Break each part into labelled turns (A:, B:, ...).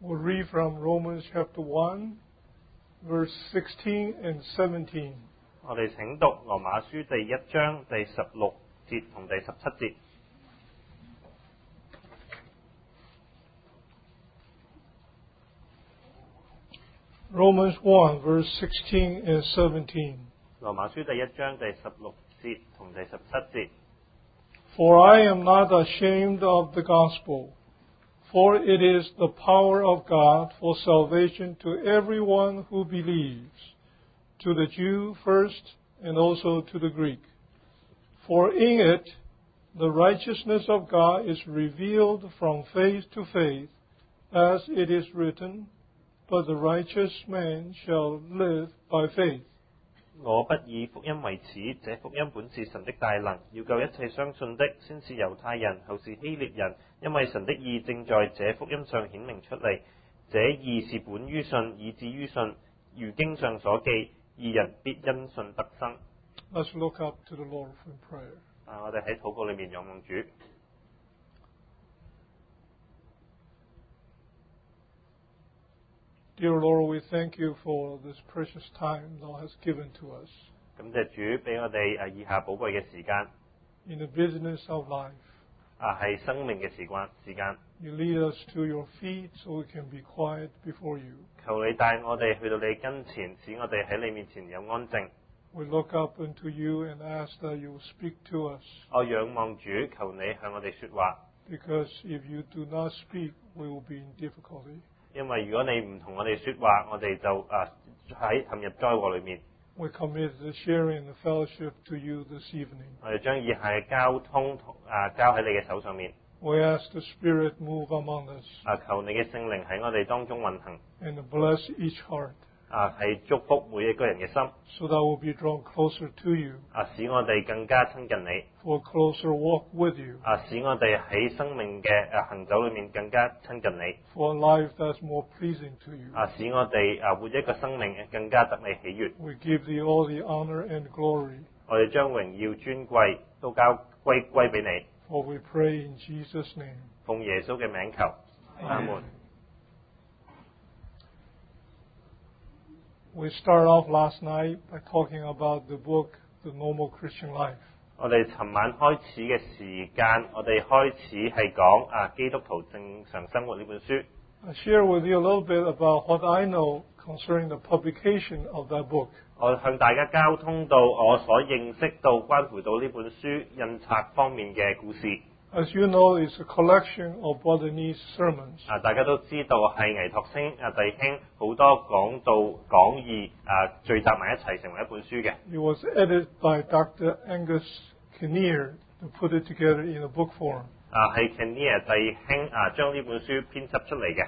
A: We'll read from Romans chapter 1, verse 16 and 17.
B: 我哋請讀羅馬書第1章第16節同第17節。
A: Romans 1, verse 16 and 17.
B: 羅馬書第1章第16節同第17節。
A: For I am not ashamed of the gospel, for it is the power of God for salvation to everyone who believes, to the Jew first and also to the Greek. For in it the righteousness of God is revealed from faith to faith, as it is written, but the righteous man shall live by faith.
B: 我不以福音為恥，這福音本是神的大能，要救一切相信的，先是猶太人，後是希臘人，因為神的義正在這福音上顯明出嚟。這義是本於信，以致於信，如經上所記，義人必因信得生。
A: Let's look up to the Lord in prayer.
B: 我哋喺禱告裏面仰望主。
A: Dear Lord, we thank you for this precious time Thou hast given to us.
B: 感謝主俾我哋以下寶貴嘅時間。
A: In the business of life.
B: 係生命嘅時間。
A: You lead us to your feet so we can be quiet before you.
B: 求你帶我哋去到你跟前，使我哋喺你面前有安靜。
A: We look up into you and ask that you will speak to us.
B: 我仰望主，求你向我哋說話。
A: Because if you do not speak, we will be in difficulty.
B: 因為如果你唔同我哋說話，我哋就喺陷入災禍裏面。
A: We commit the sharing and the fellowship to you this evening.
B: 我哋將以下嘅交通交喺你嘅手上面。
A: We ask the Spirit move among us.
B: 求你嘅聖靈喺我哋當中運行。
A: And bless each heart.
B: 係祝福每一個人嘅心。
A: So that we'll be drawn closer to you.
B: 使我哋更加親近你。
A: For a closer walk with you.
B: 使我哋喺生命嘅行走裏面更加親近你。
A: For a life that's more pleasing to you.
B: 使我哋活一個生命更加得你喜悅。
A: We give thee all the honor and glory.
B: 我哋將榮耀尊貴都歸俾你。
A: For we pray in Jesus' name.
B: 奉耶穌嘅名求，阿門。
A: We started off last night by talking about the book, The Normal Christian Life.
B: 我哋尋晚開始嘅時間，我哋開始係講基督徒正常生活呢本書。
A: I share with you a little bit about what I know concerning the publication of that book.
B: 我向大家交通到我所認識到關乎到呢本書印刷方面嘅故事。
A: As you know, it's a collection of Brother Nee's sermons.
B: 大家都知道係倪柝聲弟兄好多講道講義聚集埋一齊成為一本書嘅。
A: It was edited by Dr. Angus Kinnear to put it together in a book form.
B: 係 Kinnear 弟兄將呢本書編輯出嚟嘅。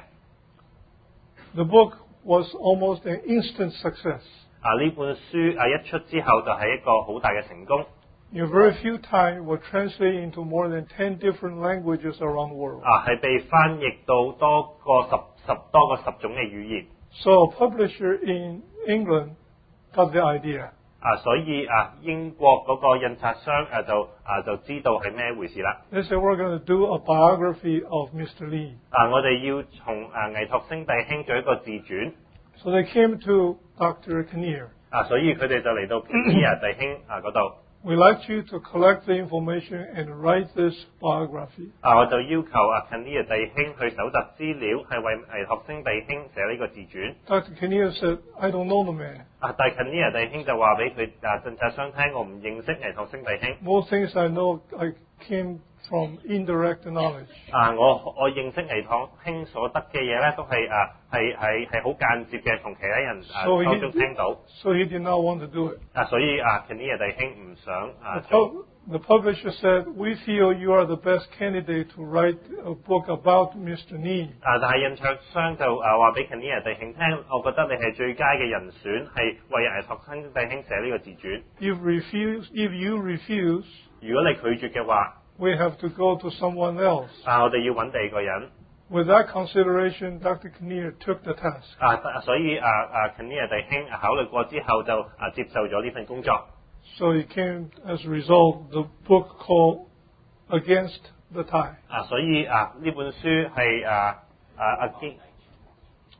A: The book was almost an instant success.
B: 呢本書一出之後就係一個好大嘅成功。
A: In very few time, it was translated into more than 10 different languages around the world.
B: 係被翻譯到多個十種嘅語言。
A: So a publisher in England got the idea.
B: 所以英國嗰個印刷商就知道係咩回事啦。
A: They said we're going to do a biography of Mr. Lee.
B: 我哋要從倪柝聲弟兄做一個自傳。
A: So they came to Dr. Kinnear.
B: 所以佢哋就嚟到 Kinnear 弟兄嗰度。
A: We'd like you to collect the information and write this biography.
B: 我就要求Kinnear 弟兄去搜集資料，係為倪柝聲弟兄寫呢個自傳。
A: Dr. Kinnear said, I don't know the man.
B: 但係 Kinnear 弟兄就話俾佢印刷商聽，我唔認識倪柝聲弟兄。
A: Most things I know I came from indirect knowledge.
B: 我認識倪柝聲所得嘅嘢咧，都係好間接嘅，從其他人當中聽到。
A: So he did not want to do it.
B: 所以Kinnear 弟兄唔想
A: The publisher said, we feel you are the best candidate to write a book about Mr. Nee.
B: 但係印刷商就話俾 Kinnear 弟兄聽，我覺得你係最佳嘅人選，係為倪柝聲弟兄寫呢個自傳。
A: If you refuse,
B: 如果你拒絕嘅話，
A: we have to go to someone else.
B: 我哋要揾第二個人。
A: With that consideration, Dr. Kinnear took the task.
B: 所以Kinnear 弟兄考慮過之後就接受咗呢份工作。
A: So it came as a result the book called Against the Tide.
B: 所以呢本書係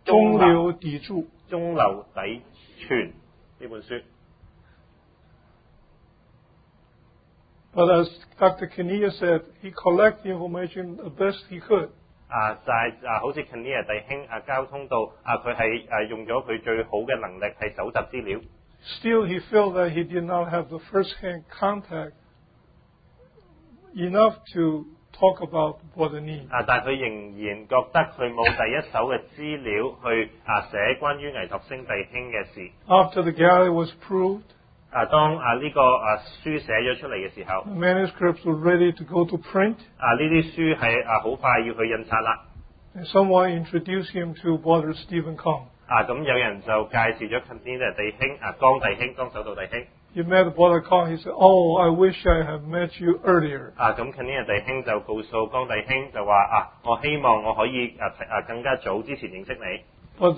A: 中流砥柱。
B: 中流砥柱呢本書。
A: But as Dr. Kenia said, he collected information the best he could.
B: 就係好似 Kenia 弟兄交通到佢係用咗佢最好嘅能力係搜集資料。
A: Still, he felt that he did not have the first-hand contact enough to talk about Brother Nee.
B: 但係佢仍然覺得佢冇第一手嘅資料去寫關於倪柝聲弟兄嘅事。
A: After the gallery was proved,
B: 當呢個書寫咗出嚟嘅時候
A: the manuscripts were ready to go to print.
B: 呢啲書係好快要去印刷啦。
A: And someone introduced him to Brother Stephen Kong.
B: 咁有人就介紹咗 Kenia 弟兄江守道弟兄。
A: He met Brother Kong. He said, "Oh, I wish I had met you earlier."
B: 咁 Kenia 弟兄就告訴江弟兄就話我希望我可以更加早之前認識你。
A: But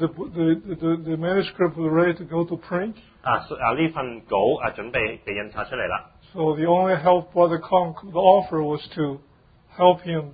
A: the manuscript was ready to go to print.
B: 呢份稿準備被印刷出嚟啦。
A: So the only help Brother Kong could offer was to help him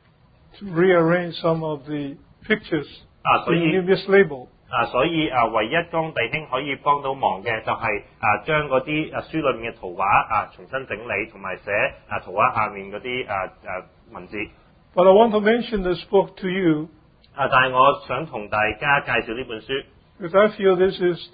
A: to rearrange some of the pictures being mislabeled.
B: 所以唯一江弟兄可以幫到忙嘅就係將嗰啲書裏面嘅圖畫重新整理，同埋寫圖畫下面嗰啲文字。
A: But I want to mention this book to you.
B: 但係我想同大家介紹呢本書。
A: Because I feel this is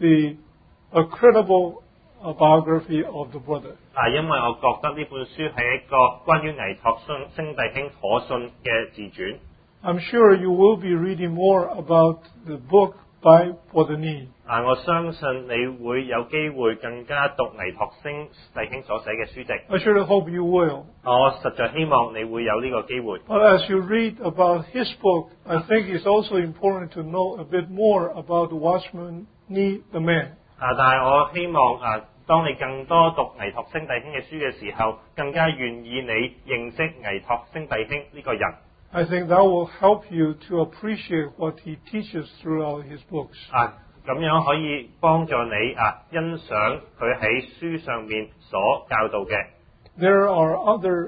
A: a credible biography of the brother.
B: 因為我覺得呢本書係一個關於倪柝聲弟兄可信嘅自傳。
A: I'm sure you will be reading more about the book by Brother Nee.
B: 我相信你會有機會更加讀倪柝聲弟兄所寫嘅書籍。
A: I surely hope you will.
B: 我實在希望你會有呢個機會。
A: But as you read about his book, I think it's also important to know a bit more about Watchman Nee the man.
B: 但係我希望當你更多讀倪柝聲弟兄嘅書嘅時候，更加願意你認識倪柝聲弟兄呢個人。
A: I think that will help you to appreciate what he teaches throughout his books.
B: 咁樣可以幫助你欣賞佢喺書上面所教導嘅。
A: There are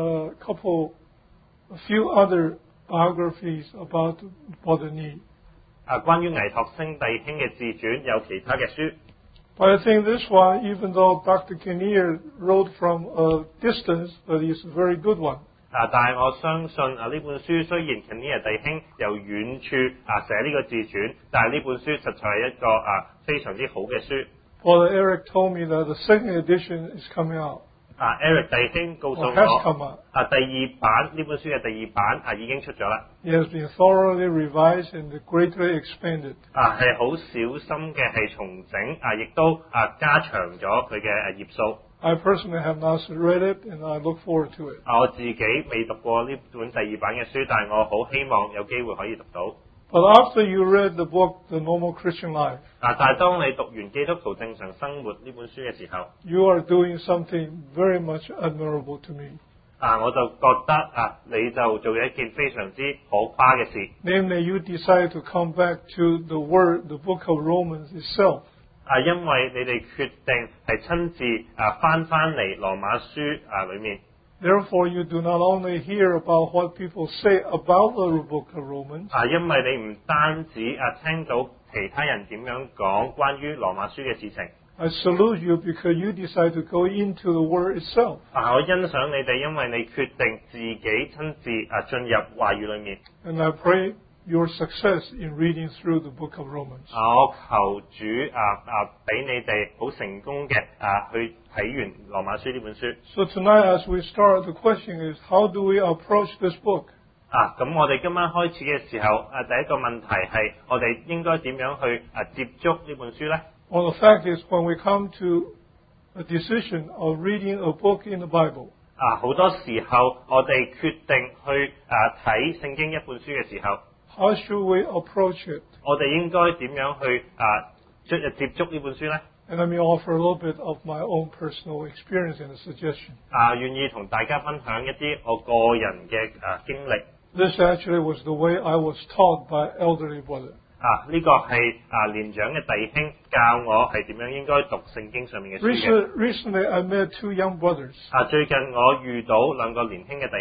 A: a few other biographies about Brother Nee.
B: 關於倪柝聲弟兄嘅自傳有其他嘅書。
A: But I think this one, even though Dr. Kenia wrote from a distance, but it's a very good one.
B: 但係我相信呢本書雖然 Kenia 弟兄由遠處寫呢個自傳，但係呢本書實在係一個非常之好嘅書。
A: Brother Eric told me that the second edition is coming out.
B: Eric 弟兄告訴我，第二版呢本書嘅第二版已經出咗啦。
A: It has been thoroughly revised and greatly expanded.
B: 係好小心嘅係重整，亦都加長咗佢嘅頁數。
A: I personally have not read it, and I look forward to it.
B: 我自己未讀過呢本第二版嘅書，但係我好希望有機會可以讀到。
A: But after you read the book, The Normal Christian Life,
B: 但係當你讀完《基督徒正常生活》呢本書嘅時候，
A: you are doing something very much admirable to me.
B: 我就覺得你就做咗一件非常之可誇嘅事。
A: Namely, you decide to come back to the Word, the book of Romans itself.
B: 因為你哋決定係親自翻嚟羅馬書裏面。
A: Therefore, you do not only hear about what people say about the book of Romans,
B: 因為你唔單止聽到其他人點樣講關於羅馬書嘅事情。
A: I salute you because you decide to go into the Word itself.
B: 我欣賞你哋，因為你決定自己親自進入話語裏面。
A: And I pray your success in reading through the book of Romans.
B: 我求主俾你哋好成功嘅去睇完羅馬書呢本書。
A: So tonight, as we start, the question is, how do we approach this book?
B: 咁我哋今晚開始嘅時候，第一個問題係我哋應該點樣去接觸呢本書呢？
A: Well, the fact is, when we come to a decision of reading a book in the Bible,
B: 好多時候我哋決定去睇聖經一本書嘅時候，
A: how should we approach it?
B: 我哋應該點樣去接觸呢本書呢？
A: And let me offer a little bit of my own personal experience and a suggestion.
B: 願意同大家分享一啲我個人嘅經歷。
A: This actually was the way I was taught by elderly brother.
B: 呢個係年長嘅弟兄教我係點樣應該讀聖經上面嘅書嘅。
A: Recently, I met two young brothers.
B: 最近我遇到兩個年輕嘅弟兄。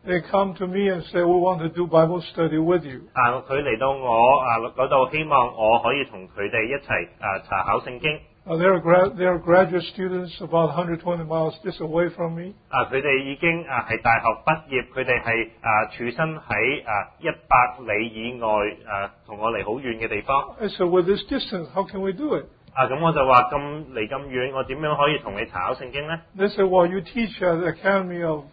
A: They come to me and say, we want to do Bible study with you.
B: 佢嚟到我嗰度，希望我可以同佢哋一齊查考聖經。
A: There are graduate students about 120 miles just away from me.
B: 佢哋已經係大學畢業，佢哋係處身喺100里以外同我離好遠嘅地方。
A: I said, with this distance, how can we do it?
B: 咁我就話離咁遠，我點樣可以同你查考聖經呢？
A: They said, well, you teach at the Academy of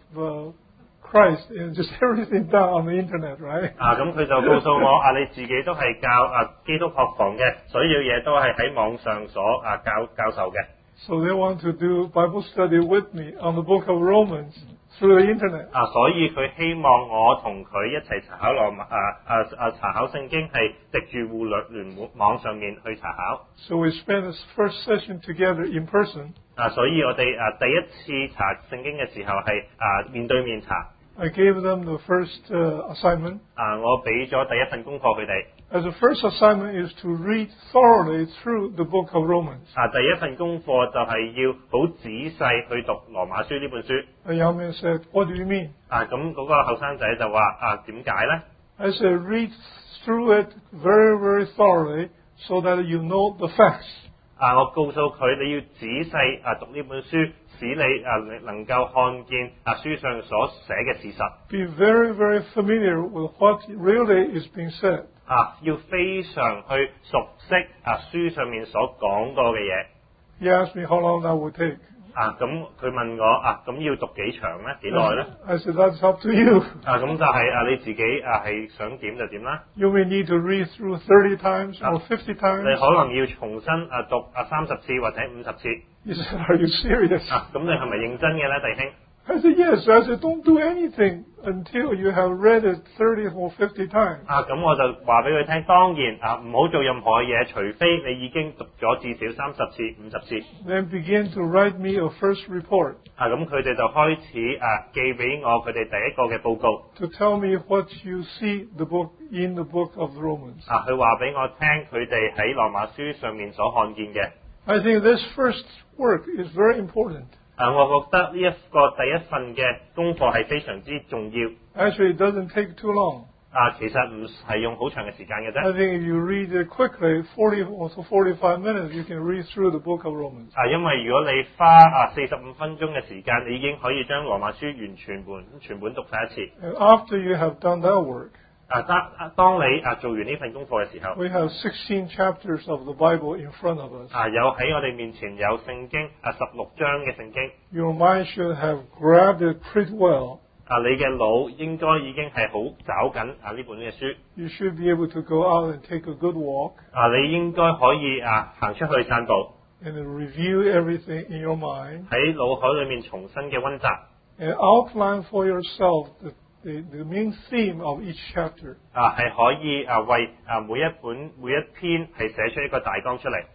A: Christ and just everything done on the internet, right?
B: 咁佢就告訴我你自己都係教基督學房嘅，所有嘢都係喺網上所教授嘅。
A: So they want to do Bible study with me on the book of Romans through the internet.
B: 所以佢希望我同佢一齊查考查考聖經係藉住互聯網上面去查考。
A: So we spent this first session together in person.
B: 所以我哋第一次查聖經嘅時候係面對面查。
A: I gave them the first assignment.
B: 我俾咗第一份功課佢哋。
A: As the first assignment is to read thoroughly through the book of Romans.
B: 第一份功課就係要好仔細去讀羅馬書呢本書。
A: A young man said, what do you mean?
B: 咁嗰個後生仔就話點解呢？
A: I said, read through it very, very thoroughly so that you know the facts.
B: 我告訴佢你要仔細讀呢本書，使你能夠看見書上所寫嘅事實。
A: Be very, very familiar with what really is being said.
B: 要非常去熟悉書上面所講過嘅嘢。
A: He asked me how long that would take.
B: 咁佢問我咁要讀幾長咧？幾耐咧？
A: I said, that's up to you.
B: 咁就係你自己係想點就點啦。
A: You may need to read through 30 times or 50 times.
B: 你可能要重新讀30次或者50次。
A: He said, are you serious?
B: 咁你係咪認真嘅咧，弟兄？
A: I said, yes. I said, don't do anything until you have read it 30 or 50 times.
B: 咁我就話俾佢聽，當然唔好做任何嘢，除非你已經讀咗至少30次、50次。
A: Then begin to write me a first report.
B: 咁佢哋就開始寄俾我佢哋第一個嘅報告。
A: To tell me what you see in the book of Romans.
B: 佢話俾我聽，佢哋喺羅馬書上面所看見嘅。
A: I think this first work is very important.
B: 我覺得呢一個第一份嘅功課係非常之重要。
A: Actually, it doesn't take too long.
B: 其實唔係用好長嘅時間嘅啫。
A: I think if you read it quickly, 40 or 45 minutes, you can read through the book of Romans.
B: 因為如果你花45分鐘嘅時間，你已經可以將羅馬書完全本讀晒一次。
A: And after you have done that work,
B: 當你做完呢份功課嘅時候，
A: we have 16 chapters of the Bible in front of us.
B: 有喺我哋面前有聖經16章嘅聖經。
A: Your mind should have grabbed it pretty well.
B: 你嘅腦應該已經係好找緊呢本嘅書。
A: You should be able to go out and take a good walk.
B: 你應該可以行出去散步。
A: And review everything in your mind.
B: 喺腦海裏面重新嘅溫習。
A: And outline for yourself the main theme of each chapter.
B: 係可以為每一篇係寫出一個大綱出嚟。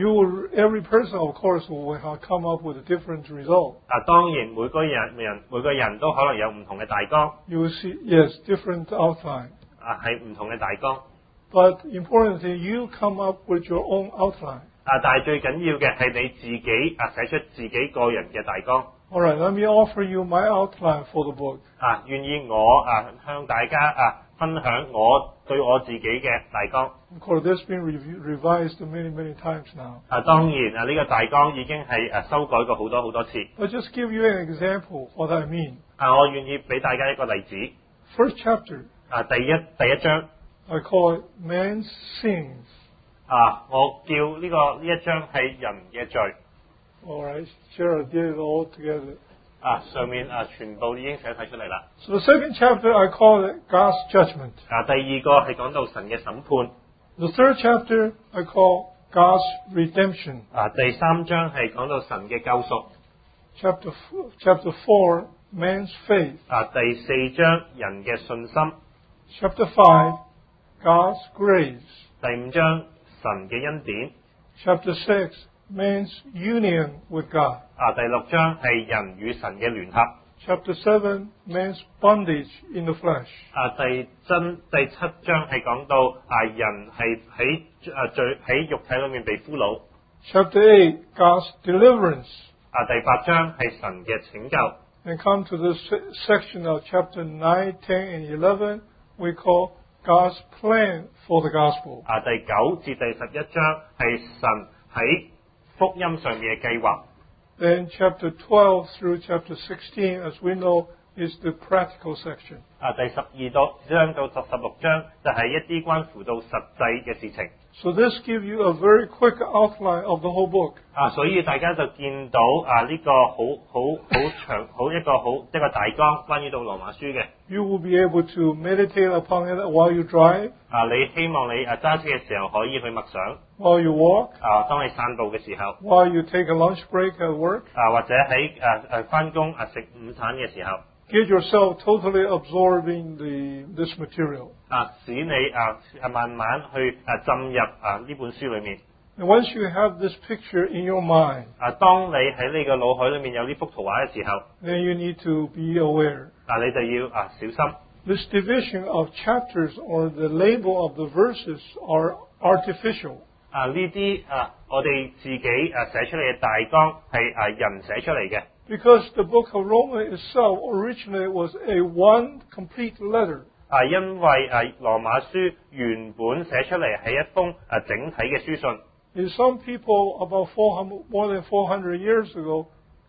A: Every person, of course, will come up with a different result.
B: 當然每個人都可能有唔同嘅大綱。
A: You will see, yes, different outline.
B: 係唔同嘅大綱。
A: But importantly, you come up with your own outline.
B: 但係最緊要嘅係你自己寫出自己個人嘅大綱。
A: All right, let me offer you my outline for the book.
B: 願意我向大家分享我對我自己嘅大綱。
A: Of course, this has been revised many, many times now.
B: 當然呢個大綱已經係修改過好多次。
A: I'll just give you an example of what I mean.
B: 我願意俾大家一個例子。
A: First chapter.
B: 第一章。
A: I call it man's sins.
B: 我叫呢一章係人嘅罪。
A: All right, Sarah did it all together.
B: 上面全部已經寫晒出嚟啦。
A: So the second chapter I call it God's judgment.
B: 第二個係講到神嘅審判。
A: The third chapter I call God's redemption.
B: 第三章係講到神嘅救贖。
A: Chapter 4, man's faith.
B: 第四章人嘅信心。
A: Chapter 5, God's grace.
B: 第五章神嘅恩典。
A: Chapter 6, man's union with God.
B: 第六章係人與神嘅聯合。
A: Chapter 7, man's bondage in the flesh.
B: 第七章係講到人係喺肉體裏面被俘虜。
A: Chapter 8, God's deliverance.
B: 第八章係神嘅拯救。
A: and come to this section of chapter 9, 10, and 11, we call God's plan for the gospel.
B: 第9至第11章係神喺福音上面嘅計劃。
A: Then chapter 12 through chapter 16, as we know, is the practical section.
B: 第12章到16章就係一啲關乎到實際嘅事情。
A: So this gives you a very quick outline of the whole book.
B: 所以大家就見到呢個好一個大綱，關於到羅馬書嘅。
A: You will be able to meditate upon it while you drive.
B: 你希望你揸車嘅時候可以去默想。
A: While you walk.
B: 當你散步嘅時候。
A: While you take a lunch break at work.
B: 或者喺返工食午餐嘅時候。
A: Get yourself totally absorbing this material.
B: 使你慢慢去浸入呢本書裏面。
A: And once you have this picture in your mind,
B: 當你喺你嘅腦海裏面有呢幅圖畫嘅時候，
A: then you need to be aware.
B: 你就要小心。
A: This division of chapters or the label of the verses are artificial.
B: 呢啲我哋自己寫出嚟嘅大綱係人寫出嚟嘅。
A: Because the book of Romans itself originally was a one complete letter.
B: 因為羅馬書原本寫出嚟係一封整體嘅書信。
A: And some people about more than 400 years ago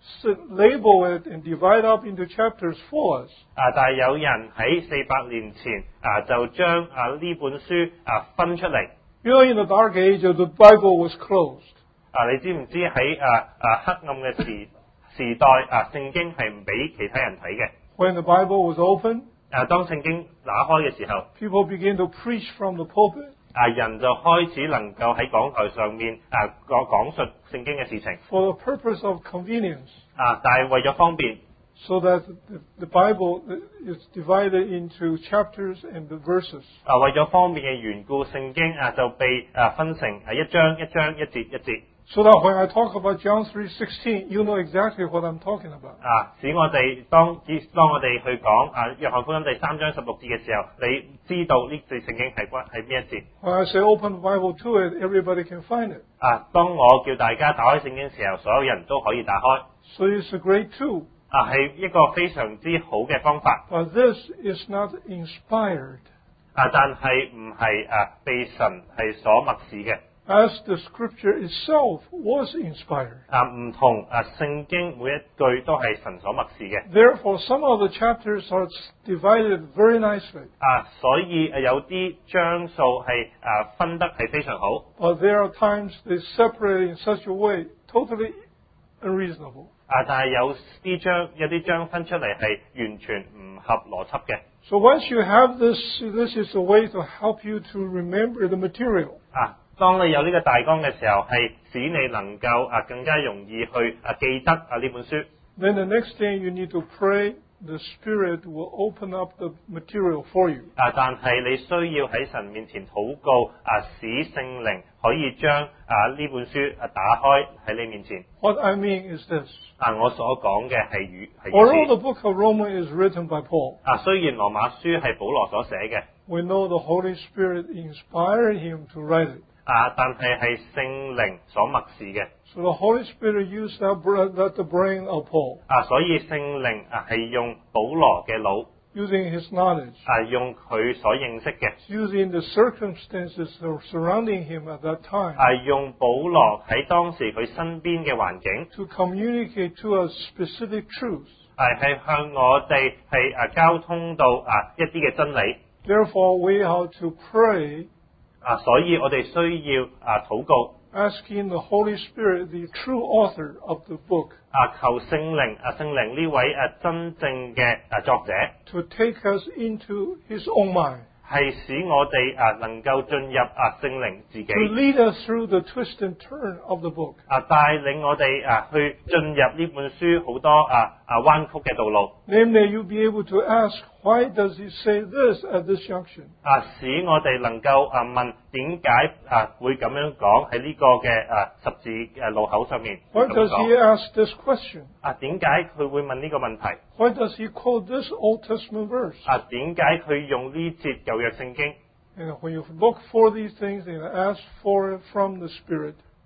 A: label it and divide up into chapters for us.
B: 但係有人喺400年前就將呢本書分出嚟。
A: You know, in the dark age, the Bible was closed.
B: 你知唔知喺黑暗嘅時代聖經係唔俾其他人睇嘅。
A: When the Bible was open,
B: 當聖經打開嘅時候
A: people began to preach from the pulpit.
B: 人就開始能夠喺講台上面講述聖經嘅事情。
A: For the purpose of convenience.
B: 但係為咗方便。
A: So that the Bible is divided into chapters and the verses.
B: 為咗方便嘅緣故，聖經就被分成一章一章一節一節。
A: So that when I talk about John 3:16, you know exactly what I'm talking about.
B: 使我哋當我哋去講約翰福音第3章16節嘅時候，你知道呢節聖經係邊一節。
A: When I say open the Bible to it, everybody can find it.
B: 當我叫大家打開聖經嘅時候，所有人都可以打開。
A: So it's a great tool.
B: 係一個非常之好嘅方法。
A: But this is not inspired.
B: 但係唔係被神係所默示嘅。
A: As the Scripture itself was inspired.
B: 唔同聖經每一句都係神所默示嘅。
A: Therefore, some of the chapters are divided very nicely.
B: 所以有啲章數係分得係非常好。
A: But there are times they separate in such a way totally unreasonable.
B: 但係有啲章分出嚟係完全唔合邏輯嘅。
A: So once you have this is a way to help you to remember the material.
B: 當你有呢個大綱嘅時候，係使你能夠更加容易去記得呢本書。
A: Then the next thing you need to pray, the Spirit will open up the material for you.
B: 但係你需要喺神面前禱告，使聖靈可以將呢本書打開喺你面前。
A: What I mean is this.
B: 我所講嘅係
A: Although the book of Romans is written by Paul.
B: 雖然羅馬書係保羅所寫嘅。
A: We know the Holy Spirit inspired him to write it.
B: 但係聖靈所默示嘅。
A: So the Holy Spirit used that the brain of Paul.
B: 所以聖靈係用保羅嘅腦。
A: Using his knowledge.
B: 用佢所認識嘅。
A: Using the circumstances surrounding him at that time.
B: 用保羅喺當時佢身邊嘅環境。
A: To communicate to us specific truths.
B: 係向我哋係交通到一啲嘅真理。
A: Therefore, we have to pray.
B: 所以我哋需要禱告。
A: Asking the Holy Spirit, the true author of the book.
B: 求聖靈呢位真正嘅作者。
A: To take us into His own mind.
B: 係使我哋能夠進入聖靈自己。
A: To lead us through the twist and turn of the book.
B: 帶領我哋去進入呢本書好多彎曲嘅道路。
A: Namely, you'll be able to ask, why does he say this at this junction?
B: 使我哋能夠問點解會咁樣講喺呢個嘅十字路口上面。
A: Why does he ask this question?
B: 點解佢會問呢個問題
A: Why does he quote this Old Testament verse?
B: 點解佢用呢節舊約聖經
A: And when you look for these things and ask for it from the Spirit.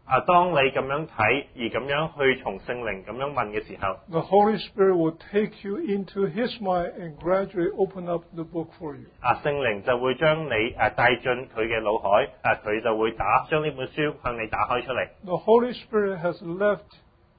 B: 當你咁樣睇而咁樣去從聖靈咁樣問嘅時候，
A: the Holy Spirit will take you into His mind and gradually open up the book for you.
B: 聖靈就會將你帶進佢嘅腦海，佢就會將呢本書向你打開出嚟。
A: The Holy Spirit has left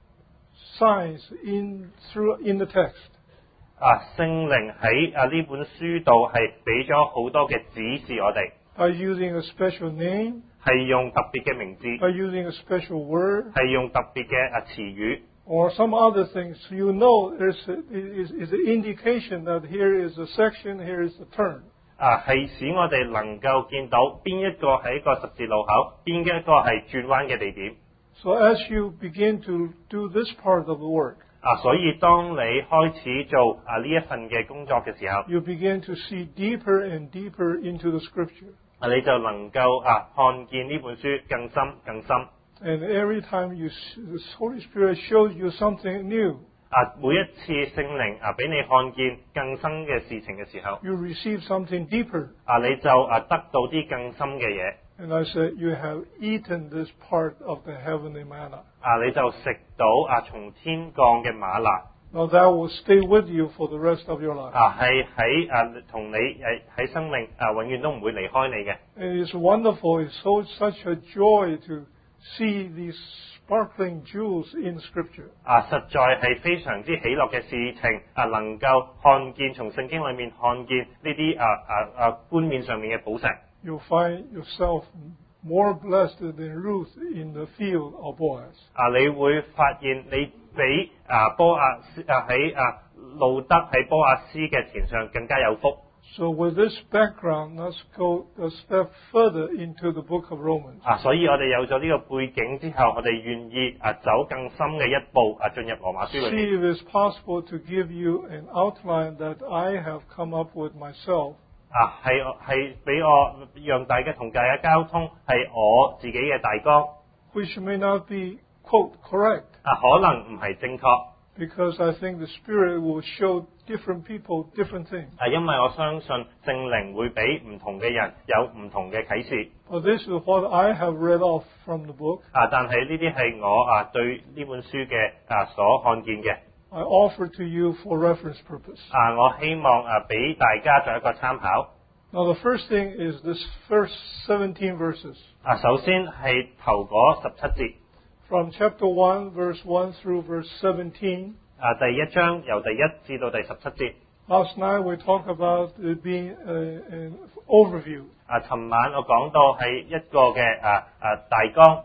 A: signs in the text.
B: 聖靈喺呢本書度係俾咗好多嘅指示我哋，
A: By using a special name,
B: 係用特別嘅名字，
A: by using a special word,
B: 係用特別嘅詞語，
A: or some other things, you know is an indication that here is a section, here is a turn.
B: 係使我哋能夠見到邊一個係一個十字路口，邊一個係轉彎嘅地點。
A: So as you begin to do this part of the work,
B: 所以當你開始做呢一份嘅工作嘅時候，
A: you begin to see deeper and deeper into the Scripture.
B: 你就能夠看見呢本書更深更深。
A: And every time the Holy Spirit shows you something new,
B: 每一次聖靈俾你看見更深嘅事情嘅時候，
A: you receive something deeper.
B: 你就得到啲更深嘅嘢。
A: And I said, you have eaten this part of the heavenly manna.
B: 你就食到從天降嘅嗎哪。
A: Now that will stay with you for the rest of your life.
B: 係喺同你喺生命永遠都唔會離開你嘅。
A: And it's wonderful. It's such a joy to see these sparkling jewels in Scripture.
B: 實在係非常之喜樂嘅事情，能夠看見從聖經裏面看見呢啲冠冕上面嘅寶石。
A: You'll find yourself more blessed than Ruth in the field of Boaz.
B: 你會發現你比波亞斯喺路德喺波亞斯嘅田上更加有福。
A: So with this background, let's go a step further into the book of Romans.
B: 所以我哋有咗呢個背景之後，我哋願意走更深嘅一步進入羅馬書裏
A: See
B: 面。
A: if it's possible to give you an outline that I have come up with myself.
B: 係俾我讓大家同大家交通，係我自己嘅大綱。
A: Which may not be, quote, correct.
B: 可能唔係正確。
A: Because I think the Spirit will show different people different things.
B: 因為我相信聖靈會俾唔同嘅人有唔同嘅啟示。
A: But this is what I have read off from the book.
B: 但係呢啲係我對呢本書嘅所看見嘅。
A: I offer to you for reference purpose.
B: 我希望俾大家做一個參考。
A: Now the first thing is this first 17 verses.
B: 首先係頭嗰17節。
A: From chapter 1, verse 1 through verse 17.
B: 第一章由第1至到第17節。
A: Last night we talked about it being an overview.
B: 尋晚我講到係一個嘅大綱。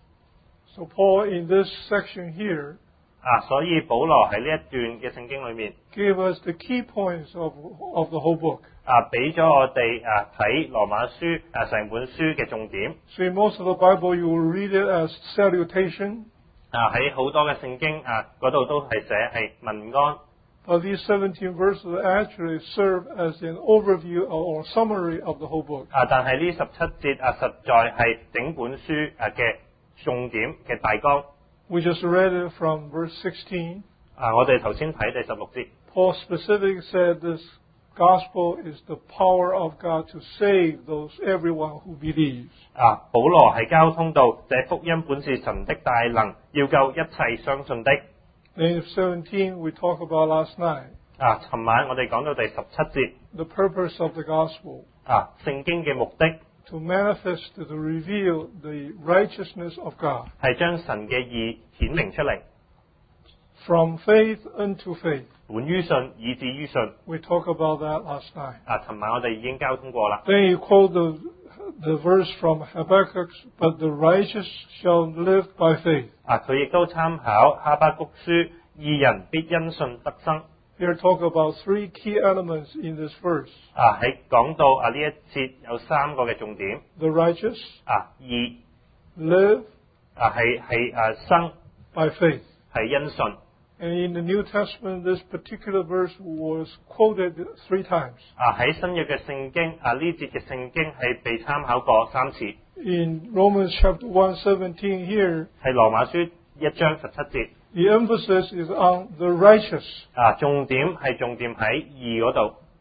A: So Paul in this section here
B: 所以保羅喺呢一段嘅聖經裏面
A: gave us the key points of the whole book.
B: 俾咗我哋睇羅馬書成本書嘅重點。
A: So in most of the Bible you will read it as salutation.
B: 喺好多嘅聖經嗰度都係寫係問安。
A: But these 17 verses actually serve as an overview or summary of the whole book.
B: 但係呢17節實在係整本書嘅重點嘅大綱。
A: We just read it from verse 16.
B: 我哋頭先睇第16節。
A: Paul specifically said this gospel is the power of God to save everyone who believes.
B: 保羅係交通到這福音本是神的大能，要救一切相信的。
A: Then in 17 we talked about last night.
B: 尋晚我哋講到第17節。
A: The purpose of the gospel.
B: 聖經嘅目的
A: To manifest, to reveal the righteousness of God.
B: 係將神嘅義顯明出嚟。
A: From faith unto faith.
B: 本於信，以至於信。
A: We talked about that last night.
B: 尋晚我哋已經交通過啦。
A: Then you quote the verse from Habakkuk, but the righteous shall live by faith.
B: 佢亦都參考哈巴谷書，義人必因信得生。
A: Here talk about three key elements in this verse.
B: 喺講到呢一節有3個嘅重點。
A: The righteous
B: 義
A: live
B: 係生
A: by faith.
B: 係因信。
A: And in the New Testament, this particular verse was quoted 3 times.
B: 喺新約嘅聖經呢節嘅聖經係被參考過3次。
A: In Romans chapter 1:17 here,
B: 係羅馬書1章17節。
A: the emphasis is on the righteous.
B: 重點喺義嗰度。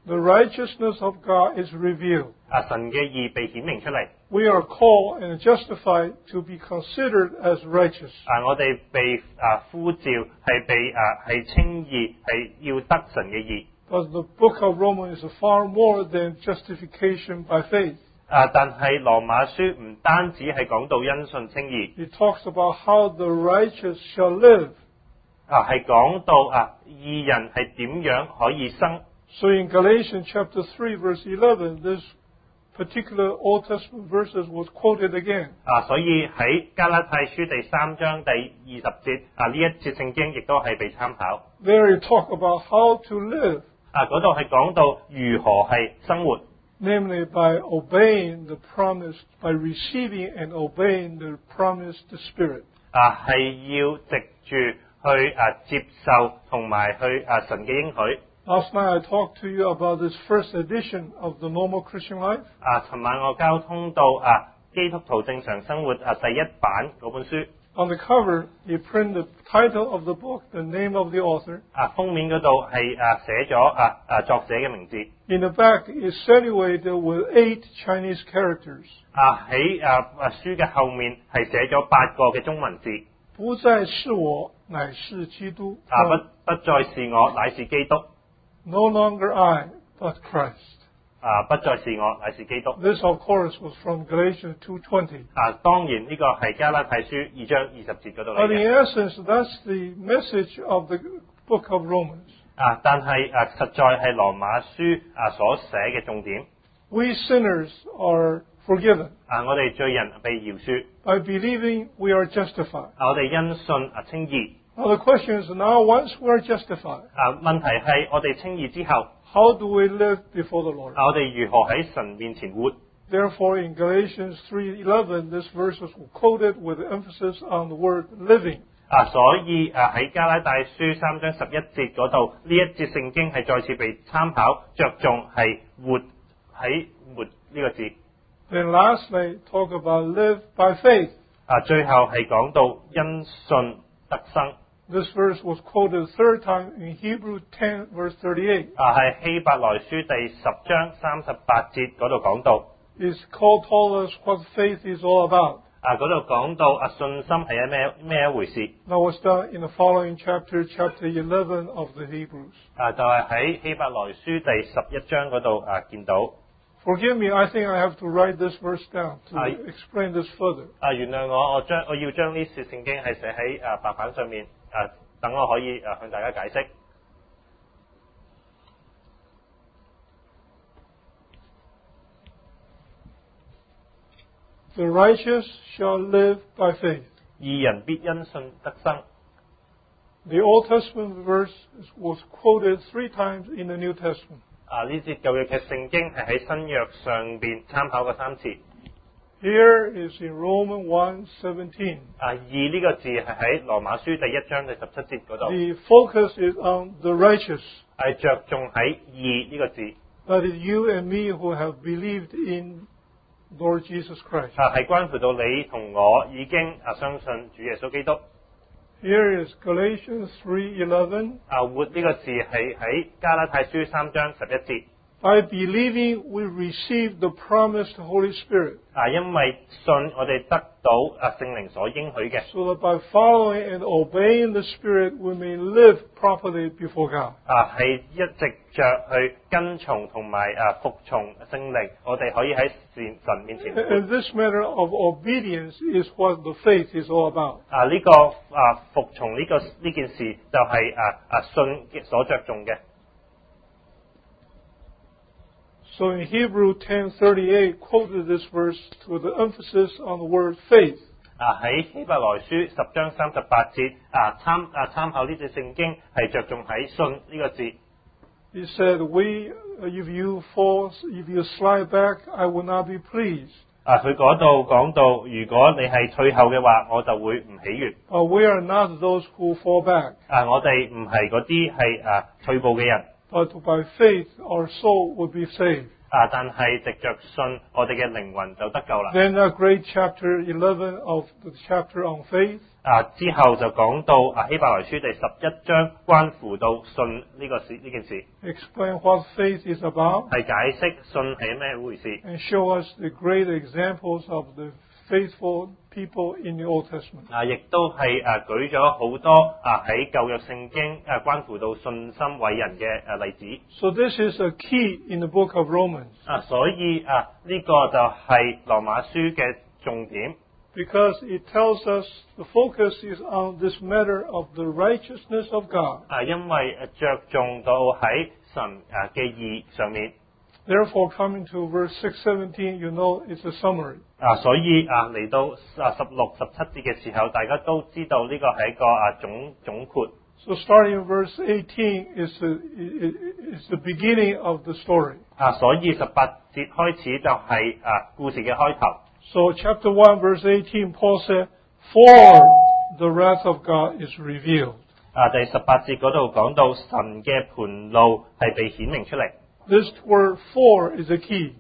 A: The righteousness of God is revealed.
B: 神嘅義被顯明出嚟。
A: We are called and justified to be considered as righteous.
B: 我哋被呼召係被係稱義，係要得神嘅義。
A: But the book of Romans is far more than justification by faith.
B: 但係羅馬書唔單止係講到因信稱義，
A: It talks about how the righteous shall live.
B: 係講到義人係點樣可以生。
A: So in Galatians chapter 3 verse 11, this particular Old Testament verses was quoted again.
B: 所以喺加拉太書第3章第20節呢一節聖經亦都係被參考。
A: There it talk about how to live.
B: 嗰度係講到如何係生活。
A: Namely, by obeying the promise, by receiving and obeying the promised Spirit.
B: 係要藉住去接受同埋去神嘅應許。
A: Last night I talked to you about this first edition of the Normal Christian Life.
B: 尋晚我交通到基督徒正常生活第一版嗰本書。
A: On the cover, he printed the title of the book, the name of the author.
B: 封面嗰度係寫咗作者嘅名字。
A: In the back, it's accentuated with 8 Chinese characters.
B: 喺書嘅後面係寫咗8個嘅中文字。
A: 不再是我，乃是基督。
B: 不再是我，乃是基督。
A: No longer I, but Christ.
B: 不再是我，乃是基督。
A: This, of course, was from Galatians 2:20.
B: 當然呢個係加拉太書2章20節嗰度嚟
A: But in
B: 嘅。
A: essence, that's the message of the book of Romans.
B: 但係實在係羅馬書所寫嘅重點。
A: We sinners are forgiven.
B: 我哋罪人被饒恕。
A: By believing, we are justified.
B: 我哋因信稱義。
A: Now the question is, now once we are justified,
B: 問題係我哋稱義之後，
A: how do we live before the Lord?
B: 我哋如何喺神面前活？
A: Therefore, in Galatians 3:11, this verse was quoted with emphasis on the word living.
B: 所以喺加拉太書3章11節嗰度，呢一節聖經係再次被參考，着重係活喺活呢個字。
A: Then lastly, talk about live by faith.
B: 最後係講到因信得生。
A: This verse was quoted a third time in Hebrew 10 verse 38.
B: 係希伯來書第10章38節嗰度講到。
A: It's called told us what faith is all about.
B: 嗰度講到信心係咩一回事。
A: Now it's done in the following chapter 11 of the Hebrews.
B: 就係喺希伯來書第11章嗰度見到。
A: Forgive me, I think I have to write this verse down to explain this further.
B: 原諒我要將呢節聖經係寫喺白板上面，等我可以向大家解釋。
A: The righteous shall live by faith.
B: 義人必因信得生。
A: The Old Testament verse was quoted 3 times in the New Testament.
B: 呢節舊約嘅聖經係喺新約上邊參考過3次。
A: Here is in Romans 1:17.
B: 義呢個字係喺羅馬書第1章第17節嗰度。
A: The focus is on the righteous.
B: 係着重喺義呢個字。
A: That is you and me who have believed in Lord Jesus Christ.
B: 係關乎到你同我已經相信主耶穌基督。
A: Here is Galatians 3:11.
B: 活呢個字係喺加拉太書3章11節。
A: By believing, we receive the promised Holy Spirit.
B: 因為信我哋得到聖靈所應許嘅。
A: So that by following and obeying the Spirit, we may live properly before God.
B: 係一直着去跟從同埋服從聖靈，我哋可以喺神面前活。
A: And this matter of obedience is what the faith is all about.
B: 呢個服從呢件事就係信所着重嘅。
A: So in Hebrew 10:38 quoted this verse with the emphasis on the word faith.
B: 喺希伯來書10章38節參考呢隻聖經係着重喺信呢個字。
A: He said, if you slide back, I will not be pleased.
B: 佢嗰度講到，如果你係退後嘅話，我就會唔喜悅。
A: But we are not those who fall back.
B: 我哋唔係嗰啲係退步嘅人。
A: But by faith, our soul will be saved.
B: 但係藉着信，我哋嘅靈魂就得救啦。
A: Then that great chapter 11 of the chapter on faith
B: 之後就講到希伯來書第11章，關乎到信呢件事，
A: explain what faith is about
B: 係解釋信係咩回事，
A: and show us the great examples of the faithful people in the Old Testament.
B: 亦都係舉咗好多喺舊約聖經關乎到信心偉人嘅例子。
A: So this is a key in the book of Romans
B: 所以呢個就係羅馬書嘅重點。
A: because it tells us the focus is on this matter of the righteousness of God.
B: 因為着重到喺神嘅義上面。
A: Therefore, coming to verse 6:17, you know it's a summary.
B: 所以嚟到16、17節嘅時候，大家都知道呢個係一個總括。
A: So starting in verse 18 is the beginning of the story.
B: 所以18節開始就係故事嘅開頭。
A: So chapter 1, verse 18, Paul said, "For the wrath of God is revealed."
B: 第18節嗰度講到神嘅盤路係被顯明出嚟。
A: This word "for" is a key.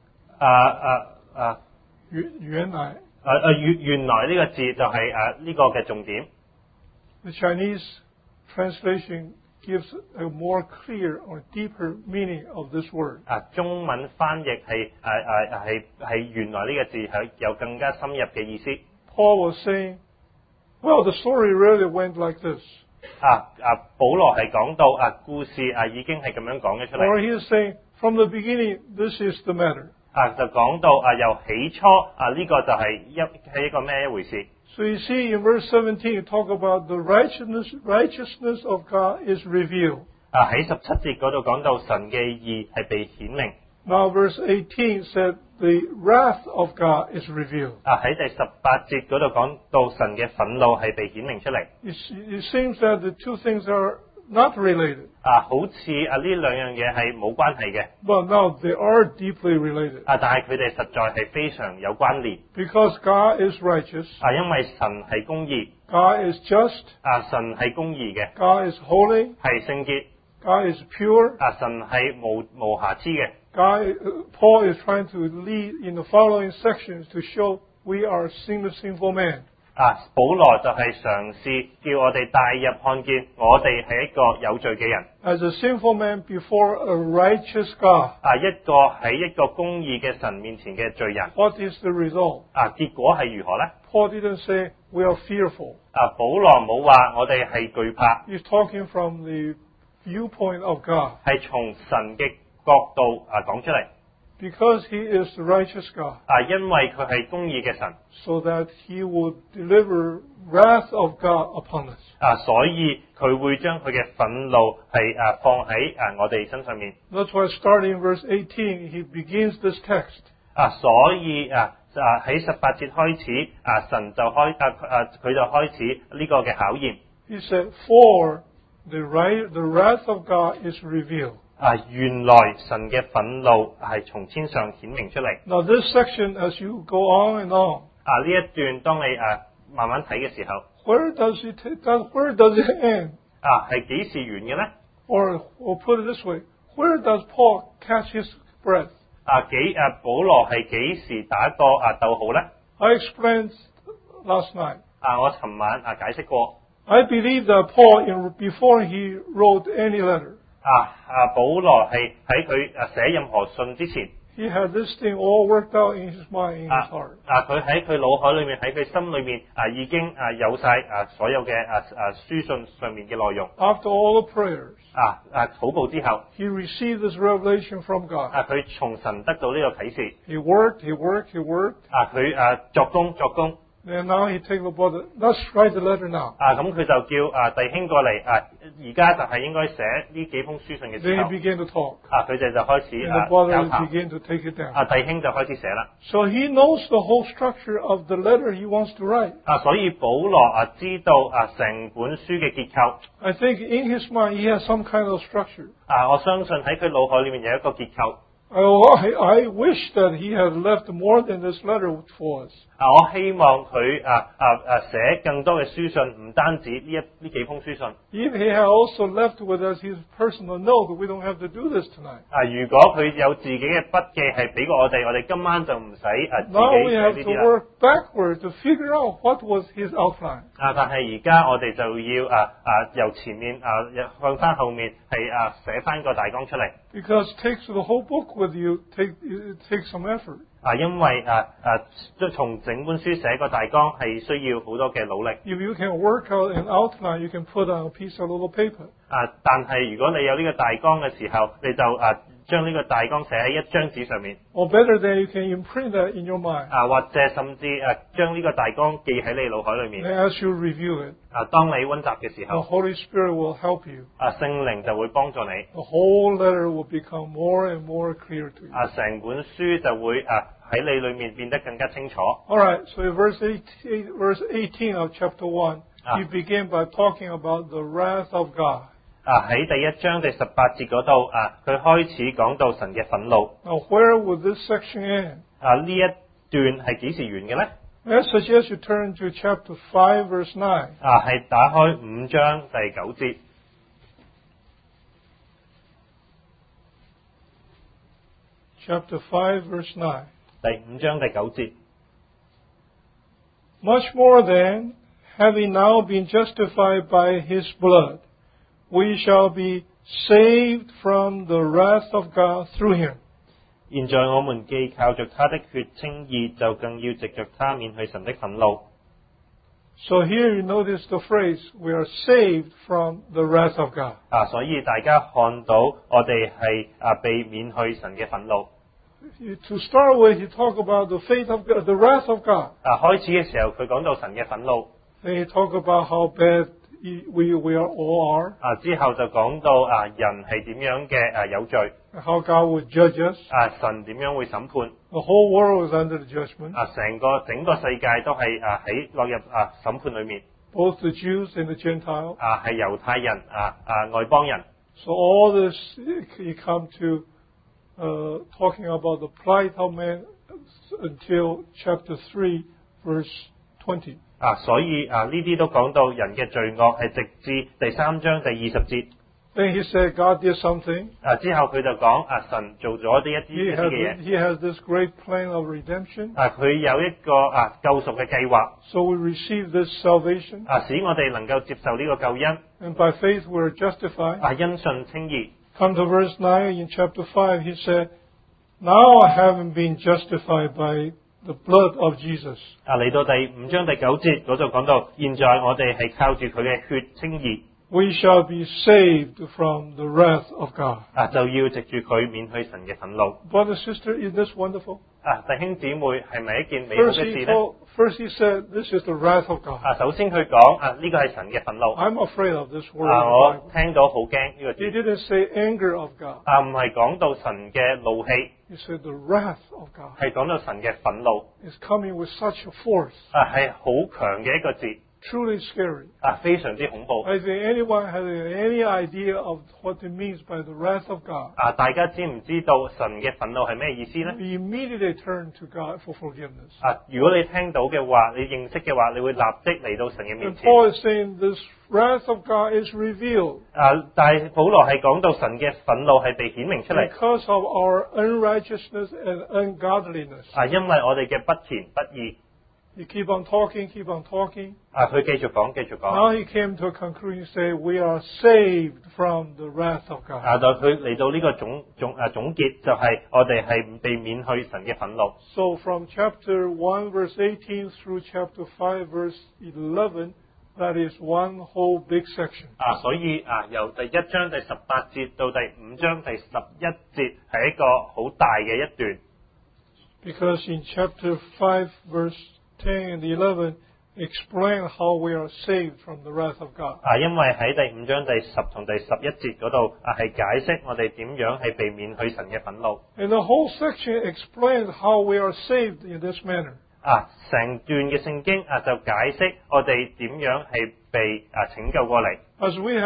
A: 原來
B: 原來呢個字就係呢個嘅重點。
A: The Chinese translation gives a more clear or deeper meaning of this word.
B: 中文翻譯係原來呢個字係有更加深入嘅意思。
A: Paul was saying, well, the story really went like this.
B: 保羅係講到故事已經係咁樣講咗出
A: Or
B: 嚟。
A: he is saying, from the beginning, this is the matter.
B: 就講到由起初呢個就係一個咩一回事。
A: So you see in verse 17, you talk about the righteousness of God is revealed.
B: 喺17節嗰度講到神嘅義係被顯明。
A: Now verse 18 said the wrath of God is revealed.
B: 喺第18節嗰度講到神嘅憤怒係被顯明出嚟。
A: It seems that the two things are not related.
B: 好似呢兩樣嘢係冇關係嘅。
A: But now they are deeply related.
B: 但係佢哋實在係非常有關聯。
A: Because God is righteous.
B: 因為神係公義。
A: God is just.
B: 神係公義嘅。
A: God is holy.
B: 係聖潔。
A: God is pure.
B: 神係無瑕疵嘅。
A: Paul is trying to lead in the following sections to show we are sinful men.
B: 保羅就係嘗試叫我哋帶入看見我哋係一個有罪嘅人。
A: As a sinful man before a righteous God.
B: 一個喺一個公義嘅神面前嘅罪人。
A: What is the result?
B: 結果係如何呢？
A: Paul didn't say we are fearful.
B: 保羅冇話我哋係懼怕。
A: He's talking from the viewpoint of God.
B: 係從神嘅角度講出嚟。
A: Because he is the righteous God.
B: 因為佢係公義嘅神。
A: So that he would deliver wrath of God upon us.
B: 所以佢會將佢嘅憤怒係放喺我哋身上面。
A: That's why starting in verse 18, he begins this text.
B: 所以喺18節開始，神就佢就開始呢個嘅考驗。
A: He said, "For the wrath of God is revealed."
B: 原來神嘅憤怒係從天上顯明出嚟。
A: Now this section, as you go on and on,
B: 呢一段當你慢慢睇嘅時候，
A: where does it end?
B: 係幾時完嘅呢？
A: Or put it this way, where does Paul catch his breath?
B: 保羅係幾時打個逗號呢？
A: I explained last night.
B: 我尋晚解釋過。
A: I believe that Paul, before he wrote any letter,
B: 保羅係喺佢寫任何信之前，
A: he had this thing all worked out in his mind, in his heart.
B: 佢喺佢腦海裏面，喺佢心裏面已經有晒所有嘅書信上面嘅內容。
A: After all the prayers,
B: 禱告之後，
A: he received this revelation from God.
B: 佢從神得到呢個啟示。
A: He worked.
B: 佢作工。
A: And now he takes the brother. Let's write the letter now.
B: 咁佢就叫弟兄過嚟。而家就係應該寫呢幾封書信嘅時
A: Then
B: 候。
A: he began to talk.
B: 佢哋就開始
A: And the brother
B: 交談。
A: began to take it down.
B: 弟兄就開始寫啦。
A: So he knows the whole structure of the letter he wants to write.
B: 所以保羅知道成本書嘅結構。
A: I think in his mind he has some kind of structure.
B: 我相信喺佢腦海裏面有一個結構。
A: I wish that he had left more than this letter for us.
B: 我希望佢寫更多嘅書信，唔單止呢幾封書信。
A: If he had also left with us his personal note, we don't have to do this tonight.
B: 如果佢有自己嘅筆記係俾過我哋今晚就唔使自己
A: Now we
B: 寫
A: have
B: 呢
A: to
B: 啲啦。
A: work backward to figure out what was his outline.
B: 但係而家我哋就要由前面向翻後面係寫翻個大綱出嚟。
A: Because takes the whole book with you, it takes some effort.
B: 因為從整本書寫個大綱係需要好多嘅努力。
A: If you can work out an outline, you can put on a piece of little paper.
B: 但係如果你有呢個大綱嘅時候，你就將呢個大綱寫喺一張紙上面。
A: Or better than you can imprint that in your mind.
B: 或者甚至將呢個大綱記喺你腦海裏面。
A: And as you review it,
B: 當你溫習嘅時
A: the
B: 候，
A: Holy Spirit will help you.
B: 聖靈就會幫助你。
A: The whole letter will become more and more clear to you.
B: 成本書就會喺你裏面變得更加清楚。
A: All right, so in verse 18 of chapter 1, he began by talking about the wrath of God.
B: 喺第一章第18節嗰度佢開始講到神嘅憤怒。
A: Now, where would this section end?
B: 呢一段係幾時完嘅呢？
A: I suggest you turn to chapter 5, verse 9.
B: 係打開5章第9節。
A: Chapter 5, verse 9.
B: 第5章第9節。
A: Much more then, having now been justified by his blood, we shall be saved from the wrath of God through him.
B: 現在我們既靠着他的血稱義，就更要藉着他免去神的憤怒。
A: So here you notice the phrase, we are saved from the wrath of God.
B: 所以大家看到我哋係被免去神嘅憤怒。
A: To start with, he talked about the fate of God, the wrath of God.
B: 開始嘅時候佢講到神嘅憤怒。
A: Then he talked about how bad we are all are.
B: 之後就講到人係點樣嘅有罪。
A: How God would judge us.
B: 神點樣會審判。
A: The whole world is under the judgment.
B: 整個世界都係落入審判裏面。
A: Both the Jews and the Gentiles.
B: 係猶太人外邦人。
A: So all this, you come to talking about the plight of man until chapter 3, verse 20.
B: 所以呢啲都講到人嘅罪惡係直至第3章第20節。
A: Then he said God did something.
B: 之後佢就講神做咗一啲嘅嘢。
A: He has this great plan of redemption.
B: 佢有一個救贖嘅計劃。
A: So we receive this salvation.
B: 使我哋能夠接受呢個救恩。
A: And by faith we are justified.
B: 因信稱義。
A: Come to verse 9 in chapter 5, he said, Now having been justified by the blood of Jesus.
B: 嚟到第5章第9節嗰度講到，現在我哋係靠住佢嘅血稱義。
A: We shall be saved from the wrath of God.
B: 就要藉住佢免去神嘅憤怒。
A: Brother, sister, is this wonderful?
B: 弟兄姊妹係咪一件美好嘅事呢？
A: First he said, this is the wrath of God.
B: 首先佢講呢個係神嘅憤怒。
A: I'm afraid of this word.
B: 我聽到好驚呢個字。
A: He didn't say anger of God.
B: 唔係講到神嘅怒氣。
A: He said the wrath of God.
B: 係講到神嘅憤怒。
A: It's coming with such a force.
B: 係好強嘅一個字。
A: Truly scary.
B: 非常之恐怖。
A: I think anyone has any idea of what it means by the wrath of God?
B: 大家知唔知道神嘅憤怒係咩意思呢？
A: We immediately turn to God for forgiveness.
B: 如果你聽到嘅話，你認識嘅話，你會立即嚟到神嘅面
A: And
B: 前。
A: Paul is saying this wrath of God is revealed
B: 但係保羅係講到神嘅憤怒係被顯明出嚟，
A: because of our unrighteousness and ungodliness.
B: 因為我哋嘅不虔不義。
A: He keep on talking.
B: 佢繼續講。
A: Now he came to a conclusion, say, we are saved from the wrath of God.
B: 佢嚟到呢個總結，就係我哋係被免去神嘅憤怒。
A: So from chapter 1 verse 18 through chapter 5 verse 11, that is one whole big section.
B: 所以由第1章第18節到第5章第11節係一個好大嘅一段。
A: Because in chapter 5 verse 10 and 11 explain how we are saved from the wrath of God.
B: 因為喺第5章第10同第11節嗰度係解釋我哋點樣係被免去神嘅憤怒。
A: And the whole section explains how we are saved in this manner.
B: 成段嘅聖經就解釋我哋點樣係被拯救過嚟。
A: As we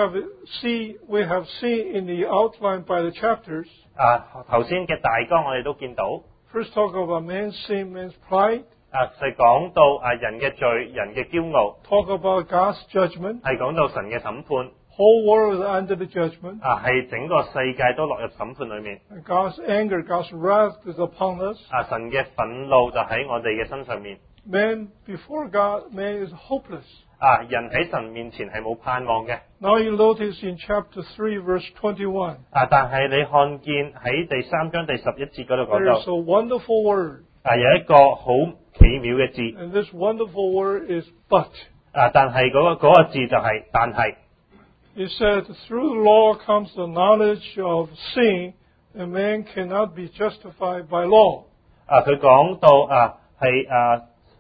A: have seen in the outline by the chapters.
B: 頭先嘅大綱我哋都見到。
A: First talk about man's sin, man's plight.
B: 係講到人嘅罪、人嘅驕傲，
A: talk about God's judgment.
B: 係講到神嘅審判，
A: Whole world is under the judgment.
B: 係整個世界都落入審判裏面。
A: And God's anger, God's wrath is upon us.
B: 神嘅憤怒就喺我哋嘅身上面。
A: Man, before God, man is hopeless.
B: 人喺神面前係冇盼望嘅。
A: Now you notice in chapter 3, verse 21,
B: 但係你看見喺第3章第11節嗰度講
A: there
B: 到
A: is，a wonderful word.
B: 有一個好奇妙嘅字。
A: And this wonderful word is but.
B: 但係嗰個字就係但係。
A: It said, through the law comes the knowledge of sin, and man cannot be justified by law.
B: 佢講到係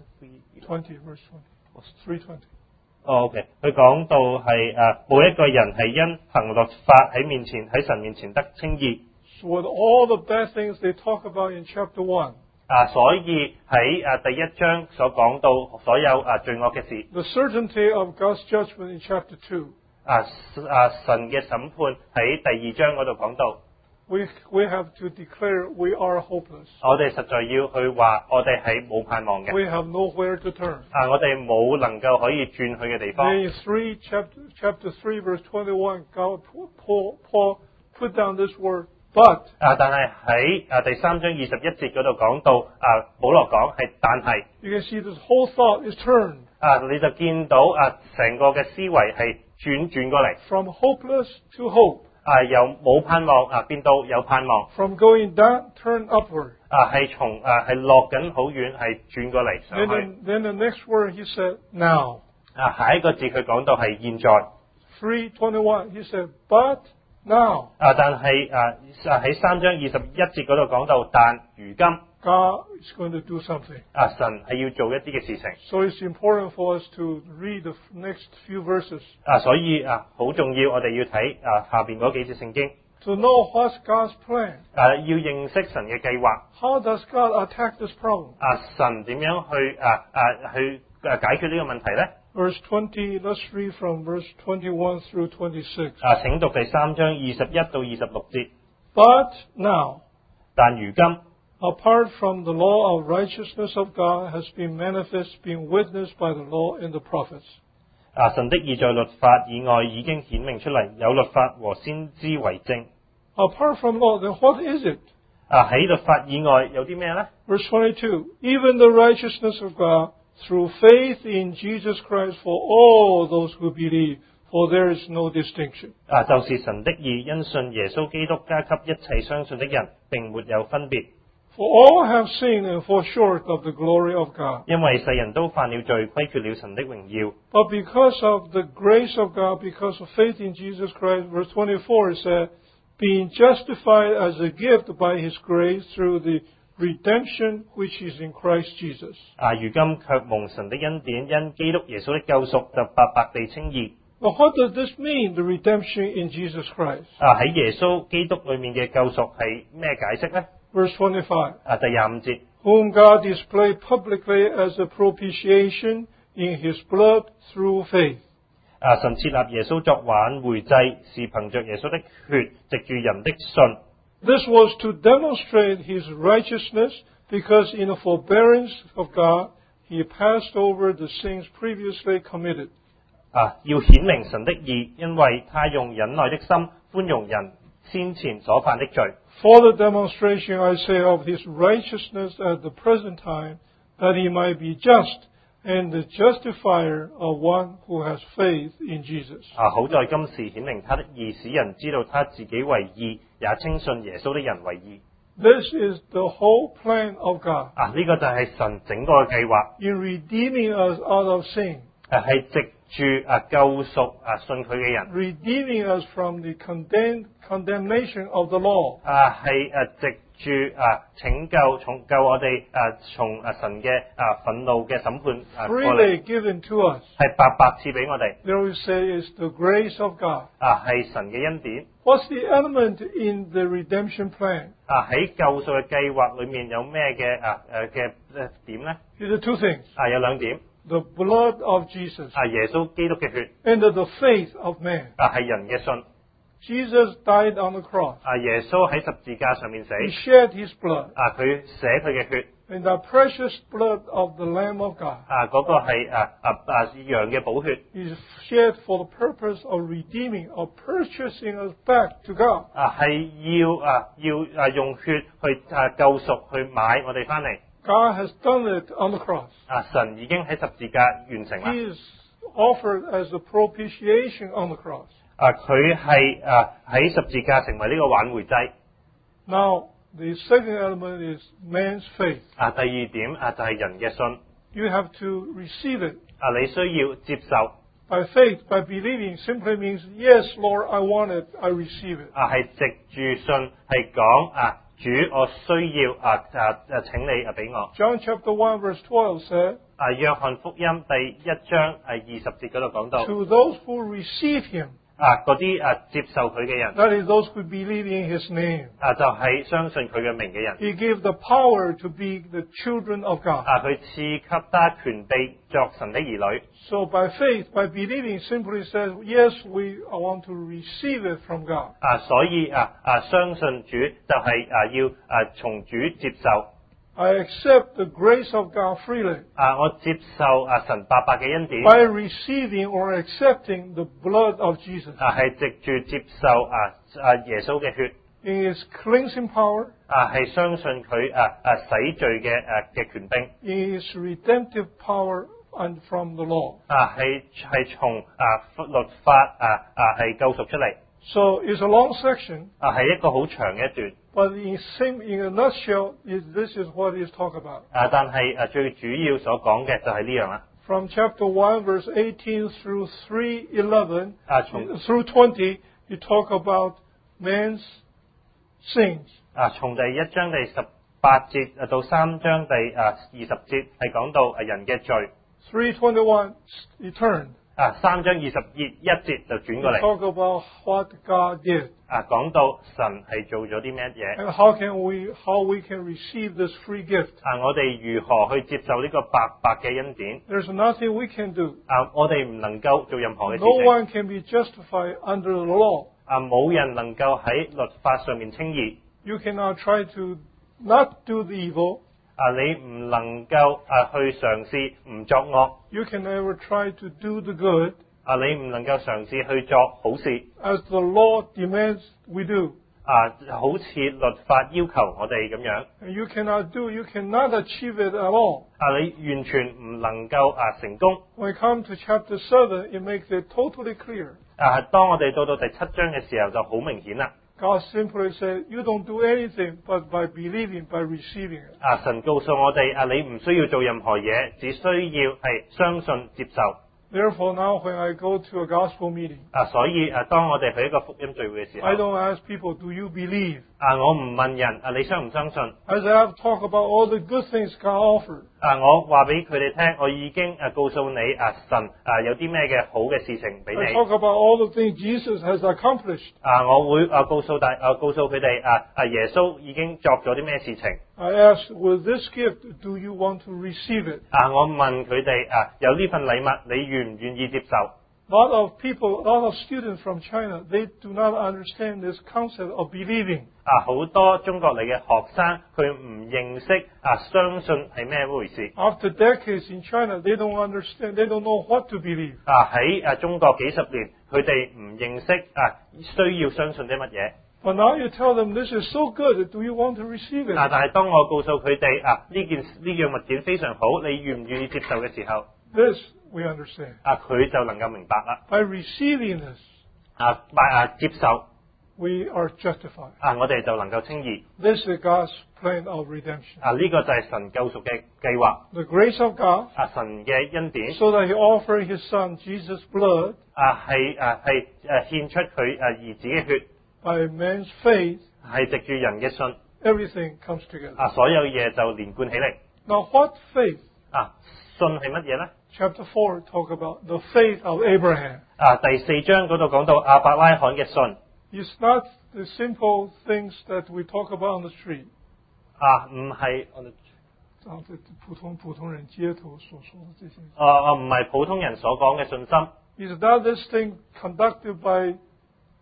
A: 20, verse 20. 320.
B: OK， 佢講到係冇一個人係因行律法喺神面前得稱義。
A: So with all the bad things they talk about in chapter 1,
B: 所以喺第1章所講到所有罪惡嘅事。
A: the certainty of God's judgment in chapter 2,
B: 神嘅審判喺第2章嗰度講到，
A: we have to declare we are hopeless.
B: 我哋實在要去話，我哋係冇盼望嘅。
A: We have nowhere to turn.
B: 我哋冇能夠可以轉去嘅地方。
A: In chapter 3, verse 21, Paul put down this word, but.
B: 但係喺第3章21節嗰度講到，保羅講係但係。
A: You can see this whole thought is turned.
B: 你就見到成個嘅思維係轉過嚟。
A: From hopeless to hope.
B: 由冇盼望變到有盼望。
A: From going down, turn upward.
B: 係從係落緊好遠，係轉過嚟上去。
A: Then the next word he said, now.
B: 下一個字佢講到係現在。
A: 3:21 he said, but now.
B: 但係喺3章21節嗰度講到，但如今
A: God is going to do something.
B: 神係要做一啲嘅事情。
A: So it's important for us to read the next few verses.
B: 所以好重要，我哋要睇下邊嗰幾節聖經。
A: To know what's God's plan.
B: 要認識神嘅計劃。
A: How does God attack this problem?
B: 神點樣去解決呢個問題咧？
A: Verse 20, let's read from verse 21 through 26.
B: 請讀第3章21到26節。
A: But now,
B: 但如今
A: apart from the law of righteousness of God has been manifest, being witnessed by the law and the prophets.
B: 神的義在律法以外已經顯明出嚟，有律法和先知為證。
A: Apart from law, then what is it?
B: 喺律法以外有啲咩咧？
A: Verse 22, even the righteousness of God through faith in Jesus Christ for all those who believe, for there is no distinction.
B: 就是神的義，因信耶穌基督加給一切相信的人，並沒有分別。
A: For all have sinned and fall short of the glory of God.
B: 因為世人都犯了罪，虧缺了神的榮耀。
A: But because of the grace of God, because of faith in Jesus Christ, verse 24 it said, being justified as a gift by His grace through the redemption which is in Christ Jesus.
B: 如今卻蒙神的恩典，因基督耶穌的救贖，就白白地稱義。
A: But what does this mean, the redemption in Jesus Christ?
B: 喺耶穌基督裏面嘅救贖係咩解釋呢？
A: Verse 25.
B: 第25節。
A: Whom God displayed publicly as a propitiation in His blood through faith.
B: 神設立耶穌作挽回祭，是憑着耶穌的血，藉住人的信。
A: This was to demonstrate His righteousness, because in the forbearance of God, He passed over the sins previously committed.
B: 要顯明神的義，因為他用忍耐的心寬容人先前所犯的罪。
A: For the demonstration, I say, of His righteousness at the present time, that He might be just and the justifier of one who has faith in Jesus.
B: 好在今時顯明他的義，使人知道他自己為義，也稱信耶穌的人為義。
A: This is the whole plan of God.
B: 呢個就係神整個嘅計劃。
A: In redeeming us out of sin.
B: 係藉住救贖信佢嘅人。
A: Redeeming us from the condemnation of the law.
B: 係藉住拯救我哋從神嘅憤怒嘅審判過嚟。
A: Freely given to us.
B: 係白白賜俾我哋。
A: There we say is the grace of God.
B: 係神嘅恩典。
A: What's the element in the redemption plan?
B: 喺救贖嘅計劃裏面有咩嘅點咧？
A: These are two things.
B: 有兩點。
A: The blood of Jesus.
B: 耶穌基督嘅血。
A: And the faith of man.
B: 係人嘅信。
A: Jesus died on the cross.
B: 耶穌喺十字架上面死，
A: He shed his blood.
B: 佢捨佢嘅血，
A: And the precious blood of the Lamb of God
B: 嗰個係羊嘅寶血，
A: is shed for the purpose of redeeming or purchasing us back to God.
B: 係要用血去救贖，去買我哋翻嚟。
A: God has done it on the cross.
B: 神已經喺十字架完成啦。
A: He is offered as a propitiation on the cross.
B: 佢係喺十字架成為呢個挽回祭。
A: Now, the second element is man's faith.
B: 第二點就係人嘅信。
A: You have to receive it.
B: 你需要接受。
A: By faith, by believing, simply means, yes, Lord, I want it, I receive it.
B: 係藉住信係講主，我需要請你俾我。
A: John chapter 1 verse 12 said,
B: 約翰福音第1章20節嗰度講到，
A: to those who receive him,
B: 嗰啲接受佢嘅人，
A: that is those who believe in his name,
B: 就係相信佢嘅名嘅人。
A: he gave the power to be the children of God.
B: 佢賜給他權柄作神的兒女。
A: So by faith, by believing, simply says, yes, I want to receive it from God.
B: 所以相信主就係要從主接受。
A: I accept the grace of God freely
B: 我接受神白白嘅恩典，
A: by receiving or accepting the blood of Jesus
B: 係藉住接受耶穌嘅血，
A: in his cleansing power,
B: 係相信佢洗罪嘅權柄，
A: in his redemptive power, and from the law.
B: 係從律法係救贖出嚟。
A: So it's a long section,
B: 係一個好長嘅一段。
A: but in a nutshell, this is what is talked about.
B: 但係最主要所講嘅就係呢樣啦。
A: From chapter 1, verse 18 through 3:11
B: 從
A: through 20, you talk about man's sins.
B: 從第1章第18節到3章第20節係講到人嘅罪。
A: 3:21, he turned.
B: 3章21節就轉過
A: We
B: 嚟，
A: talk about what God did
B: 講到神係做咗啲咩嘢，
A: and how we can receive this free gift.
B: 我哋如何去接受呢個白白嘅恩典？
A: There's nothing we can do.
B: 我哋唔能夠做任何嘅事
A: No
B: 情，
A: one can be justified under the law.
B: 冇人能夠喺律法上面稱義。
A: You cannot try to not do the evil.
B: 你唔能夠去嘗試唔作惡，
A: You can never try to do the good
B: 你唔能夠嘗試去做好事，
A: as the law demands we do.
B: 好似律法要求我哋咁樣，
A: And you cannot achieve it at all.
B: 你完全唔能夠成功。
A: When we come to chapter 7, it makes it totally clear.
B: 當我哋到第7章嘅時候就好明顯啦。
A: God simply said, you don't do anything but by believing, by receiving it.
B: 神告訴我哋你唔需要做任何嘢，只需要係相信接受。
A: Therefore, now when I go to a gospel meeting,
B: 所以當我哋去一個福音聚會嘅時候，
A: I don't ask people, do you believe?
B: 我唔問人你相唔相信。
A: As I have talked about all the good things God offered,
B: 我話俾佢哋聽，我已經告訴你神有啲咩嘅好嘅事情俾
A: I
B: 你。
A: talk about all the things Jesus has accomplished.
B: 我會告訴佢哋耶穌已經作咗啲咩事情。
A: I ask, with this gift, do you want to receive it?
B: 我問佢哋有呢份禮物，你願唔願意接受？
A: A lot of students from China, they do not understand this concept of believing.
B: 好多中國嚟嘅學生，佢唔認識相信係咩回事。
A: After decades in China, they don't understand, they don't know what to believe.
B: 喺中國幾十年，佢哋唔認識需要相信啲乜嘢。
A: But now you tell them this is so good, do you want to receive it?
B: 但係當我告訴佢哋呢樣物件非常好，你願唔願意接受嘅時候，
A: This we understand.
B: 佢就能夠明白啦。
A: By receiving this,
B: 接受，
A: we are justified.
B: 我哋就能夠稱義。
A: This is God's plan of redemption.
B: 呢個就係神救贖嘅計劃。
A: The grace of God,
B: 神嘅恩典，
A: so that He offered His Son Jesus' blood
B: 係獻出佢兒子嘅血，
A: by man's faith,
B: 係藉住人嘅信，
A: everything comes together.
B: 所有嘢就連貫起嚟。
A: Now, what faith?
B: 信係乜嘢呢？
A: Chapter 4 talk about the faith of Abraham.
B: 第4章嗰度講到亞伯拉罕嘅信。
A: It's not the simple things that we talk about on the street.
B: 唔係
A: 普通人街頭所說的這些。
B: 唔係普通人所講嘅信心。
A: It's not this thing conducted by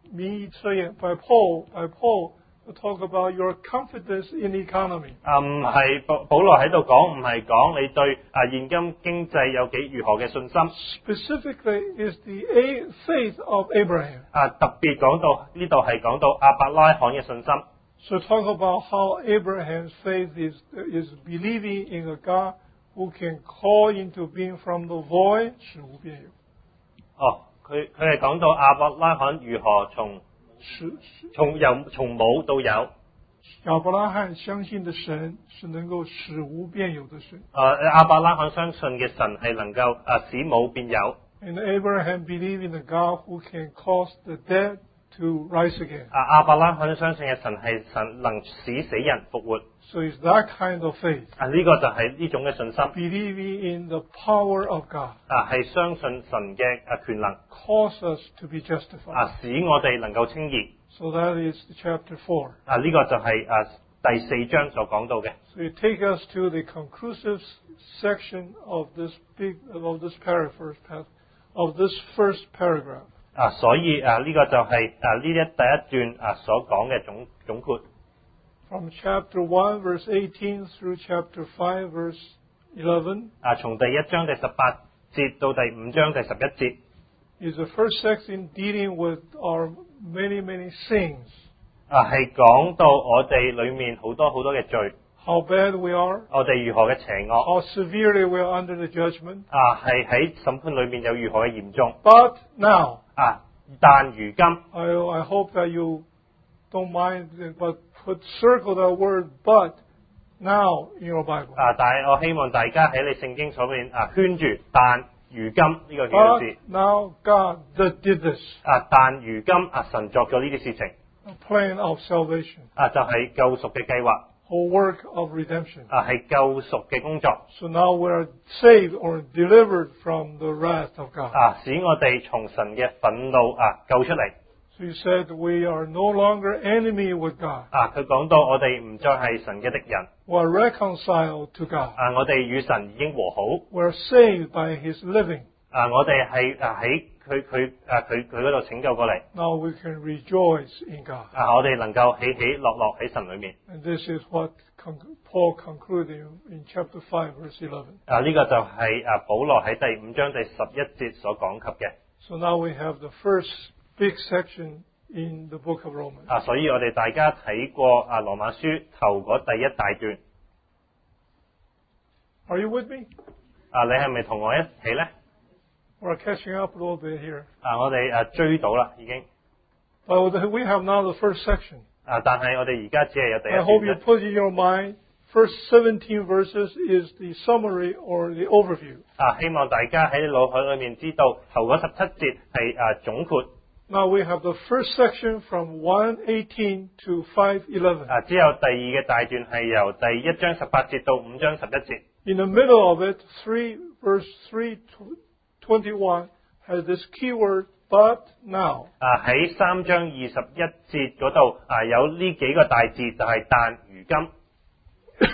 A: me saying by Paul to talk about your confidence in economy.
B: 唔係保羅喺度講，唔係講你對現今經濟有如何嘅信心。
A: Specifically is the faith of Abraham.
B: 特別講到呢度係講到亞伯拉罕嘅信心。
A: So talk about how Abraham's faith is believing in a God who can call into being from the void 使无变有。
B: 佢係講到亞伯拉罕如何從冇到有。
A: 亞伯拉罕相信的神是能夠使無變有的神。
B: 亞伯拉罕相信嘅神係能夠使冇變有。
A: And Abraham believed in a God who can cause the dead to rise again.
B: 亞伯拉罕相信嘅神係神能使死人復活。
A: So it's that kind of faith.
B: 呢個就係呢種嘅信心。
A: Believing in the power of God.
B: 係相信神嘅權能。
A: Cause us to be justified.
B: 使我哋能夠稱義。
A: So that is chapter 4.
B: 呢個就係第4章所講到嘅。
A: So you take us to the conclusive section of this first paragraph.
B: 所以呢個就係呢第一段所講嘅總括。
A: From chapter 1 verse 18 through chapter 5 verse 11.
B: 從第1章第18節到第5章第11節。
A: Is the first section dealing with our many sins.
B: 係講到我哋裏面好多嘅罪。
A: How bad we are.
B: 我哋如何嘅邪惡。
A: How severely we are under the judgment.
B: 係喺審判裏面有如何嘅嚴重。
A: But now.
B: 但如今。
A: I hope that you don't mind, but circle that word "but" now in your Bible.
B: 但係我希望大家喺你聖經上面圈住但如今呢個幾個字。
A: But now God did this.
B: 但如今神作咗呢啲事情。
A: A plan of salvation.
B: 就係救贖嘅計劃。
A: Whole work of redemption.
B: 係救贖嘅工作。
A: So now we are saved or delivered from the wrath of God.
B: 使我哋從神嘅憤怒救出嚟。
A: So he said we are no longer enemy with God.
B: 佢講到我哋唔再係神嘅敵人。
A: We are reconciled to God.
B: 我哋與神已經和好。
A: We are saved by His living.
B: 我哋係喺佢嗰度拯救過嚟。
A: Now we can rejoice in God.
B: 我哋能夠喜樂喺神裏面。
A: And this is what Paul concluded in chapter 5 verse 11.
B: 呢個就係保羅喺第5章第11節所講及嘅。
A: So now we have the first big section in the book of Romans.
B: 所以我哋大家睇過羅馬書頭嗰第一大段。
A: Are you with me?
B: 你係咪同我一起咧？
A: We're catching up a little bit here.
B: 我哋追到啦，已經。
A: But we have now the first section.
B: 但係我哋而家只係有第一
A: I hope you put in your mind, first 17 verses is the summary or the overview.
B: 希望大家喺腦海裏面知道頭嗰17節係總括。
A: Now we have the first section from 1:18 to 5:11.
B: 之後第二嘅大段係由第1章18節到5章11節。
A: In the middle of it, verse 3:21 has this keyword, but now.
B: 喺3章21節嗰度有呢幾個大字就係但如今。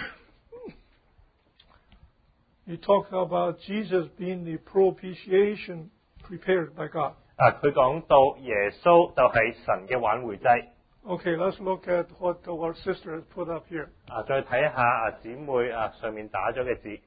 A: He talks about Jesus being the propitiation prepared by God.
B: 佢講到耶穌就係神嘅挽回祭。
A: Okay, let's look at what our sister has put up here.
B: 再睇下姊妹上面打咗嘅字。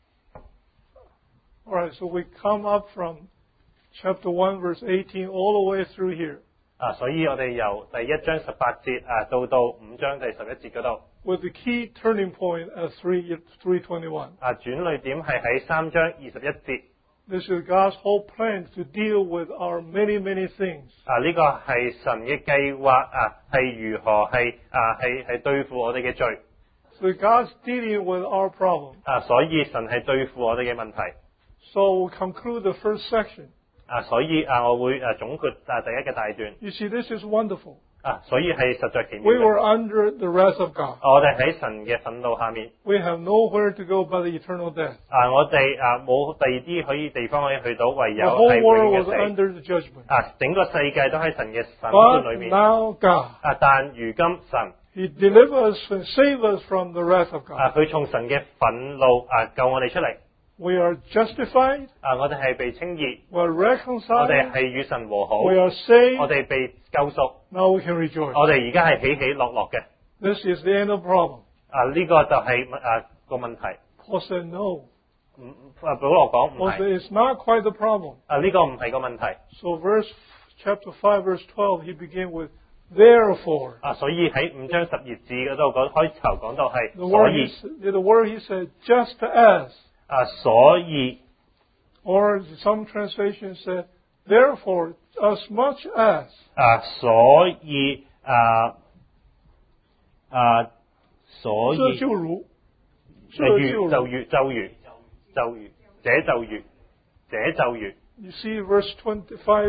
A: All right, so we come up from chapter 1 verse 18 all the way through here.
B: 所以我哋由第1章18節到5章第11節嗰度。
A: With the key turning point at 3:21.
B: 轉捩點係喺3章21節。
A: This is God's whole plan to deal with our many things.
B: 呢個係神嘅計劃係如何係對付我哋嘅罪。
A: So God's dealing with our problem.
B: 所以神係對付我哋嘅問題。
A: So we'll conclude the first section.
B: 所以我會總括第一嘅大段。
A: You see, this is wonderful.
B: 所以係實在奇妙。
A: We were under the wrath of God.
B: 我哋喺神嘅憤怒下面。
A: We have nowhere to go but the eternal death.
B: 我哋冇第二啲地方可以去到，唯有
A: The whole
B: 係
A: world
B: 永
A: was
B: 嘅死。
A: under the judgment.
B: 整個世界都喺神嘅審判裏
A: But
B: 面。
A: now God.
B: 但如今神。
A: He delivered us and saved us from the wrath of God.
B: 佢從神嘅憤怒救我哋出嚟。
A: We are justified.
B: 我哋係被稱義。
A: We are
B: 我哋
A: reconciled.
B: 係與神和好。
A: We are
B: 我
A: saved.
B: 哋被救贖，
A: Now we can rejoice.
B: 我哋而家係起起落落嘅。
A: This is the end of the problem.
B: 呢個就係個問題。
A: Paul said no.
B: 保羅講唔
A: Paul
B: 係，
A: said it's not quite the problem.
B: 呢個唔係個問題。
A: So chapter 5, verse 12, he began with therefore.
B: 所以喺5章12字嗰度開頭講到係
A: The
B: 所
A: word
B: 以
A: the word he said, just as.
B: 所以
A: Or some translations said, therefore, as much as.
B: 所以所以
A: 这就如
B: 這就如
A: You see verse 25,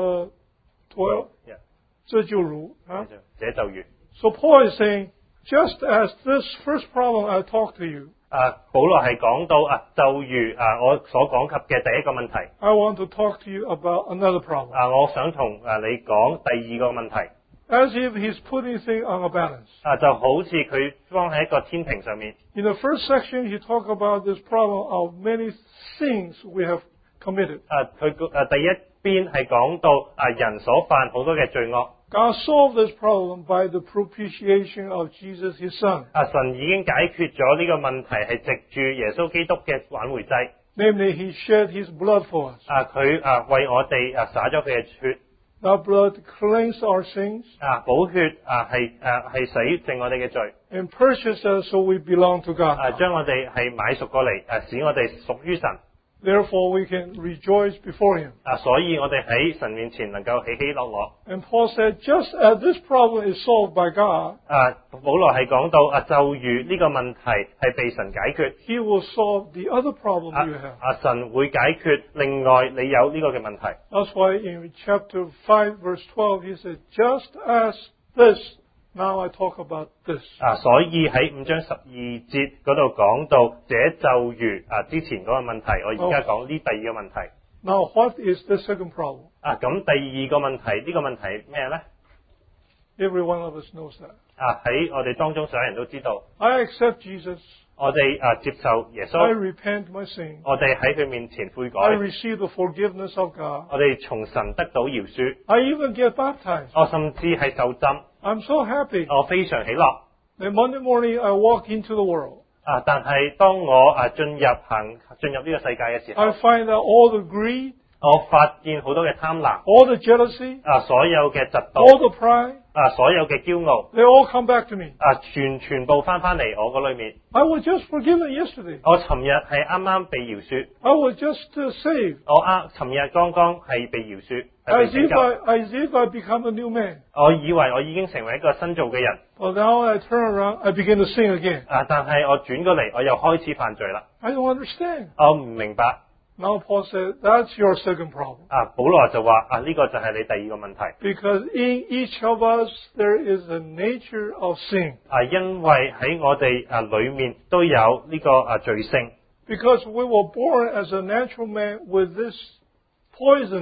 A: 12?
B: Yeah.
A: 这就如, huh?
B: 這就如
A: So Paul is saying, just as this first problem I talked to you,
B: 保羅係講到就如我所講及嘅第一個問題，
A: I want to talk to you about another problem.
B: 我想同你講第二個問題，
A: As if he's putting things on a balance.
B: 就好似佢放喺一個天平上面。
A: In the first section, he talked about this problem of many sins we have committed.
B: 佢第一邊係講到人所犯好多嘅罪惡。
A: God solved this problem by the propitiation of Jesus, his son.
B: 神已經解決咗呢個問題，係藉住耶穌基督嘅挽回祭。
A: Namely, he shed his blood for us.
B: 佢為我哋灑咗佢嘅血。
A: That blood cleansed our sins
B: 寶血係洗淨我哋嘅罪。
A: and purchased us so we belong to God.
B: 將我哋係買贖過嚟，使我哋屬於神。
A: Therefore, we can rejoice before him.
B: 所以我哋喺神面前能夠起起落落。
A: And Paul said, just as this problem is solved by God,
B: 保羅係講到就如呢個問題係被神解決，
A: he will solve the other problem you have.
B: 神會解決另外你有呢個嘅問題。
A: That's why in chapter 5, verse 12, he said, just as this, now I talk about this.
B: 所以喺5章12節嗰度講到，這就如之前嗰個問題，我而家講呢第二個問題。
A: Now, what is the second problem?
B: 咁第二個問題，呢個問題係咩呢？
A: Every one of us knows that.
B: 喺我哋當中所有人都知道，
A: I accept Jesus.
B: 我哋接受耶
A: I
B: 穌，
A: repent my sin.
B: 我哋喺佢面前悔改，
A: I receive the forgiveness of God.
B: 我哋從神得到饒恕，
A: I even get baptized.
B: 我甚至係受浸，
A: I'm so happy.
B: 我非常喜樂。
A: Then Monday morning, I walk into the world.
B: 但係當我進入呢個世界嘅時候，
A: I find out all the greed,
B: 我發現好多嘅貪婪，
A: all the jealousy,
B: 所有嘅嫉
A: all
B: 妒，
A: the pride,
B: 所有嘅驕傲，
A: they all come back to me.
B: 全部翻嚟我嗰裏面。
A: I was just forgiven yesterday.
B: 我尋日係啱啱被饒恕，
A: I was just saved.
B: 我尋日剛剛係被饒恕，係被
A: As
B: 拯
A: if
B: 救。
A: as if I become a new man.
B: 我以為我已經成為一個新造嘅人，
A: But now I turn around, I begin to sin again.
B: 但係我轉過嚟，我又開始犯罪啦。
A: I don't understand.
B: 我唔明白。
A: Now Paul said, that's your second problem.
B: 保羅就話呢個就係你第二個問題。
A: Because in each of us, there is a nature of sin.
B: 因為喺我哋裏面都有呢個罪性。
A: Because we were born as a natural man with this poison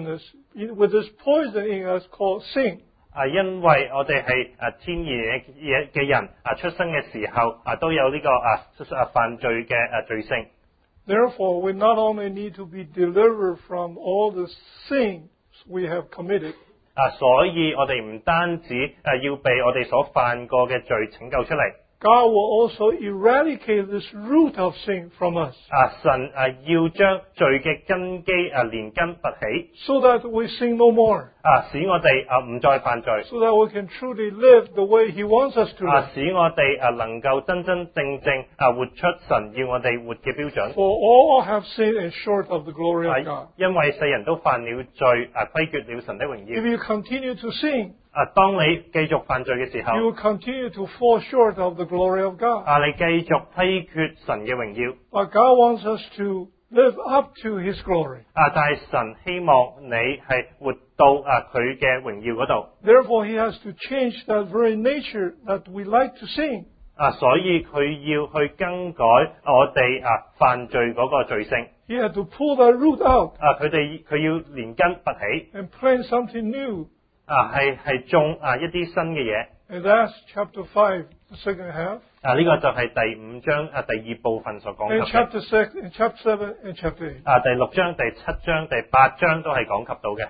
A: in us called sin.
B: 因為我哋係天然嘅人出生嘅時候都有呢個犯罪嘅罪性。
A: Therefore, we not only need to be delivered from all the sins we have committed,
B: 所以我哋唔單止要被我哋所犯過嘅罪拯救出嚟。
A: God will also eradicate this root of sin from us,
B: 神要將罪嘅根基連根拔起，
A: so that we sin no more,
B: 使我哋唔再犯罪，
A: so that we can truly live the way He wants us to live.
B: 使我哋能夠真真正正活出神要我哋活嘅標準。
A: For all have sinned and short of the glory of God.
B: 因為世人都犯了罪，虧缺了神的榮
A: If
B: 耀。
A: you continue to sin,
B: 當你繼續犯罪嘅時候，
A: you will continue to fall short of the glory of God.
B: 你繼續虧缺神嘅榮耀。
A: But God wants us to live up to His glory.
B: 但係神希望你係活到佢嘅榮耀嗰度。
A: Therefore, He has to change that very nature that we like to sin.
B: 所以佢要去更改我哋犯罪嗰個罪性。
A: He had to pull that root out
B: 佢要連根拔起，
A: and plant something new.
B: 係種一啲新嘅嘢。
A: And that's chapter 5, the second half.
B: 呢個就係第5章第二部分所講
A: And
B: 及嘅。
A: chapter 6, and chapter 7, and chapter 8.
B: 第6章、第7章、第8章都係講及到嘅。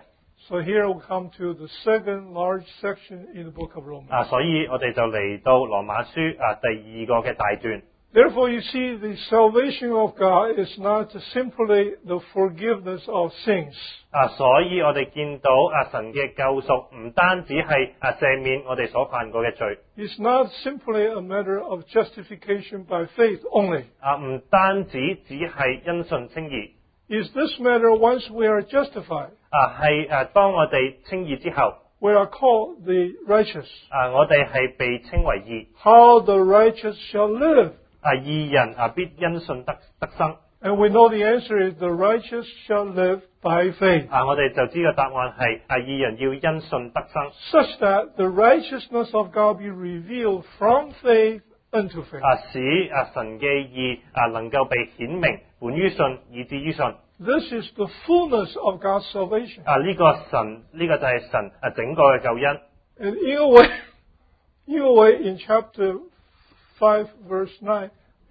A: So here we come to the second large section in the book of Romans.
B: 所以我哋就嚟到羅馬書第二個嘅大段。
A: Therefore, you see, the salvation of God is not simply the forgiveness of sins.
B: 所以我哋見到神嘅救贖唔單止係赦免我哋所犯過嘅罪。
A: It's not simply a matter of justification by faith only.
B: 唔單止只係因信稱義。
A: Is this matter once we are justified?
B: 係當我哋稱義之後。
A: We are called the righteous.
B: 我哋係被稱為義。
A: How the righteous shall live.
B: 義人必因信得生。
A: And we know the answer is the righteous shall live by faith.
B: 我哋就知個答案係義人要因信得生。
A: Such that the righteousness of God be revealed from faith unto faith.
B: 使神嘅義能夠被顯明，本於信，以至於信。
A: This is the fullness of God's salvation.
B: 呢個就係神整個嘅救恩。
A: And in a way, in chapter 5, verse 9,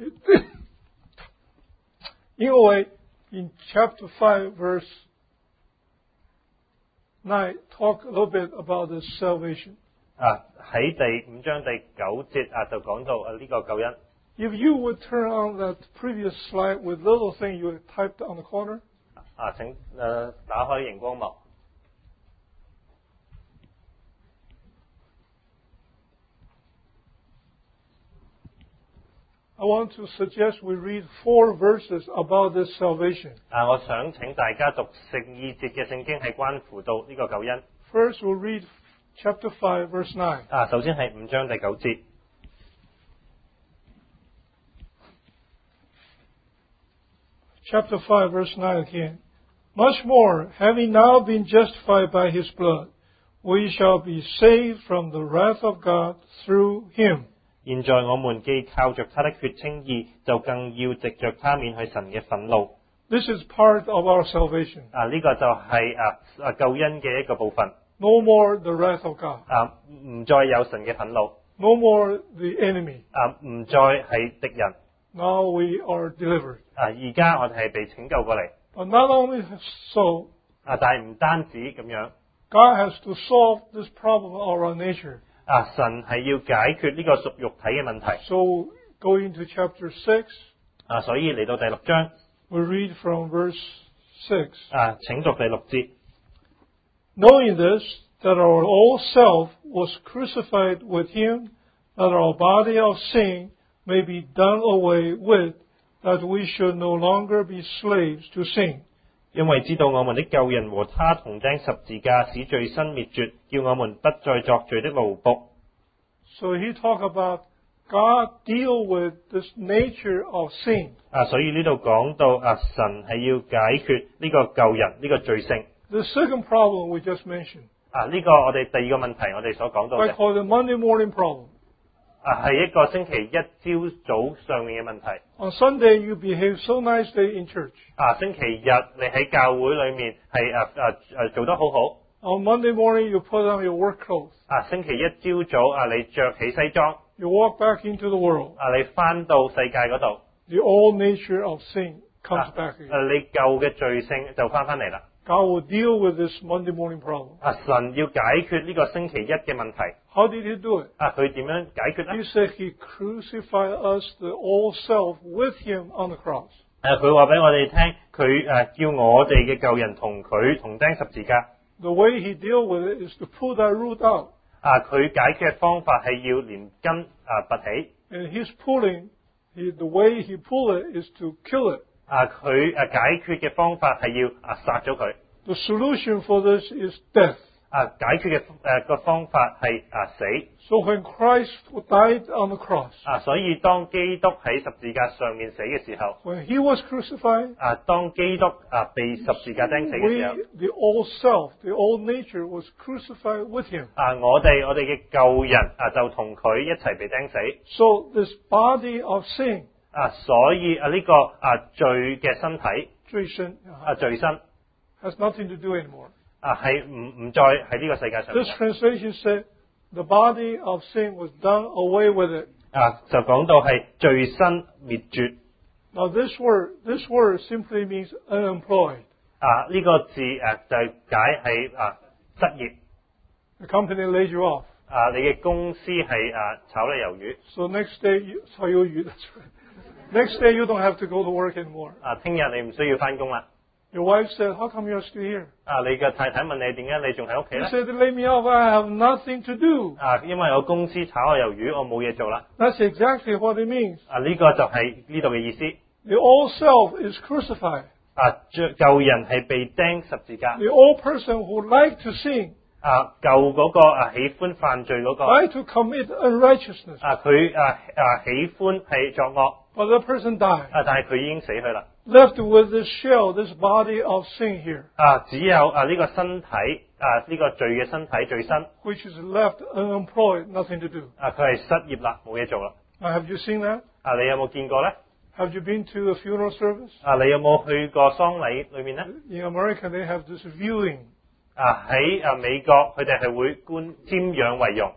A: in chapter 5, verse 9, talk a little bit about this salvation.
B: 喺第5章第9節就講到呢個救恩。
A: If you would turn on that previous slide with little thing you typed on the corner.
B: 請打開熒光幕。
A: I want to suggest we read 4 verses about this salvation.
B: 我想請大家讀12節嘅聖經，係關乎到呢個救恩。
A: First, we'll read chapter 5, verse 9.
B: 首先係5章第9節。
A: Chapter 5, verse 9 again. Much more, having now been justified by his blood, we shall be saved from the wrath of God through him.
B: 現在我們既靠着他的血稱義，就更要藉着他免去神嘅憤怒。
A: This is part of our salvation.
B: 呢個就係救恩嘅一個部分。
A: No more the wrath of God.
B: 唔再有神嘅憤怒。
A: No more the enemy.
B: 唔再係敵人。
A: Now we are delivered.
B: 而家我哋係被拯救過嚟。
A: But not only so.
B: 但係唔單止咁樣。
A: God has to solve this problem of our nature.
B: 神係要解決呢個屬肉體嘅問題。
A: So going to chapter 6.
B: 所以嚟到第6章。
A: We read from verse 6.
B: 請讀第6節。
A: Knowing this, that our old self was crucified with him, that our body of sin may be done away with, that we should no longer be slaves to sin.
B: 因為知道我們的舊人和他同釘十字架，使罪身滅絕，叫我們不再作罪的奴僕。
A: So he talked about God deal with this nature of sin.
B: 所以呢度講到神係要解決呢個舊人呢個罪性。
A: The second problem we just mentioned.
B: 呢個我哋第二個問題，我哋所講到嘅。
A: I call it Monday morning problem.
B: 係一個星期一朝早上面嘅問題。
A: On Sunday you behave so nicely in church.
B: 星期日你喺教會裏面係做得好好。
A: On Monday morning you put on your work clothes.
B: 星期一朝早你着起西裝。
A: You walk back into the world.
B: 你返到世界嗰度。
A: The old nature of sin comes back again.
B: 你舊嘅罪性就返嚟啦。
A: God will deal with this Monday morning problem.
B: 神要解決呢個星期一嘅問題。
A: How did he do it?
B: 佢點樣解決呢？
A: He said he crucified us, the old self, with him on the cross.
B: 佢話俾我哋聽，佢叫我哋嘅舊人同佢同釘十字架。
A: The way he deal with it is to pull that root out.
B: 佢解決嘅方法係要連根拔起。
A: And his pulling, the way he pull it is to kill it.
B: 佢解決嘅方法係要殺咗佢。
A: The solution for this is death.
B: 解決嘅個方法係死。
A: So when Christ died on the cross.
B: 所以當基督喺十字架上面死嘅時候。
A: When he was crucified.
B: 當基督被十字架釘死嘅時候。
A: The old self, the old nature was crucified with him.
B: 我哋嘅舊人就同佢一齊被釘死。
A: So this body of sin.
B: 所以呢個罪嘅身體。
A: 罪身。
B: 罪身。
A: Has nothing to do anymore.
B: 係唔再喺呢個世界上。
A: This translation said the body of sin was done away with it.
B: 就講到係罪身滅絕。
A: Now this word simply means unemployed.
B: 呢個字就解係失業，
A: The company laid you off.
B: 你嘅公司係炒你魷魚，
A: So next day, that's right. Next day you don't have to go to work anymore.
B: 聽日你唔需要返工啦。
A: Your wife said, "How come you're still here?"
B: 你嘅太太問你點解你仲喺屋企
A: You
B: 咧？
A: said, "They laid me off. I have nothing to do."
B: 因為我公司炒我魷魚，我冇嘢做啦。
A: That's exactly what it means.
B: 呢個就係呢度嘅意思。
A: The old self is crucified.
B: 舊人係被釘十字架。
A: The old person who liked to sin,
B: 舊嗰個喜歡犯罪嗰個，
A: liked to commit unrighteousness,
B: 佢喜歡係作惡，
A: but the person died,
B: 但係佢已經死去啦。
A: left with this shell, this body of sin here,
B: 只有呢個身體，呢個罪嘅身體罪身，
A: which is left unemployed, nothing to do.
B: 佢係失業啦，冇嘢做啦。
A: Now, have you seen that?
B: 你有冇見過咧？
A: Have you been to a funeral service?
B: 你有冇去過喪禮裏面咧？
A: In America, they have this viewing.
B: 喺美國，佢哋係會瞻仰遺容。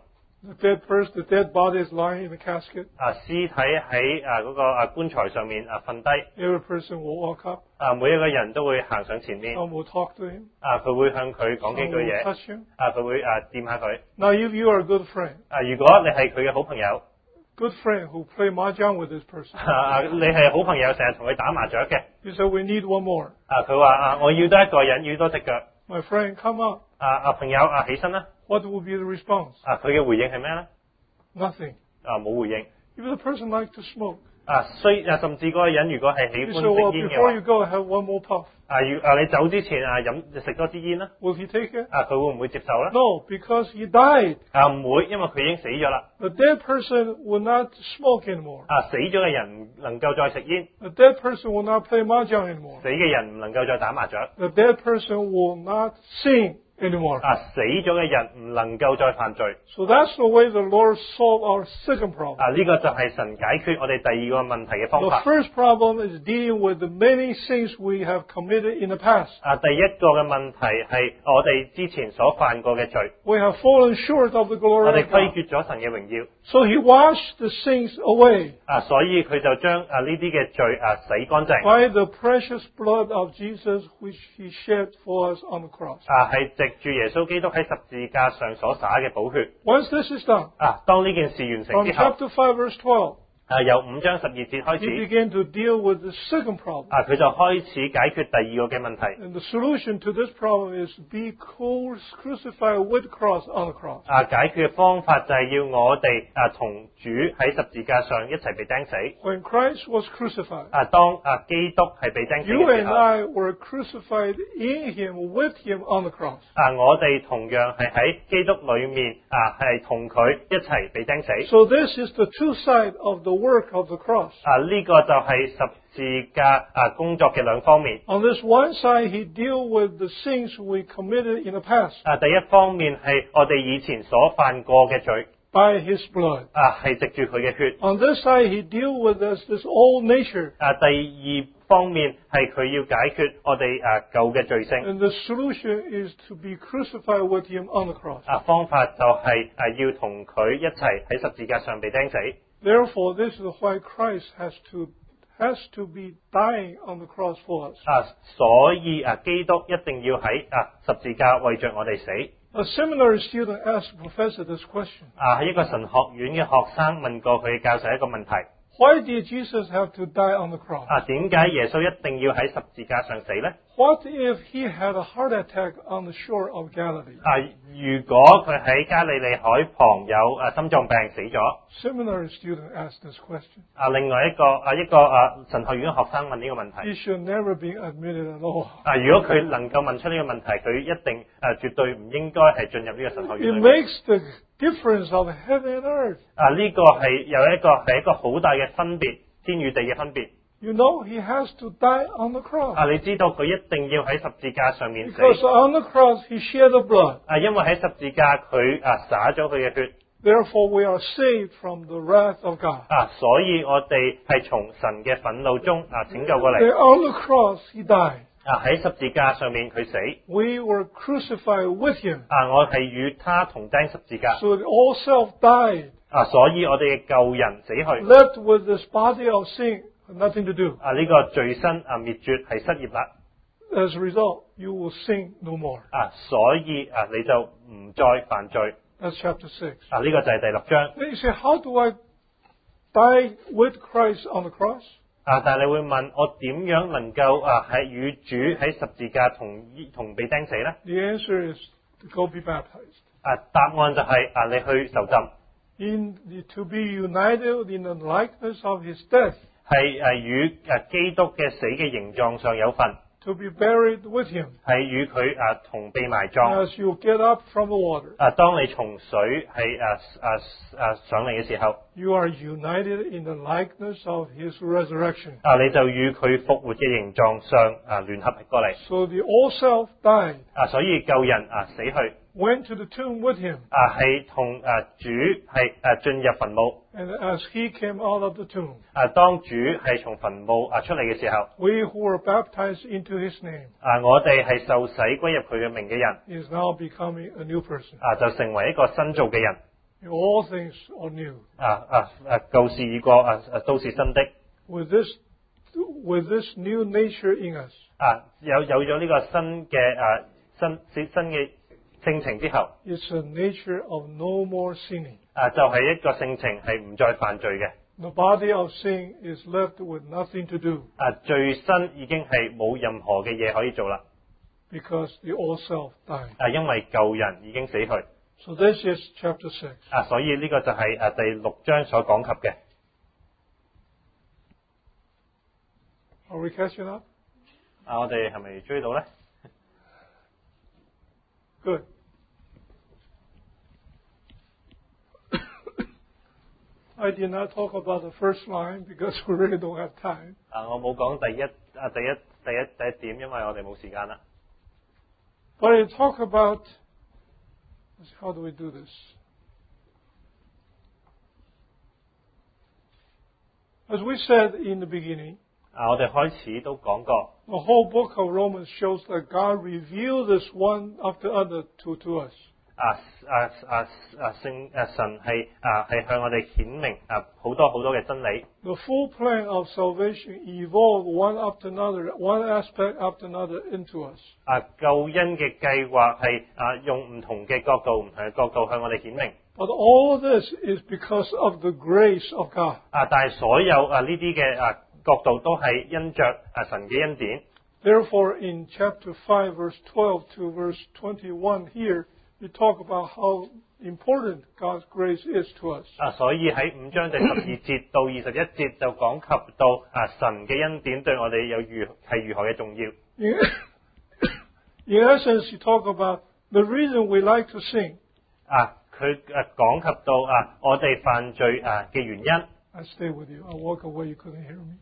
A: The dead body is lying in a casket.
B: 屍體喺嗰個棺材上面瞓低。
A: Every person will walk up.
B: 每一個人都會行上前面。
A: Some will talk to him.
B: 佢會向佢講
A: Some
B: 幾句
A: will
B: 嘢。
A: touch him.
B: 佢會掂下佢。
A: Now, if you are a good friend,
B: 如果你係佢嘅好朋友，
A: good friend who play mahjong with this person,
B: 你係好朋友，成日同佢打麻雀嘅。
A: you say, "We need one more."
B: 佢話我要多一個人，要多隻腳。
A: My friend, come up.
B: 朋友起身啦。
A: What will be the response?
B: 佢嘅回應係咩咧？
A: Nothing.
B: 冇回應。
A: If the person likes to smoke,
B: 甚至嗰個人如果係喜
A: you
B: 歡
A: say,
B: 食
A: "Well,
B: 煙
A: before
B: 嘅
A: you go, have one more puff."
B: 話，你走之前食多支煙啦。
A: Will he take it?
B: 佢會唔會接受咧？
A: No, because he died.
B: 唔會，因為佢已經死咗啦。
A: The dead person will not smoke anymore.
B: 死咗嘅人唔能夠再食煙，
A: The dead person will not play mahjong anymore.
B: 死嘅人唔能夠再打麻雀。
A: The dead person will not sing anymore.
B: 死咗嘅人唔能夠再犯罪。
A: So that's the way the Lord solved our second problem.
B: 呢個就係神解決我哋第二個問題嘅方
A: The
B: 法。
A: first problem is dealing with the many sins we have committed in the past.
B: 第一個嘅問題係我哋之前所犯過嘅罪，
A: We have fallen short of the
B: 我
A: glory
B: 哋
A: of
B: 虧
A: God.
B: 缺咗神嘅榮耀。
A: So he washed the sins away
B: 所以佢就將呢啲嘅罪洗乾淨。
A: by the precious blood of Jesus which he shed for us on the cross.
B: 係藉住耶穌基督喺十字架上所灑嘅寶血。
A: Once this is done,
B: 當呢件事完成
A: from
B: 之後，
A: chapter 5 verse 12,
B: 由5章12節開
A: he
B: 始，
A: began to deal with the second problem.
B: 佢就開始解決第二個嘅問題。
A: And the solution to this problem is to be crucified with cross on the cross.
B: 解決嘅方法就係要我哋同主喺十字架上一齊被釘死。
A: When Christ was crucified,
B: 當基督係被釘死
A: you
B: 嘅時
A: and
B: 候，
A: I were crucified in him, with him on the cross.
B: 我哋同樣係喺基督裏面係同佢一齊被釘死。
A: So this is the two sides of the work of the cross.
B: 呢個就係十字架工作嘅兩方面。
A: On this one side, he deal with the sins we committed in the past
B: 第一方面係我哋以前所犯過嘅罪，
A: by his blood.
B: 係藉住佢嘅血。
A: On this side, he deal with this old nature.
B: 第二方面係佢要解決我哋舊嘅罪性。
A: And the solution is to be crucified with him on the cross.
B: 方法就係要同佢一齊喺十字架上被釘死。
A: Therefore, this is why Christ has to be dying on the cross for us.
B: 所以基督一定要喺十字架為着我哋死。
A: A seminary student asked the professor this question.
B: 一個神學院嘅學生問過佢嘅教授一個問題。
A: Why did Jesus have to die on the cross?
B: 點解耶穌一定要喺十字架上死呢？
A: What if he had a heart attack on the shore of Galilee?
B: 如果佢喺加利利海旁有心臟病死咗。
A: Seminary student asked this question.
B: 另外一個神學院嘅學生問呢個問題。
A: He should never be admitted at all.
B: 如果佢能夠問出呢個問題，佢一定絕對唔應該係進入呢個神學
A: It
B: 院裏面。
A: makes the difference of heaven and earth.
B: 呢個係一個好大嘅分別，天與地嘅分別。
A: You know, he has to die on the cross.
B: 你知道佢一定要喺十字架上面死。
A: Because on the cross, he shed the blood.
B: 因為喺十字架佢灑咗佢嘅血。
A: Therefore, we are saved from the wrath of God.
B: 所以我哋係從神嘅憤怒中拯救過
A: And
B: 嚟。
A: on the cross, he died.
B: 喺十字架上面佢死。
A: We were crucified with him.
B: 我係與他同釘十字架。
A: So that all self died.
B: 所以我哋嘅舊人死去。
A: Left with this body of sin, nothing to do.
B: 呢個罪身滅絕係失業啦。
A: as a result, you will sin no more.
B: 所以你就唔再犯罪。
A: That's chapter 6.
B: 呢個就係第6章。
A: Then you say, how do I die with Christ on the cross?
B: 但係你會問我點樣能夠係與主喺十字架同被釘死呢？
A: The answer is to go be baptized.
B: 答案就係你去受浸，
A: To be united in the likeness of His death.
B: 係與基督嘅死嘅形狀上有份，
A: To be buried with Him.
B: 係與佢同被埋葬。
A: As you get up from the water.
B: 當你從水係上嚟嘅時候，
A: You are united in the likeness of His resurrection.
B: 你就與佢復活嘅形狀上聯合過嚟。
A: So the old self died.
B: 所以舊人死去。
A: Went to the tomb with Him.
B: 係同主係進入墳墓。
A: And as He came out of the tomb.
B: 當主係從墳墓出嚟嘅時候，
A: We who were baptized into His name.
B: 我哋係受洗歸入佢嘅名嘅人，
A: Is now becoming a new person.
B: 就成為一個新造嘅人。
A: All things are new.
B: 舊事已過，都是新的。
A: With this new nature in us.
B: 有咗呢個新嘅新嘅性情之後，
A: It's a nature of no more sinning.
B: 就係一個性情係唔再犯罪嘅。
A: The body of sin is left with nothing to do.
B: 罪身已經係冇任何嘅嘢可以做啦。
A: Because the old self died.
B: 因為舊人已經死去。
A: So this is chapter 6.
B: 所以呢個就係第6章所講及嘅。
A: Are we catching up?
B: 我哋係咪追到呢？
A: Good. I did not talk about the first line because we really don't have time.
B: 我冇講第一點，因為我哋冇時間啦。
A: But I talk about how do we do this? As we said in the beginning,
B: 我哋開始都講過，
A: the whole book of Romans shows that God revealed this one after other to us.
B: 神係向我哋顯明好多嘅真理。
A: The full plan of salvation evolved one after another, one aspect after another into us.
B: 救恩嘅計劃係用唔同嘅角度向我哋顯明。
A: But all of this is because of the grace of God.
B: 但係所有呢啲嘅角度都係因着神嘅恩典。
A: Therefore, in chapter 5, verse 12 to verse 21 here, we talk about how important God's grace is to us.
B: 所以喺5章第12節到21節就講及到神嘅恩典對我哋係如何嘅重要。
A: In essence, you talk about the reason we like to sin.
B: 佢講及到我哋犯罪嘅原因。
A: I stay with you. I walk away. You couldn't hear me.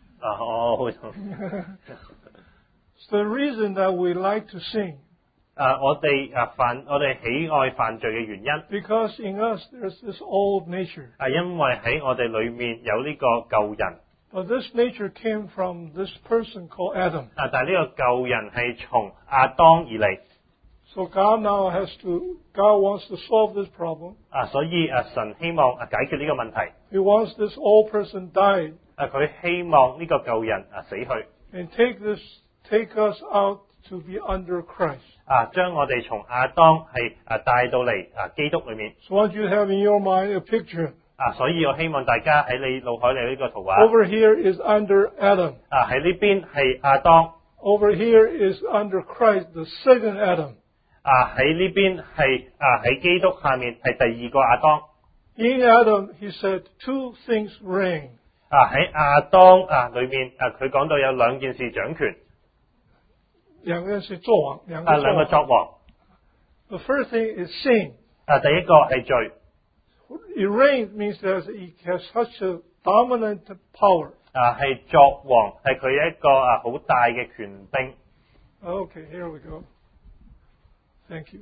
B: So
A: the reason that we like to sin.
B: 我哋喜愛犯罪嘅原因。
A: Because in us there's this old nature.
B: 因為喺我哋裏面有呢個舊人。
A: But this nature came from this person called Adam.
B: 但係呢個舊人係從亞當而嚟。
A: So God wants to solve this problem.
B: 所以神希望解決呢個問題。
A: He wants this old person died.
B: 佢希望呢個舊人死去。
A: And take us out to be under Christ.
B: 將我哋從亞當係帶到嚟基督裏面。
A: So I want you to have in your mind a picture.
B: 所以我希望大家喺你腦海裏呢個圖畫。
A: Over here is under Adam.
B: 喺呢邊係亞當。
A: Over here is under Christ, the second Adam.
B: 喺呢邊係喺基督下面係第二個亞當。
A: In Adam, he said, two things reign.
B: 喺亞當裏面佢講到有兩件事掌權。
A: 兩個作王。
B: 兩個作王。
A: The first thing is sin.
B: 第一個係罪。
A: It reigns means that it has such a dominant power.
B: 係作王，係佢一個好大嘅權柄。
A: Okay, here we go. Thank you.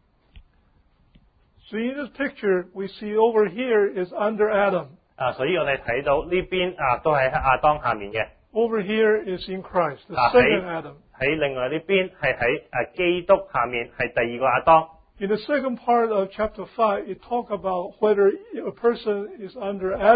A: So in this picture, we see over here is under Adam.
B: 所以我哋睇到呢邊都係喺亞當下面嘅。
A: Over here is in Christ, the second Adam.
B: 喺另外呢邊係喺基督下面係第二個亞當。
A: In the second part of chapter 5, it talks about whether a person is under Adam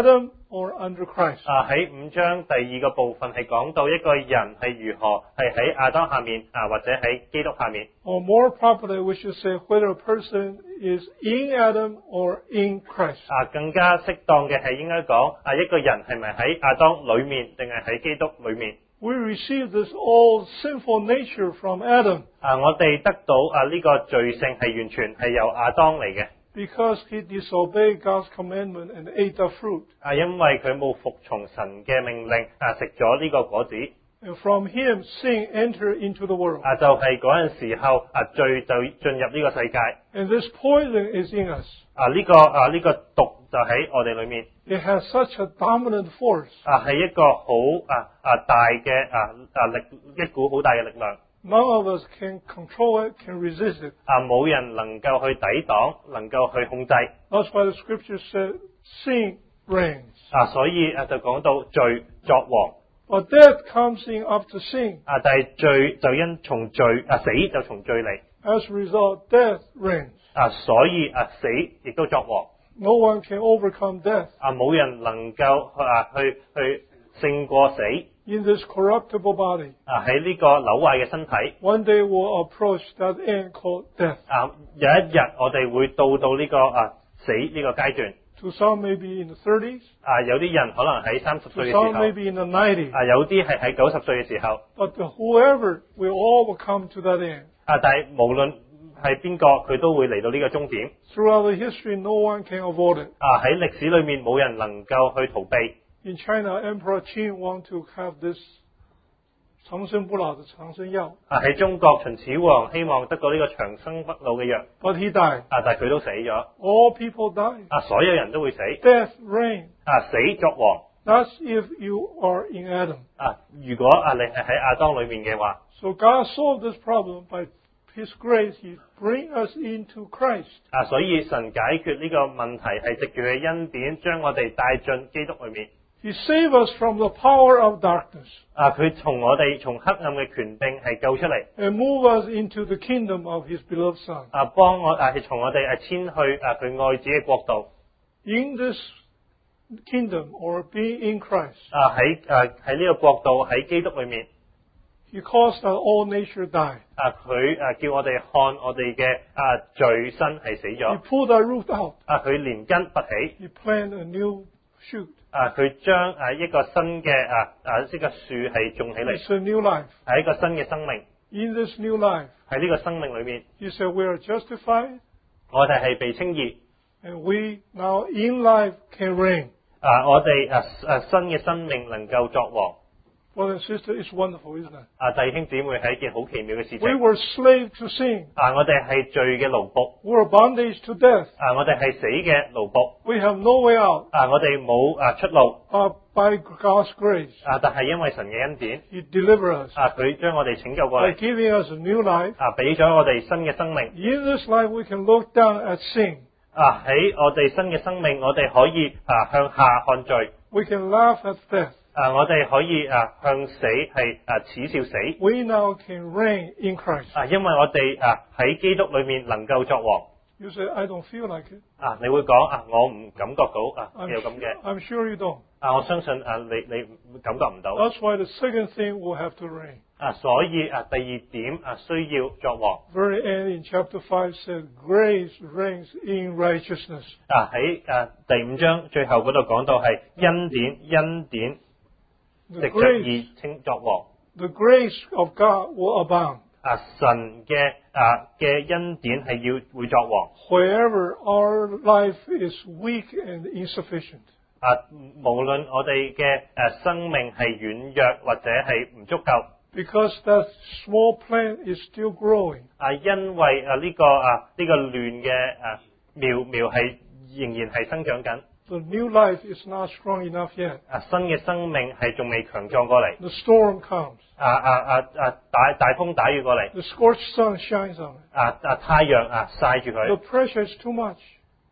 A: or under Christ.
B: 喺5章第2個部分係講到一個人係如何係喺亞當下面或者喺基督下面。
A: Or more properly, we should say whether a person is in Adam or in Christ.
B: 更加適當嘅係應該講一個人係咪喺亞當裏面定係喺基督裏面。
A: We receive this old sinful nature from Adam.
B: 我哋得到呢個罪性係完全係由亞當嚟嘅。
A: Because he disobeyed God's commandment and ate the fruit.
B: 因為佢冇服從神嘅命令食咗呢個果子。
A: And from him, sin entered into the world.
B: 就係嗰陣時候罪就進入呢個世界。
A: And this poison is in us.
B: 呢個毒就喺我哋裏面。
A: It has such a dominant force.
B: 係一個好大嘅一股好大嘅力量。
A: None of us can control it, can resist it.
B: 冇人能夠去抵擋，能夠去控制。
A: That's why the scripture said, sin reigns.
B: 所以就講到罪作王。
A: But death comes in after sin.
B: 但係罪就因從罪死就從罪嚟。
A: As a result, death reigns.
B: 所以死亦都作王。
A: No one can overcome death.
B: 冇人能夠去勝過死。
A: In this corruptible body.
B: 喺呢個朽壞嘅身體。
A: One day we'll approach that end called death.
B: 有一日我哋會到呢個死呢個階段。
A: To some maybe in the 30s.
B: 有啲人可能喺30歲嘅時
A: To
B: 候。
A: some maybe in the 90s.
B: 有啲係喺90歲嘅時候。
A: But whoever will all come to that end.
B: 但係無論係邊個，佢都會嚟到呢個終點。
A: Throughout the history, no one can avoid it.
B: 喺歷史裏面冇人能夠去逃避。
A: In China, Emperor Qin want to have this 長生不老的長生藥。
B: 喺中國，秦始皇希望得到呢個長生不老嘅藥。
A: But he died.
B: 但係佢都死咗。
A: All people die.
B: 所有人都會死。
A: Death reigns.
B: 死作王。
A: That's if you are in Adam.
B: 如果你係喺亞當裏面嘅話。
A: So God solved this problem by His grace. He bring us into Christ.
B: 所以神解決呢個問題係藉住佢恩典，將我哋帶進基督裏面。
A: He saved us from the power of darkness.
B: 佢從我哋從黑暗嘅權柄係救出嚟。
A: And move us into the kingdom of His beloved Son.
B: 幫我係從我哋遷去佢愛子嘅國度。
A: In this kingdom or being in Christ.
B: 喺呢個國度喺基督裏面。
A: He caused that all nature die.
B: 佢叫我哋看我哋嘅罪身係死咗。
A: He pulled that root out.
B: 佢連根拔起。
A: He planted a new shoot.
B: 佢將一個新嘅呢個樹係種起嚟。
A: It's a new life.
B: 係一個新嘅生命。
A: In this new life.
B: 喺呢個生命裏面。
A: He said we are justified.
B: 我哋係被稱義。
A: And we now in life can reign.
B: 我哋新嘅生命能夠作王。
A: Brother and sister, it's wonderful, isn't it?
B: 弟兄姊妹係一件好奇妙嘅事情。
A: We were slave to sin.
B: 我哋係罪嘅奴僕。
A: We were bondage to death.
B: 我哋係死嘅奴僕。
A: We have no way out.
B: 我哋冇出路。
A: By God's grace.
B: 但係因為神嘅恩典。
A: He delivered us.
B: 佢將我哋拯救過嚟。
A: By giving us a new life.
B: 俾咗我哋新嘅生命。
A: In this life, we can look down at sin.
B: 喺我哋新嘅生命，我哋可以向下看罪。
A: We can laugh at death.
B: 我哋可以向死係恥笑死。
A: We now can reign in Christ.
B: 因為我哋喺基督裏面能夠作王。
A: You say, I don't feel like it.
B: 你會講我唔感覺到有咁嘅。
A: I'm sure you don't.
B: 我相信你感覺唔到。
A: That's why the second thing will have to reign.
B: 所以第二點需要作王。
A: Very end in chapter 5 said, grace reigns in righteousness.
B: 喺第5章最後嗰度講到係恩典藉着義稱作王。
A: The grace of God will abound.
B: 神嘅恩典係會作王。
A: Wherever our life is weak and insufficient.
B: 無論我哋嘅生命係軟弱或者係唔足夠。
A: Because that small plant is still growing.
B: 因為呢個亂嘅苗係仍然係生長緊。
A: The new life is not strong enough yet.
B: 新嘅生命係仲未強壯過嚟。
A: The storm comes.
B: 大風打雨過嚟。
A: The scorched sun shines on it.
B: 太陽曬住佢。
A: The pressure is too much.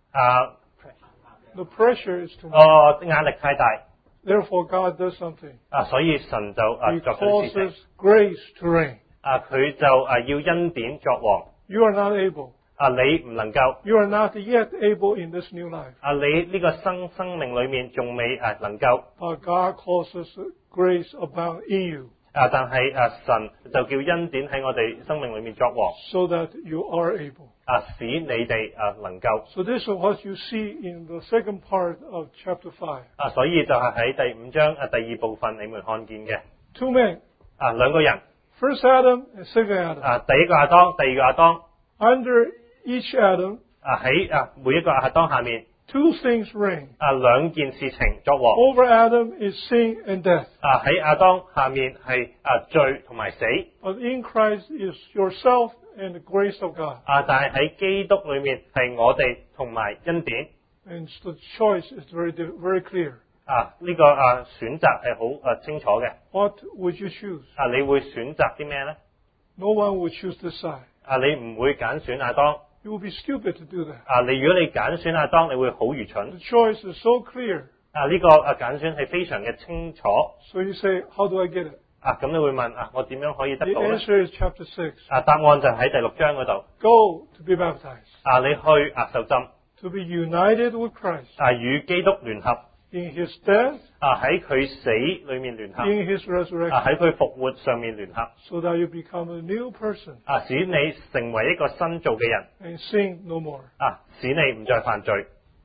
A: The pressure is too much.
B: 壓力太大。
A: Therefore, God does something.
B: 所以神就作出事情。
A: He causes grace to reign.
B: 佢就要恩典作王。
A: You are not able.
B: 你唔能夠
A: You are not yet able in this new life.
B: 你呢個生命裏面仲未能夠
A: But God causes grace abound in you,
B: 但係神就叫恩典喺我哋生命裏面作王
A: so that you are able.
B: 使你哋能夠
A: So this is what you see in the second part of chapter 5.
B: 所以就係喺第5章第2部分你們看見嘅
A: Two men,
B: 兩個人
A: first Adam and second Adam.
B: 第一個亞當，第二個亞當
A: Under each Adam,
B: 喺每一個亞當下面
A: two things reign.
B: 兩件事情作王
A: Over Adam is sin and death.
B: 喺亞當下面係罪同埋死
A: But in Christ is yourself and the grace of God.
B: 但係喺基督裏面係我哋同埋恩典
A: And the choice is very clear.
B: 呢個選擇係好清楚嘅
A: What would you choose?
B: 你會選擇啲咩呢
A: No one would choose this side.
B: 你唔會揀選亞當
A: You would be stupid to do that.
B: 如果你揀選亞當，你會好愚蠢
A: The choice is so clear.
B: 呢個揀選係非常嘅清楚
A: So you say, how do I get it?
B: 咁你會問我點樣可以得
A: The
B: 到呢
A: answer is chapter 6.
B: 答案就喺第6章嗰度
A: Go to be baptized.
B: 你去受浸
A: To be united with Christ
B: 與基督聯合
A: in his death,
B: 喺佢死裏面聯合
A: in his resurrection,
B: 喺佢復活上面聯合
A: so that you become a new person
B: 使你成為一個新造嘅人
A: and sin no more.
B: 使你唔再犯罪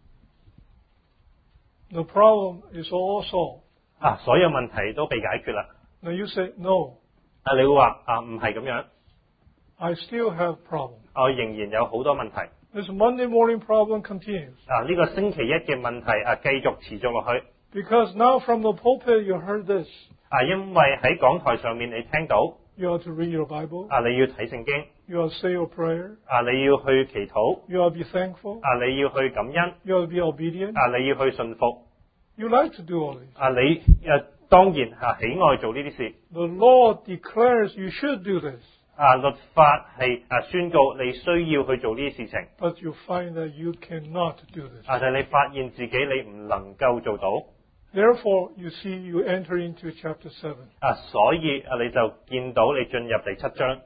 A: The problem is all solved.
B: 所有問題都被解決啦
A: Now you say, no,
B: 你會話唔係咁樣
A: I still have problems.
B: 我仍然有好多問題
A: This Monday morning problem continues.
B: 呢個星期一嘅問題繼續持續落去
A: Because now from the pulpit you heard this.
B: 因為喺講台上面你聽到
A: You have to read your Bible.
B: 你要睇聖經
A: You have to say your prayer.
B: 你要去祈禱
A: You have to be thankful.
B: 你要去感恩
A: You have to be obedient.
B: 你要去信服
A: You like to do all this.
B: 你當然喜愛做呢啲事
A: The law declares you should do this.
B: 律法係宣告你需要去做呢啲事情
A: But you find that you cannot do this.
B: 但係你發現自己你唔能夠做到
A: Therefore, you see, you enter into chapter 7.
B: 所以你就見到你進入第7章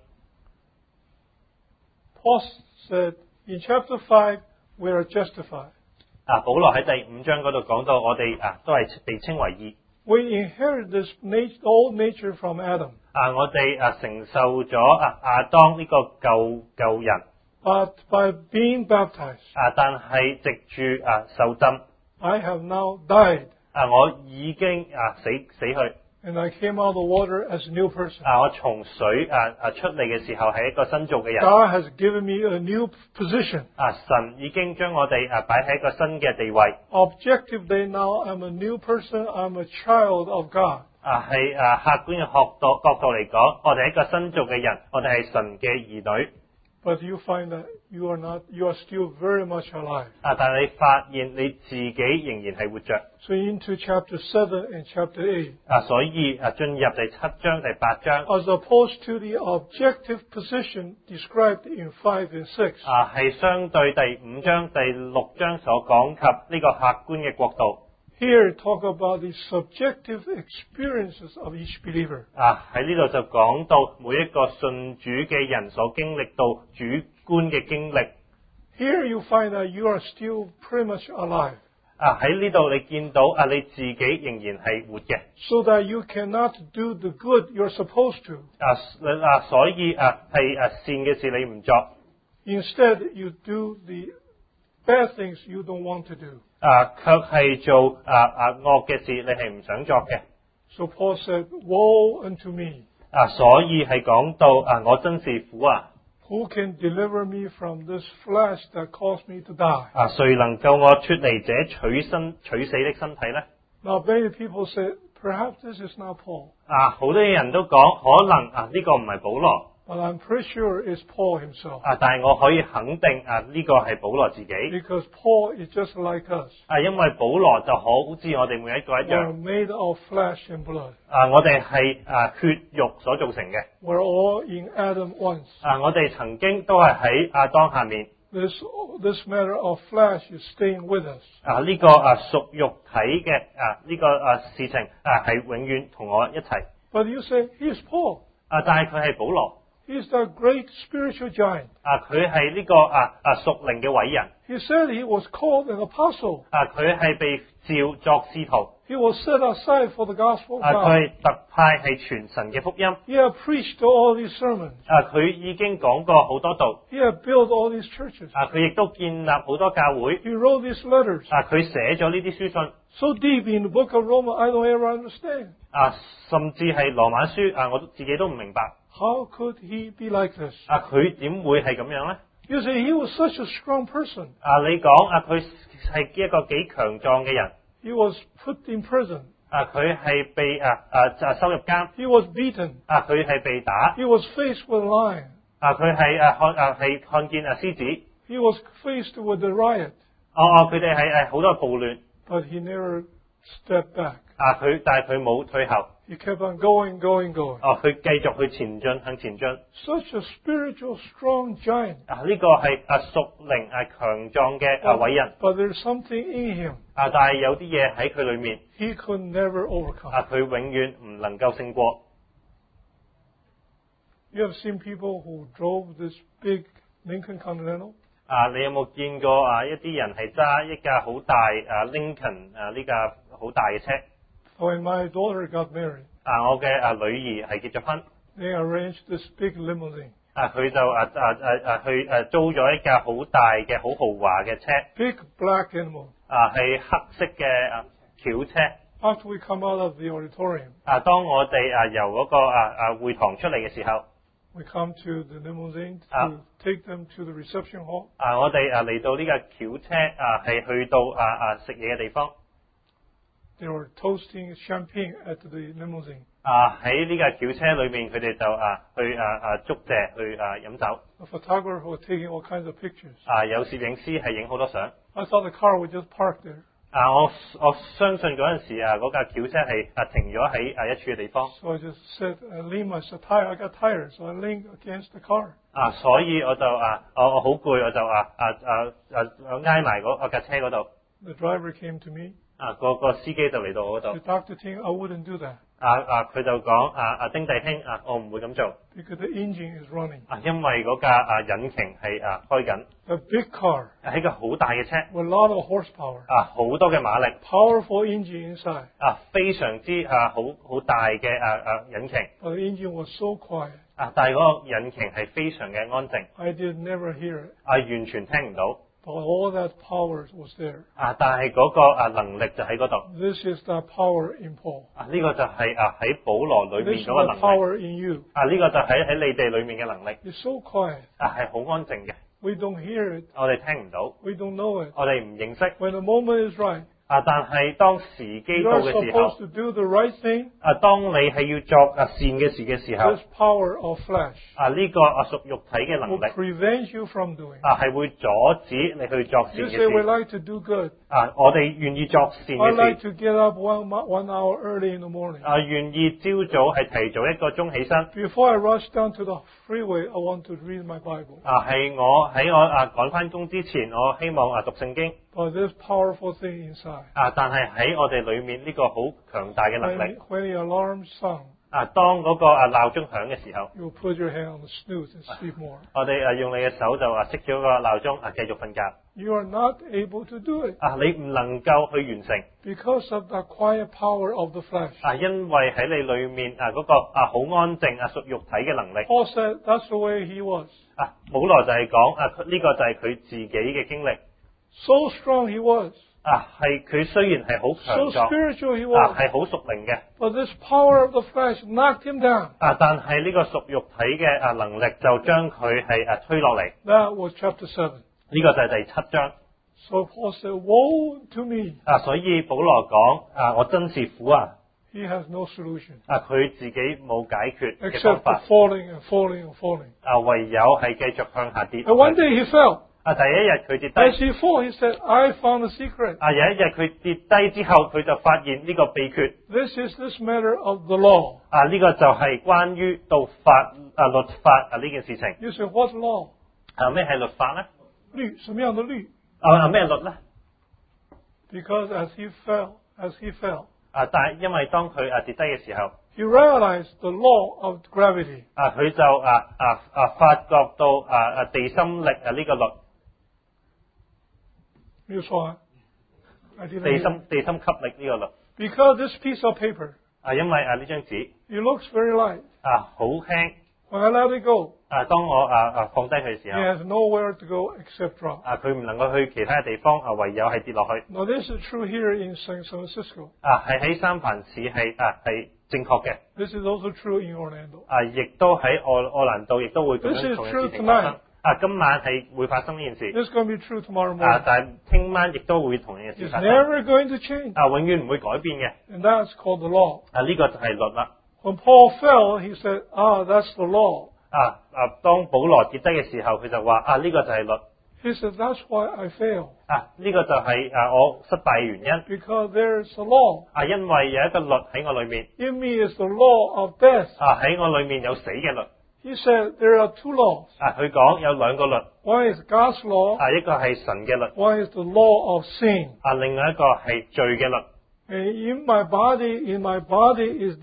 A: Paul said, in chapter 5, we are justified.
B: 保羅喺第5章嗰度講到我哋都係被稱為義
A: We inherit this old nature from Adam.
B: 我哋承受咗亞當呢個舊人
A: But by being baptized,
B: 但係藉住受浸
A: I have now died.
B: 我已經死去
A: And I came out of the water as a new person.
B: 我從水出嚟嘅時候係一個新造嘅人
A: God has given me a new position.
B: 神已經將我哋擺喺一個新嘅地位
A: Objectively now, I'm a new person. I'm a child of God.
B: 係客觀嘅角度嚟講，我哋係一個新造嘅人，我哋係神嘅兒女
A: But you find that you are still very much alive.
B: 但係你發現你自己仍然係活着
A: So into chapter 7 and chapter 8,
B: 所以進入第7章第8章
A: as opposed to the objective position described in 5 and 6,
B: 係相對第5章第6章所講及呢個客觀嘅角度
A: here talk about the subjective experiences of each believer.
B: 喺呢度就講到每一個信主嘅人所經歷到主觀嘅經歷
A: Here you find that you are still pretty much alive,
B: 喺呢度你見到你自己仍然係活嘅
A: so that you cannot do the good you're supposed to.
B: 所以係善嘅事你唔作
A: Instead, you do the bad things you don't want to do.
B: 卻係做惡嘅事你係唔想作嘅
A: So Paul said, woe unto me.
B: 所以係講到我真是苦
A: Who can deliver me from this flesh that caused me to die?
B: 誰能夠我脫離這取死的身體呢
A: Now, many people say, perhaps this is not Paul.
B: 好多人都講可能呢個唔係保羅
A: But I'm pretty sure it's Paul himself.
B: 但係我可以肯定呢個係保羅自己
A: Because Paul is just like us.
B: 因為保羅就好似我哋每一個一
A: We're
B: 樣
A: made of flesh and blood.
B: 我哋係血肉所造成嘅
A: We're all in Adam once.
B: 我哋曾經都係喺亞當下面
A: This matter of flesh is staying with us.
B: 呢個屬肉體嘅呢個事情係永遠同我一齊
A: But you say, he's Paul.
B: 但係佢係保羅
A: He's that great spiritual giant.
B: 佢係呢個屬靈嘅偉人。
A: He said he was called an apostle.
B: 佢係被召作使徒。
A: He was set aside for the gospel of
B: 佢
A: God.
B: 係特派係傳神嘅福音。
A: He had preached all these sermons.
B: 佢已經講過好多道。
A: He had built all these churches.
B: 佢亦都建立好多教會。
A: He wrote these letters.
B: 佢寫咗呢啲書信。
A: So deep in the book of Romans, I don't ever understand.
B: 甚至係羅馬書我自己都唔明白。
A: How could he be like this?
B: 佢點會係咁樣咧？
A: You see, he was such a strong person.
B: 你講佢係一個幾強壯嘅人。
A: He was put in prison.
B: 佢係被收入監。
A: He was beaten.
B: 佢係被打。
A: He was faced with a lion.
B: 佢係看見獅子。
A: He was faced with a riot.
B: 佢哋係好多暴亂。
A: But he never stepped back.
B: 但係佢冇退後。
A: He kept on going.
B: 佢繼續去前進，向前進。
A: Such a spiritual, strong giant.
B: 呢個係屬靈強壯嘅偉人。
A: But there's something in him.
B: 但係有啲嘢喺佢裏面。
A: He could never overcome.
B: 佢永遠唔能夠勝過。
A: You have seen people who drove this big Lincoln Continental?
B: 你有冇見過一啲人係揸一架好大Lincoln 呢架好大嘅車？
A: When my daughter got married,
B: 我嘅女兒係結咗婚。
A: they arranged this big limousine.
B: 佢就去租咗一架好大嘅好豪華嘅車。
A: Big black animal.
B: 係黑色嘅轎車。
A: After we come out of the auditorium,
B: 當我哋由嗰個會堂出嚟嘅時候，
A: we come to the limousine to take them to the reception hall.
B: 我哋嚟到呢架轎車係去到食嘢嘅地方。
A: They were toasting champagne at the limousine.
B: 喺呢架轎車裏面，佢哋就去祝謝去飲酒。
A: The photographer was taking all kinds of pictures.
B: 有攝影師係影好多相。
A: I thought the car would just park there.
B: 我相信嗰陣時嗰架轎車係停咗喺一處嘅地方。
A: So I just said, I leaned my tire. I got tired, so I leaned against the car.
B: 所以我就我好攰，我就挨埋嗰架車嗰度。
A: The driver came to me.
B: 個司機就嚟到我嗰度。
A: Dr. Ting, I wouldn't do that.
B: 佢就講丁弟兄我唔會咁做。
A: Because the engine is running.
B: 因為嗰架引擎係開緊。
A: A big car.
B: 係一個好大嘅車。
A: With a lot of horsepower.
B: 好多嘅馬力。
A: Powerful engine inside.
B: 非常之好大嘅引擎。
A: But the engine was so quiet.
B: 但係嗰個引擎係非常嘅安靜。
A: I did never hear it.
B: 完全聽唔到。
A: But all that power was there.
B: 但係嗰個能力就喺嗰度。
A: This is the power in Paul.
B: 呢個就係喺保羅裏面嗰個能力。
A: This is the power in you.
B: 呢個就喺你哋裏面嘅能力。
A: It's so quiet.
B: 係好安靜嘅。
A: We don't hear it.
B: 我哋聽唔到。
A: We don't know it.
B: 我哋唔認識。
A: When the moment is right.
B: 但係當時機到嘅時候，
A: supposed to do the right thing.
B: 當你係要作善嘅事嘅時候，
A: This power of flesh.
B: 呢個屬肉體嘅能力
A: will prevent you from doing.
B: 係會阻止你去作善
A: You
B: 嘅
A: say we
B: 事。
A: like to do good.
B: 我哋願意作善
A: I
B: 嘅
A: like
B: 事，
A: to get up 1 hour early in the morning.
B: 願意朝早係提早1個鐘起身。
A: Before I rush down to the freeway, I want to read my Bible.
B: 係我喺我趕翻工之前，我希望讀聖經。
A: But this powerful thing inside.
B: 但係喺我哋裏面呢個好強大嘅能力。
A: When the alarm sung.
B: 當嗰個鬧鐘響嘅時候，
A: you put your hand on the snooze and sleep more.
B: 我哋用你嘅手就熄咗個鬧鐘，繼續瞓覺。
A: You are not able to do it.
B: 你唔能夠去完成。
A: Because of the quiet power of the flesh.
B: 因為喺你裏面嗰個好安靜屬肉體嘅能力。
A: Paul said that's the way he was.
B: 保羅就係講呢個就係佢自己嘅經歷。
A: So strong he was.
B: 係佢雖然係好強壯
A: So spiritual he was.
B: 係好屬靈嘅。
A: But this power of the flesh knocked him down.
B: 但係呢個屬肉體嘅能力就將佢係推落嚟。
A: That was chapter 7.
B: 呢個就係第7章。
A: So Paul said, "Woe to me."
B: 所以保羅講我真是苦啊。
A: He has no solution.
B: 佢自己冇解決嘅
A: Except
B: 方法。
A: falling and falling and falling.
B: 唯有係繼續向下跌。
A: And one day he fell.
B: 第一日佢跌低。
A: As he fell, he said, "I found the secret."
B: 有一日佢跌低之後，佢就發現呢個秘訣。
A: This is this matter of the law.
B: 呢個就係關於到律法呢件事情。
A: You say, "What law?"
B: 咩係律法咧？
A: 律，什麼樣的律？
B: 咩律咧？
A: Because as he fell,
B: 但係因為當佢跌低嘅時候，
A: he realized the law of gravity.
B: 佢就發覺到地心力呢個律，
A: 沒有錯啊？I didn't
B: 地
A: hear.
B: 心吸力呢個律。
A: Because this piece of paper,
B: 因為呢張紙
A: it looks very light.
B: 好輕。
A: When I let it go,
B: 當我放低佢嘅時
A: it
B: 候，
A: has nowhere to go except drop.
B: 佢唔能夠去其他地方，唯有係跌落去。
A: Now this is true here in San Francisco.
B: 係喺三藩市係正確嘅。
A: This is also true in Orlando.
B: 亦都喺奧蘭道，亦都會咁
A: This
B: 樣
A: is
B: 同樣
A: true
B: 事情發生
A: tonight.。
B: 今晚係會發生呢件事。
A: This is going to be true tomorrow morning.
B: 但係聽晚亦都會同樣嘅事
A: It's
B: 發生。
A: never going to change.
B: 永遠唔會改變嘅。
A: And that's called the law.
B: 呢個就係律啦。
A: When Paul fell, he said, that's the law.
B: 當保羅跌低嘅時候，佢就話呢個就係律。
A: He said, that's why I fail.
B: 呢個就係我失敗嘅原因。
A: Because there's a law.
B: 因為有一個律喺我裏面。
A: In me is the law of death.
B: 喺我裏面有死嘅律。
A: He said there are two laws.
B: 佢講有兩個律。
A: One is God's law.
B: 一個係神嘅律。
A: One is the law of sin.
B: 另外一個係罪嘅律。
A: And in my body is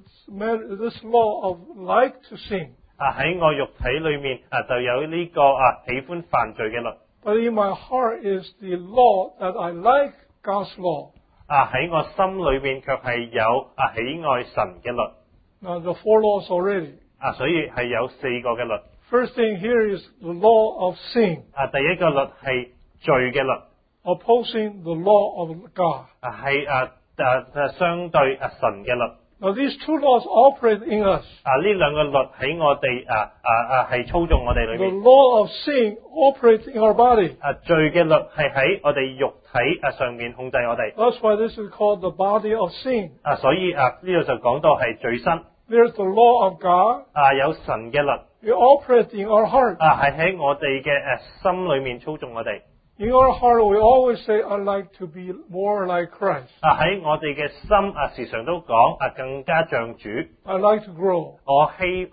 A: this law of like to sin.
B: 喺我肉體裏面就有呢個喜歡犯罪嘅律。
A: But in my heart is the law that I like God's law.
B: 喺我心裏面卻係有喜愛神嘅律。
A: Now the four laws already.
B: 所以係有4個嘅律。
A: First thing here is the law of sin.
B: 第一個律係罪嘅律。
A: Opposing the law of God.
B: 係相對神嘅律。
A: Now these two laws operate in us.
B: 呢兩個律喺我哋係操縱我哋裏
A: The
B: 面。
A: law of sin operates in our body.
B: 罪嘅律係喺我哋肉體上面控制我哋。
A: That's why this is called the body of sin.
B: 所以呢度就講到係罪身。
A: There's the law of God.
B: 有神嘅律。
A: It operates in our heart.
B: 係喺我哋嘅心裏面操縱我哋。
A: In our heart, we always say, "I like to be more like Christ."
B: 喺我哋嘅心時常都講更加像主。
A: I like to grow.
B: 我喜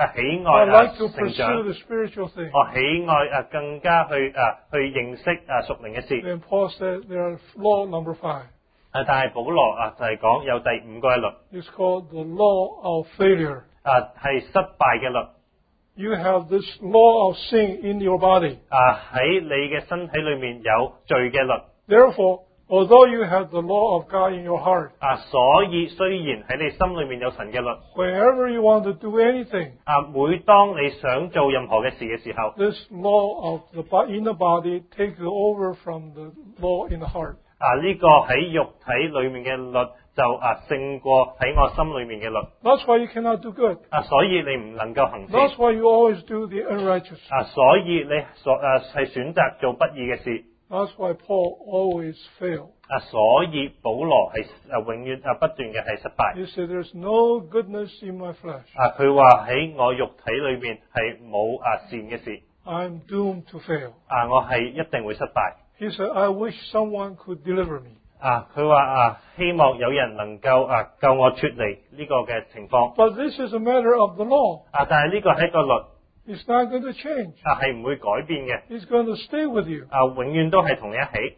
A: I
B: 愛
A: like to
B: 成
A: pursue
B: 長。
A: the spiritual thing.
B: 我喜愛更加去認識屬靈嘅事。
A: Then Paul said there's law number 5.
B: 但係保羅就係講有第5個律。
A: It's called the law of failure.
B: 係失敗嘅律。
A: You have this law of sin in your body.
B: 喺你嘅身體裏面有罪嘅律。
A: Therefore, although you have the law of God in your heart,
B: 所以雖然喺你心裏面有神嘅律，
A: whenever you want to do anything,
B: 每當你想做任何嘅事嘅時候，
A: this law of in the body takes over from the law in the heart.
B: 呢個喺肉體裏面嘅律就勝過喺我心裏面嘅律。
A: That's why you cannot do good.
B: 所以你唔能夠行善。
A: That's why you always do the unrighteous.
B: 所以你係選擇做不義嘅事。
A: That's why Paul always failed.
B: 所以保羅係永遠不斷嘅係失敗。
A: He said, "There's no goodness in my flesh.
B: 佢話喺我肉體裏面係冇善嘅事。
A: I'm doomed to fail."
B: 我係一定會失敗。
A: He said, "I wish someone could deliver me."
B: 佢話希望有人能夠救我脫離呢個嘅情況。
A: But this is a matter of the law.
B: 但係呢個係一個律，
A: It's not going to change.
B: 係唔會改變嘅。
A: It's going to stay with you.
B: 永遠都係同你一起。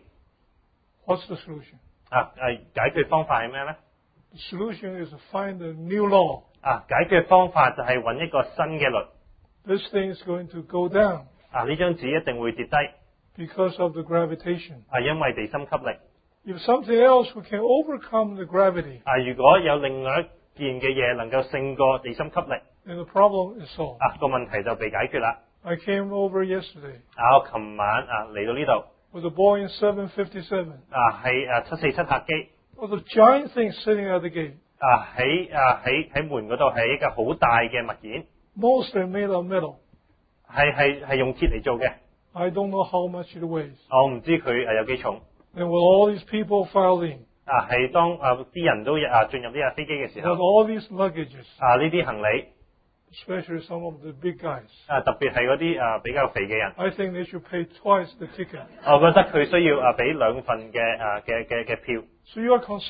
A: What's the solution?
B: 解決方法係咩呢？
A: The solution is to find a new law.
B: 解決方法就係揾一個新嘅律。
A: This thing is going to go down
B: 呢張紙一定會跌低。
A: because of the gravitation.
B: 因為地心吸力。
A: If something else who can overcome the gravity,
B: 如果有另外一件嘅嘢能夠勝過地心吸力，
A: then the problem is solved.
B: 個問題就被解決啦。
A: I came over yesterday
B: 我琴晚嚟到呢度，
A: with a Boeing 757.
B: 係747客機，
A: There was a giant thing sitting at the gate.
B: 喺門嗰度係一個好大嘅物件，
A: Mostly made of metal.
B: 係用鐵嚟做嘅。
A: I don't know how much it weighs.
B: 我唔知佢有幾重。
A: And with all these people filed in,
B: 係當啲人都進入呢架飛機嘅時
A: with
B: 候，
A: all these luggages,
B: 呢啲行李，
A: especially some of the big guys,
B: 特別係嗰啲比較肥嘅人，
A: I think they should pay twice the ticket.
B: 我覺得佢需要俾2份嘅票。
A: So you are concerned.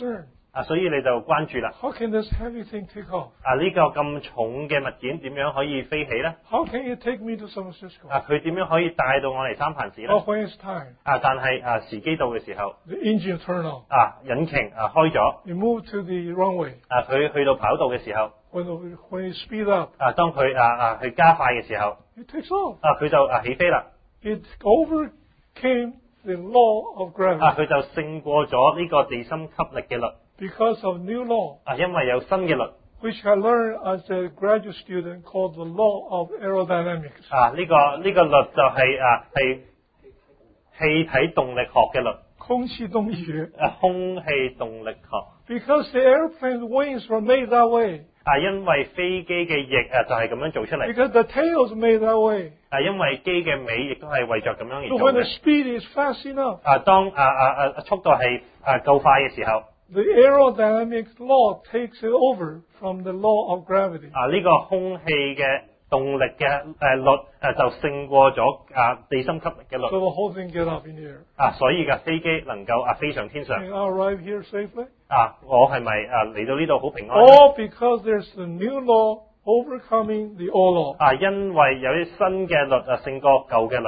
B: 所以你就關注啦。
A: How can this heavy thing take off?
B: 呢個咁重嘅物件點樣可以飛起呢？
A: How can it take me to San Francisco?
B: 佢點樣可以帶到我嚟三藩市呢？
A: But when it's time,
B: 但係時機到嘅時候，
A: the engine turn on.
B: 引擎開咗，
A: You move to the runway.
B: 佢去到跑道嘅時候，
A: When you speed up,
B: 當佢去加快嘅時候，
A: it takes off.
B: 佢就起飛啦。
A: It overcame the law of gravity
B: 佢就勝過咗呢個地心吸力嘅律。
A: because of new law,
B: 因為有新嘅律。
A: which I learned as a graduate student called the law of aerodynamics.
B: 呢個律就係氣體動力學嘅律。
A: 空氣動力學。
B: 空氣動力學。
A: Because the airplane's wings were made that way.
B: 因為飛機嘅翼就係咁樣做出嚟。
A: Because the tail's made that way.
B: 因為機嘅尾亦都係為着咁樣而
A: So
B: 做
A: when the
B: 嘅。
A: speed is fast enough,
B: 當速度係夠快嘅時候，
A: the aerodynamics law takes it over from the law of gravity.
B: 呢個空氣嘅動力嘅律就勝過咗地心吸力嘅律。
A: So the whole thing get up in the air.
B: 所以架飛機能夠飛上天上。
A: And I arrive here safely.
B: 我係咪嚟到呢度好平安？
A: All because there's a new law overcoming the old law.
B: 因為有啲新嘅律勝過舊嘅律。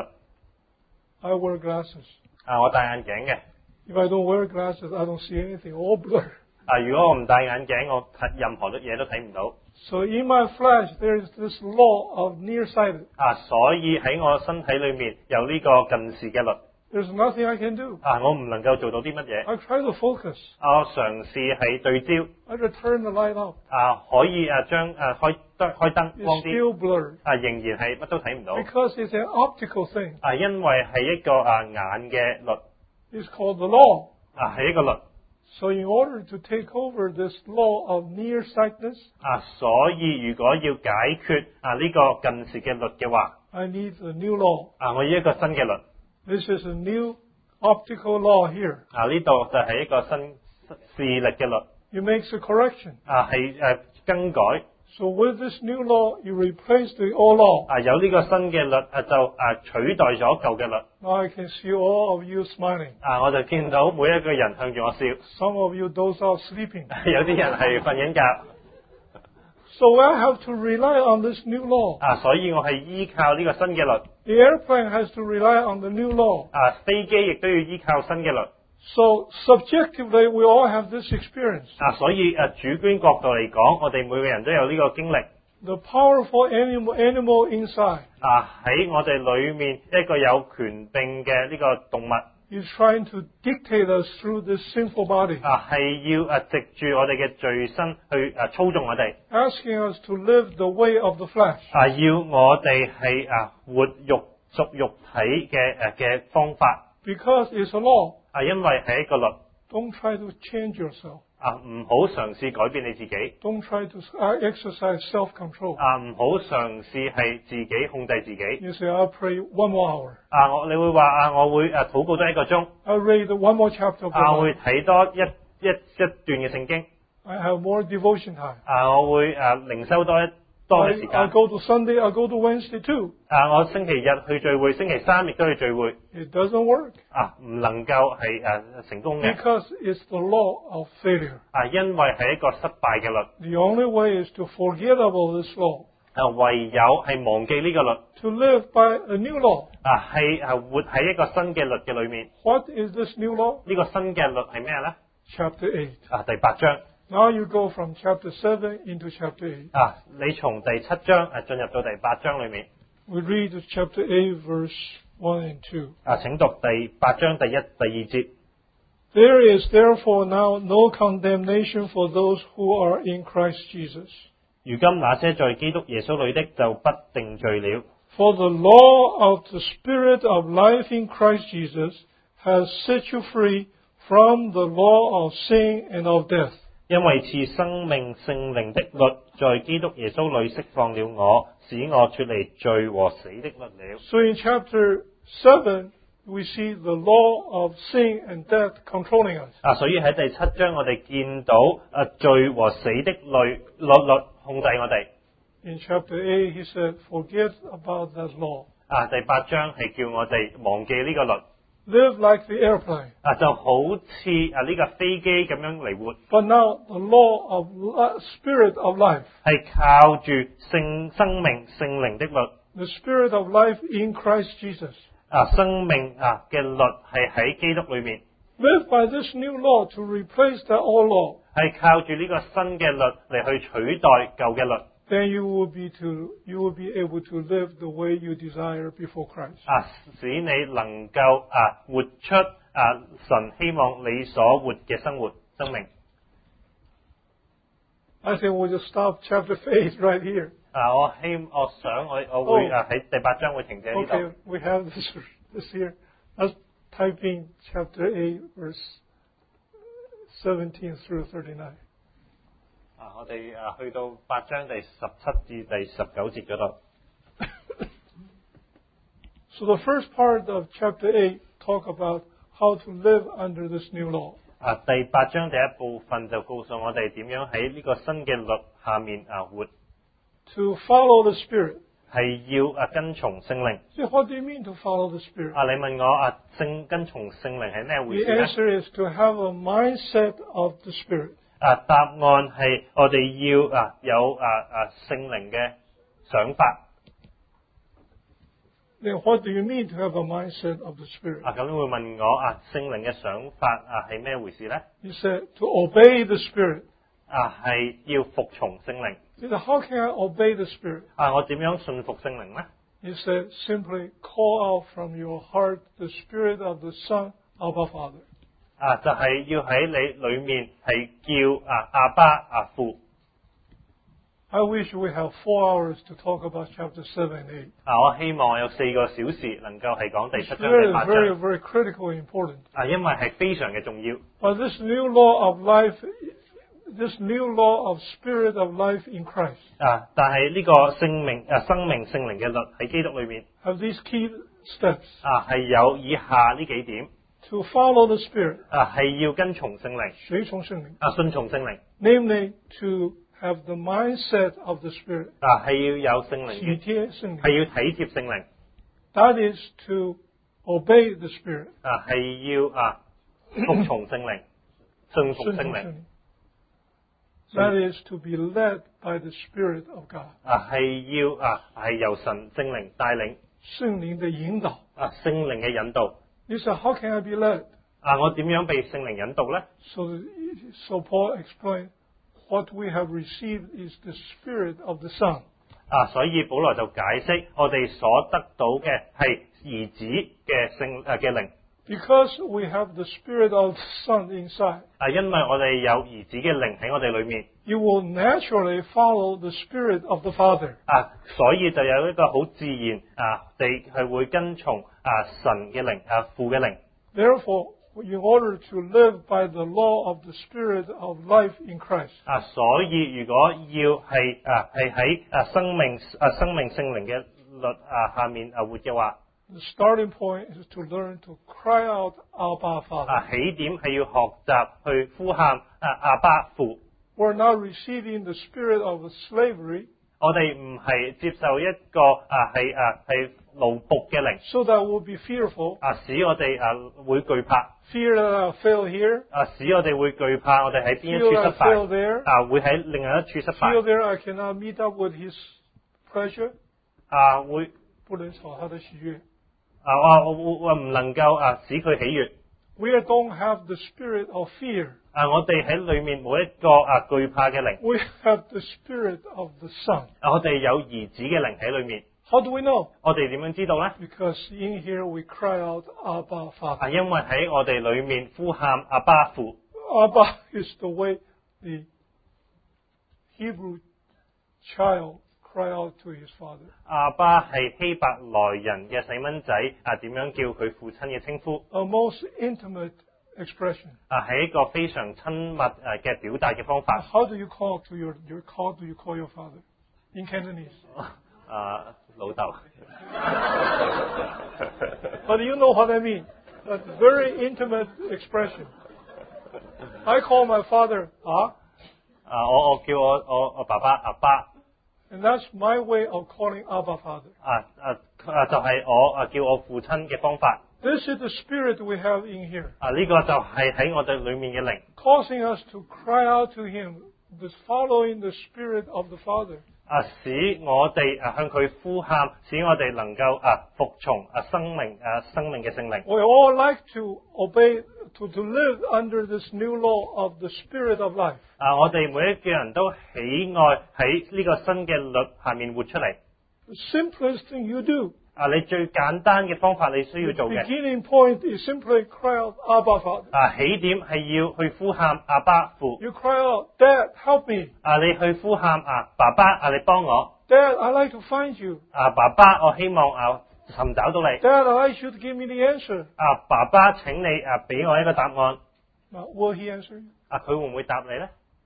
A: I wear glasses.
B: 我戴眼鏡嘅。
A: If I don't wear glasses, I don't see anything. All blur.
B: 如果我唔戴眼鏡，我睇任何嘢都睇唔到。
A: So in my flesh, there is this law of nearsighted.
B: 所以喺我身體裏面有呢個近視嘅律。
A: There's nothing I can do.
B: 我唔能夠做到啲乜嘢。
A: I try to focus.
B: 我嘗試係對焦。
A: I try to turn the light up.
B: 可以將開燈光
A: It's
B: 啲。
A: still blurred
B: 仍然係乜都睇唔到。
A: because it's an optical thing.
B: 因為係一個眼嘅律。
A: It's called the law.
B: 係一個律。
A: So in order to take over this law of nearsightedness,
B: 所以如果要解決呢個近視嘅律嘅話，
A: I need a new law.
B: 我要一個新嘅律。
A: This is a new optical law here.
B: 呢度就係一個新視力嘅律。
A: It makes a correction.
B: 係更改。
A: So with this new law, you replace the old law.
B: 有呢個新嘅律就取代咗舊嘅律。
A: Now I can see all of you smiling.
B: 我就見到每一個人向住我笑。
A: Some of you doze off sleeping.
B: 有啲人係瞓緊覺。
A: So I have to rely on this new law.
B: 所以我係依靠呢個新嘅律。
A: The airplane has to rely on the new law.
B: 飛機亦都要依靠新嘅律。
A: So subjectively, we all have this experience.
B: 所以主觀角度嚟講，我哋每個人都有呢個經歷。
A: The powerful animal inside
B: 喺我哋裏面一個有權柄嘅呢個動物
A: is trying to dictate us through this sinful body,
B: 係要藉住我哋嘅罪身去操縱我哋，
A: asking us to live the way of the flesh.
B: 要我哋係活肉屬肉體嘅方法。
A: Because it's a law.
B: 因為係一個律。
A: Don't try to change yourself.
B: 唔好嘗試改變你自己。
A: Don't try to exercise self-control.
B: 唔好嘗試係自己控制自己。
A: You say, I'll pray 1 more hour.
B: 你會話我會禱告多1個鐘。
A: I'll read 1 more chapter of the
B: 我會
A: Bible.
B: 睇多一段嘅聖經。
A: I have more devotion time.
B: 我會靈修多嘅時
A: I
B: 間。
A: go to Sunday, I go to Wednesday too.
B: 我星期日去聚會，星期三亦都去聚會。
A: It doesn't work
B: 唔能夠係成功嘅。
A: because it's the law of failure.
B: 因為係一個失敗嘅律。
A: The only way is to forget about this law,
B: 唯有係忘記呢個律。
A: to live by a new law.
B: 係活喺一個新嘅律嘅裏面。
A: What is this new law?
B: 呢個新嘅律係咩呢？
A: Chapter 8.
B: 第8章。
A: Now you go from chapter 7 into chapter 8.
B: 你從第7章進入到第8章裏面。
A: We read chapter 8, verse 1 and 2.
B: 請讀第8章第1、第2節。
A: There is therefore now no condemnation for those who are in Christ Jesus.
B: 如今那些在基督耶穌裏的就不定罪了。
A: For the law of the Spirit of life in Christ Jesus has set you free from the law of sin and of death.
B: 因為賜生命聖靈的律在基督耶穌裏釋放了我，使我脫離罪和死的律了。
A: So in chapter 7, we see the law of sin and death controlling us.
B: 所以喺第7章我哋見到罪和死的律控制我哋。
A: In chapter 8, he said, forget about that law.
B: 第8章係叫我哋忘記呢個律。
A: live like the airplane.
B: 就好似呢架飛機咁樣嚟活，
A: But now the law of Spirit of life,
B: 係靠住生命聖靈的律。
A: the Spirit of life in Christ Jesus.
B: 生命嘅律係喺基督裏面，
A: Live by this new law to replace the old law.
B: 係靠住呢個新嘅律嚟去取代舊嘅律。
A: Then you will be able to live the way you desire before Christ.
B: 使你能夠活出神希望你所活嘅生命。
A: I think we'll just stop chapter 8 right here.
B: 我想我會喺第8章會停喺呢度。
A: Okay, we have this here. Let's type in chapter 8, verse 17 through 39.
B: 我哋去到8章第17至第19節嗰度。
A: So the first part of chapter 8 talk about how to live under this new law.
B: 第8章第一部分就告訴我哋點樣喺呢個新嘅律下面活。
A: To follow the Spirit.
B: 係要跟從聖靈。
A: So what do you mean to follow the Spirit?
B: 你問我跟從聖靈係咩回事
A: The
B: 呢？
A: answer is to have a mindset of the Spirit.
B: 答案係我哋要有聖靈嘅想法。
A: Then what do you mean to have a mindset of the Spirit?
B: 咁你會問我聖靈嘅想法係咩回事呢？
A: You said to obey the Spirit.
B: 係要服從聖靈。
A: You said, how can I obey the Spirit?
B: 我點樣信服聖靈呢？
A: You said, simply call out from your heart the Spirit of the Son, Abba Father.
B: 就係要喺你裏面係叫阿爸父。
A: I wish we have 4 hours to talk about chapter 7 and 8.
B: 我希望有4個小時能夠係講第7
A: It's
B: 章第
A: very,
B: 8
A: very,
B: 章。
A: very critical and important.
B: 因為係非常嘅重要。
A: But this new law of life, this new law of Spirit of life in Christ,
B: 但係呢個生命聖靈嘅律喺基督裏面
A: have these key steps.
B: 係有以下呢幾點。
A: To follow the Spirit,
B: 係要跟從聖靈，
A: 隨從聖靈.
B: 順從聖靈。
A: Namely, to have the mindset of the Spirit.
B: 係要有聖靈嘅，
A: 體貼聖靈.
B: 係要體貼聖靈。
A: That is to obey the Spirit.
B: 係要服從聖靈，順服聖靈。
A: That is to be led by the Spirit of God.
B: 係要係由神聖靈帶領，
A: 聖靈的引導.
B: 聖靈嘅引導。
A: You say, how can I be led?
B: 我點樣被聖靈引導呢？
A: So Paul explained, what we have received is the Spirit of the Son.
B: 所以保羅就解釋，我哋所得到嘅係兒子嘅嘅靈。
A: Because we have the Spirit of the Son inside,
B: 因為我哋有兒子嘅靈喺我哋裏面，
A: you will naturally follow the Spirit of the Father.
B: 所以就有一個好自然地係會跟從神嘅靈父嘅靈。
A: Therefore, in order to live by the law of the Spirit of life in Christ,
B: 所以如果要係喺生命聖靈嘅律下面活嘅話，
A: the starting point is to learn to cry out, Abba, Father.
B: 起點係要學習去呼喊阿爸父。
A: We're not receiving the spirit of slavery,
B: 我哋唔係接受一個係奴僕嘅靈，
A: so that we'll be fearful.
B: 使我哋會懼怕，
A: Fear that I'll fail here,
B: 使我哋會懼怕我哋喺邊一處
A: feel
B: 失
A: I fail
B: 敗，
A: there,
B: 會喺另外一處失
A: feel
B: 敗，
A: there I cannot meet up with His pleasure,
B: 會
A: 不能討他的喜悅.
B: 我唔能夠使佢喜悅。
A: We don't have the spirit of fear.
B: 我哋喺裏面冇一個懼怕嘅靈，
A: We have the spirit of the Son.
B: 我哋有兒子嘅靈喺裏面。
A: How do we know?
B: 我哋點樣知道呢？
A: Because in here we cry out, Abba, Father.
B: 因為喺我哋裏面呼喊阿爸父。
A: Abba is the way the Hebrew child cry out to his father.
B: 阿爸係希伯來人嘅細蚊仔點樣叫佢父親嘅稱呼？
A: A most intimate expression.
B: 係一個非常親密嘅表達嘅方法。
A: How do you call to your how do you call your father in Cantonese?
B: 老豆。
A: But you know what I mean. That's a very intimate expression. I call my father Ah,
B: 我叫我爸爸阿爸。
A: and that's my way of calling Abba Father.
B: 就係我叫我父親嘅方法。
A: This is the spirit we have in here,
B: 呢個就係喺我哋裏面嘅靈，
A: causing us to cry out to Him, this following the spirit of the Father.
B: 使我哋向佢呼喊，使我哋能夠服從生命嘅聖靈。
A: We all like to obey, to live under this new law of the Spirit of life.
B: 我哋每一個人都喜愛喺呢個新嘅律下面活出嚟。
A: The simplest thing you do,
B: 你最簡單嘅方法你需要
A: the
B: 做嘅，
A: beginning point is simply cry out, Abba Father.
B: 起點係要去呼喊阿爸父。
A: You cry out, Dad, help me.
B: 你去呼喊爸爸你幫我。
A: Dad, I like to find you.
B: 爸爸，我希望尋找到你。
A: Dad, I like you to give me the answer.
B: 爸爸，請你俾我一個答案。
A: Now, will He answer you?
B: 佢會唔會答你呢？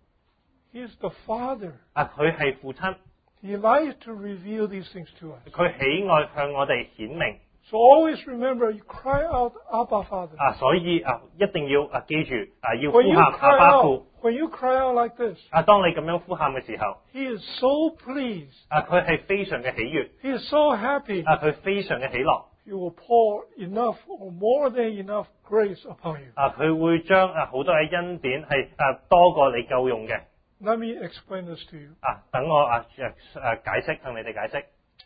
A: He is the Father.
B: 佢係父親，
A: He likes to reveal these things to us.
B: 佢喜愛向我哋顯明。
A: So always remember, you cry out, Abba Father.
B: 所以一定要記住要
A: When
B: 呼
A: you
B: 喊阿
A: cry
B: 爸
A: out,
B: 父。
A: when you cry out like this,
B: 當你咁樣呼喊嘅時候，
A: He is so pleased.
B: 佢係非常嘅喜悅，
A: He is so happy.
B: 佢非常嘅喜樂。
A: He will pour enough or more than enough grace upon you.
B: 佢會將好多嘅恩典係多過你夠用嘅。
A: Let me explain this to you.
B: 等我解釋，向你哋解釋。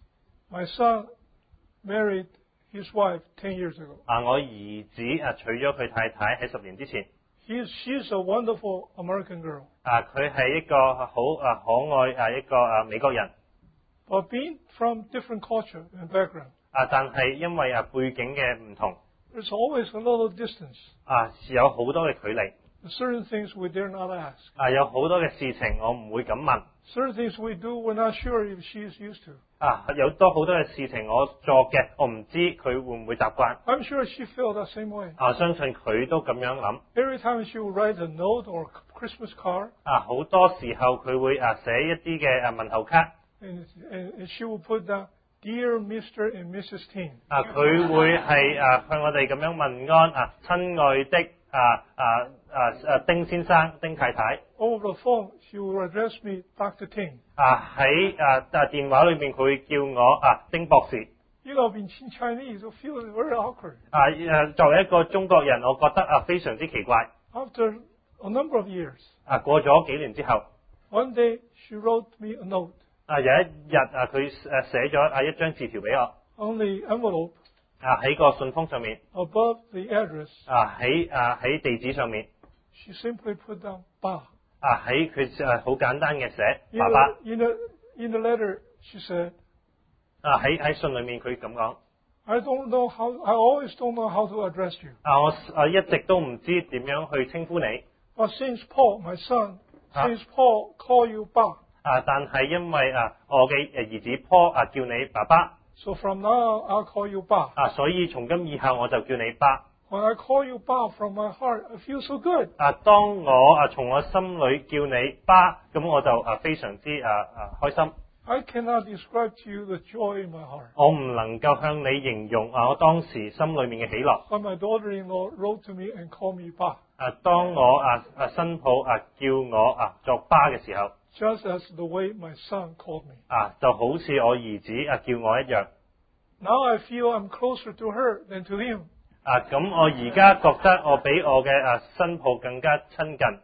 A: My son married his wife 10 years ago.
B: 我兒子娶咗佢太太喺10年之前。
A: She's a wonderful American girl.
B: 佢係一個好可愛一個美國人。
A: But being from different culture and background,
B: 但係因為背景嘅唔同，
A: there's always a little distance.
B: 有好多嘅距離。
A: Certain things we dare not ask.
B: 有好多嘅事情我唔會咁問。
A: Certain things we do, we're not sure if she is used to.
B: 有好多嘅事情我做嘅，我唔知佢會唔會習慣。
A: I'm sure she felt the same way.
B: 相信佢都咁樣諗。
A: Every time she would write a note or a Christmas card,
B: 好多時候佢會寫一啲嘅問候卡。
A: and she would put down, Dear Mr. and Mrs. Ting.
B: 佢會係向我哋咁樣問安親愛的丁先生、丁太太。
A: Over the phone, she would address me, Dr. Ting.
B: 喺電話裏面佢會叫我丁博士。
A: You know, in Chinese, you feel very awkward.
B: 作為一個中國人，我覺得非常之奇怪。
A: After a number of years,
B: 過咗幾年之後，
A: one day she wrote me a note
B: 有一日佢寫咗一張字條俾我。
A: on the envelope
B: 喺個信封上面。
A: above the address.
B: 喺地址上面。
A: She simply put down Ba.
B: 喺佢好簡單嘅寫爸爸。
A: In the letter, she said,
B: 喺信裏面佢咁講。
A: I always don't know how to address you.
B: 我一直都唔知點樣去稱呼你。
A: But since Paul, my son, since Paul call you Ba,
B: 但係因為我嘅兒子 Paul 叫你爸爸。
A: so from now I'll call you Ba.
B: 所以從今以後我就叫你爸。
A: When I call you Ba from my heart, I feel so good.
B: 當我從我心裏叫你爸，咁我就非常之開心。
A: I cannot describe to you the joy in my heart.
B: 我唔能夠向你形容我當時心裏面嘅喜樂。
A: When my daughter-in-law wrote to me and called me Ba,
B: 當我新抱叫我作爸嘅時候，
A: just as the way my son called me.
B: 就好似我兒子叫我一樣。
A: Now I feel I'm closer to her than to him.
B: 咁我而家覺得我比我嘅新抱更加親近。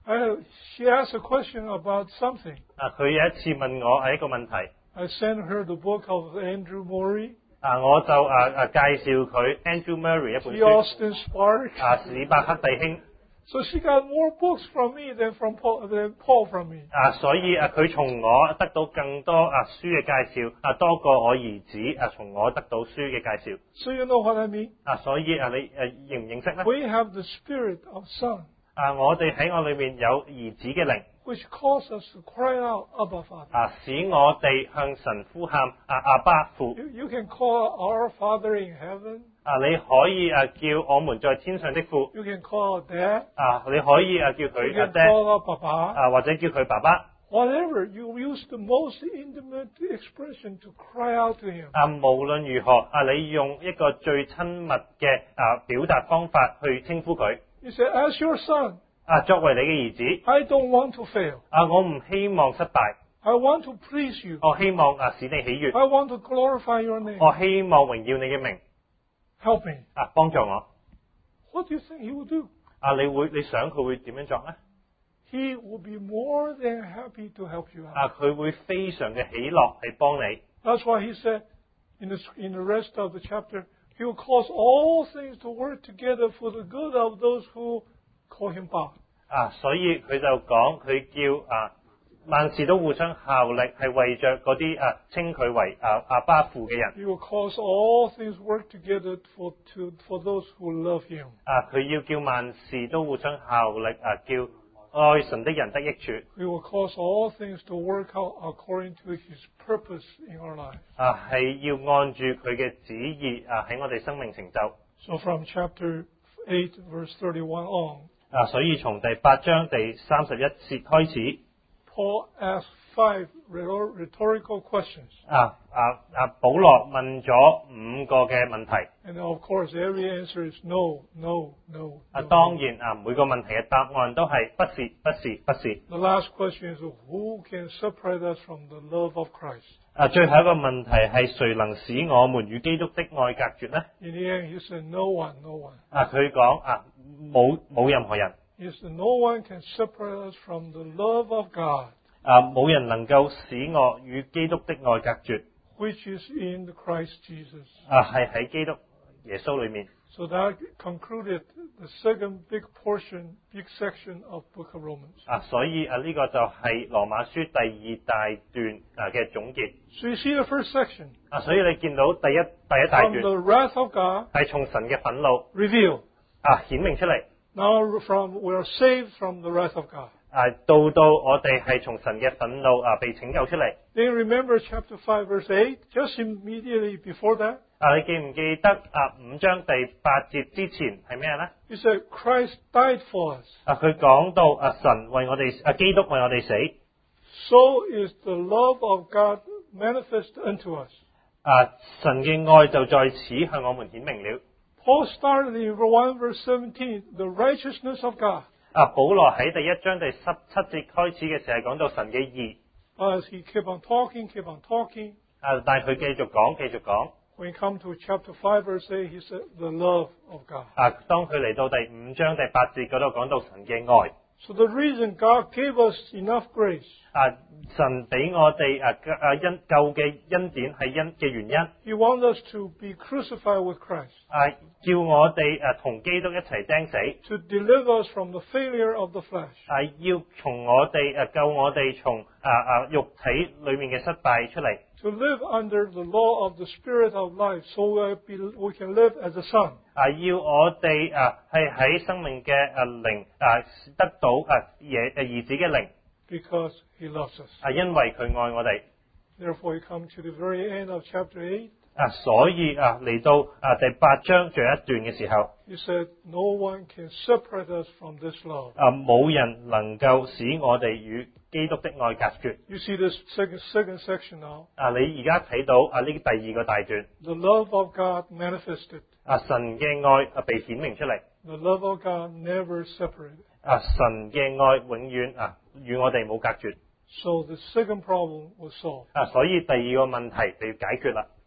A: She asked a question about something.
B: 佢有一次問我一個問題。
A: I sent her the book of Andrew Murray.
B: 我就介紹佢 Andrew Murray 一本
A: G.
B: 書。
A: Austin Sparks.
B: 史巴克弟兄。
A: So she got more books from me than Paul from me.
B: 所以佢從我得到更多書嘅介紹，多過我兒子從我得到書嘅介紹。
A: So you know what I mean?
B: 所以你認唔認識呢？
A: We have the spirit of son,
B: 我哋喺我裏面有兒子嘅靈，
A: which calls us to cry out, Abba Father.
B: 使我哋向神呼喊阿爸父。
A: You can call our Father in heaven.
B: 你可以叫我們在天上的父。
A: You can call Dad.
B: 你可以叫
A: You
B: 佢
A: can
B: 爹。
A: call Papa.
B: 或者叫佢爸爸。
A: Whatever, you use the most intimate expression to cry out to Him.
B: 無論如何你用一個最親密嘅表達方法去稱呼佢。
A: You say, as your son,
B: 作為你嘅兒子，
A: I don't want to fail.
B: 我唔希望失敗，
A: I want to please you.
B: 我希望使你喜悅，
A: I want to glorify your name.
B: 我希望榮耀你嘅名。
A: help me.
B: 幫助我。
A: What do you think he will do?
B: 你想佢會點樣作呢？
A: He will be more than happy to help you out.
B: 佢會非常嘅喜樂係幫你。
A: That's why he said in the rest of the chapter, he will cause all things to work together for the good of those who call him Ba.
B: 所以佢就講佢叫萬事都互相效力，係為着嗰啲稱佢為阿爸父嘅人。
A: He will cause all things work together for those who love him.
B: 佢要叫萬事都互相效力，叫愛神的人得益處。
A: He will cause all things to work out according to his purpose in our lives.
B: 係要按住佢嘅旨意喺我哋生命成就。
A: So from chapter 8, verse 31 on,
B: 所以從第8章第31節開始，
A: Paul asked 5 rhetorical questions.
B: 保羅問咗5個嘅問題。
A: And of course, every answer is no, no, no.
B: 當然每個問題嘅答案都係不是，不是，不是。
A: The last question is, who can separate us from the love of Christ?
B: 最後一個問題係誰能使我們與基督的愛隔絕呢？
A: In the end, he said, no one, no one.
B: 佢講冇任何人。
A: He said, no one can separate us from the love of God,
B: 冇人能夠使我與基督的愛隔絕，
A: which is in the Christ Jesus.
B: 係喺基督耶穌裏面。
A: So that concluded the second big portion, big section of Book of Romans.
B: 所以呢個就係羅馬書第2大段嘅總結。
A: So you see the first section.
B: 所以你見到第一大
A: From
B: 段
A: the wrath of God
B: 係從神嘅憤怒
A: revealed.
B: 顯明出嚟。
A: Now we are saved from the wrath of God.
B: 到我哋係從神嘅憤怒被拯救出嚟。
A: Then remember chapter 5 verse 8, just immediately before that.
B: 你記唔記得5章第8節之前係咩呢？
A: He said Christ died for us.
B: 佢講到神為我哋基督為我哋死。
A: So is the love of God manifest unto us.
B: 神嘅愛就在此向我們顯明了。
A: Paul started in 1 verse 17, the righteousness of God.
B: 保羅喺第1章第17節開始嘅時候係講到神嘅義。
A: As he kept on talking.
B: 但係佢繼續講。
A: When he come to chapter 5 verse 8, he said the love of God.
B: 當佢嚟到第5章第8節嗰度講到神嘅愛。
A: So the reason God gave us enough grace.
B: 神俾我哋救嘅恩典係嘅原因。
A: He wants us to be crucified with Christ.
B: 叫我哋同基督一齊釘死。
A: To deliver us from the failure of the flesh.
B: 要從我哋救我哋從肉體裏面嘅失敗出嚟。
A: To live under the law of the Spirit of life, so we can live as a son.
B: 要我哋係喺生命嘅靈得到兒子嘅靈。
A: Because he loves us.
B: 因為佢愛我哋。
A: Therefore, he come to the very end of chapter 8.
B: 所以嚟到第8章最後一段嘅時候，
A: He said, no one can separate us from this love.
B: 冇人能夠使我哋與基督的愛隔絕。
A: You see this second section now.
B: 你而家睇到呢第2個大段。
A: The love of God manifested.
B: 神嘅愛被顯明出嚟。
A: The love of God never separated.
B: 神嘅愛永遠與我哋冇隔絕。
A: So the second problem was solved.
B: 所以第2個問題被解決啦。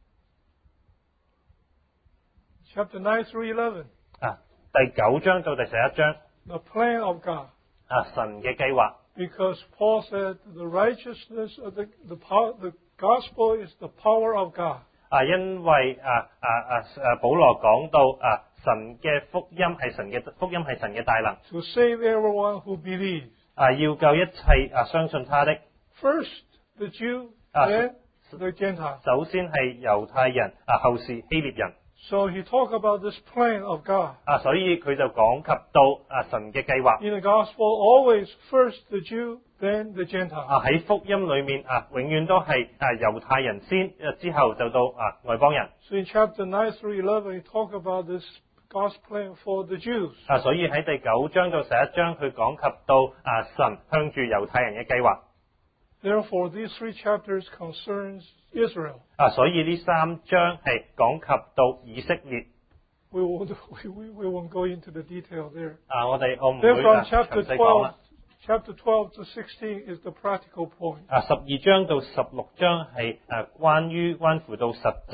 A: Chapter 9 through 11.
B: 第9章到第11章。
A: The plan of God.
B: 神嘅計劃。
A: Because Paul said the righteousness of the gospel is the power of God.
B: 因為保羅講到神嘅福音係神嘅大能。
A: To save everyone who believes.
B: 要救一切相信他的。
A: First the Jew, then the Gentile.
B: 首先係猶太人，後是希臘人。
A: So he talked about this plan of God.
B: 所以佢就講及到神嘅計劃。
A: In the gospel, always first the Jew, then the Gentile.
B: 喺福音裏面永遠都係猶太人先，之後就到外邦人。
A: So in chapter 9 through 11, he talked about this God's plan for the Jews.
B: 所以喺第9章到11章，佢講及到神向住猶太人嘅計劃。
A: Therefore, these 3 chapters concerns Israel.
B: 所以呢3章係講及到以色列。
A: We won't go into the detail there.
B: 我唔會
A: Then from
B: 詳細講啦。
A: chapter 12 to 16 is the practical point.
B: 12章到16章係關乎到實際。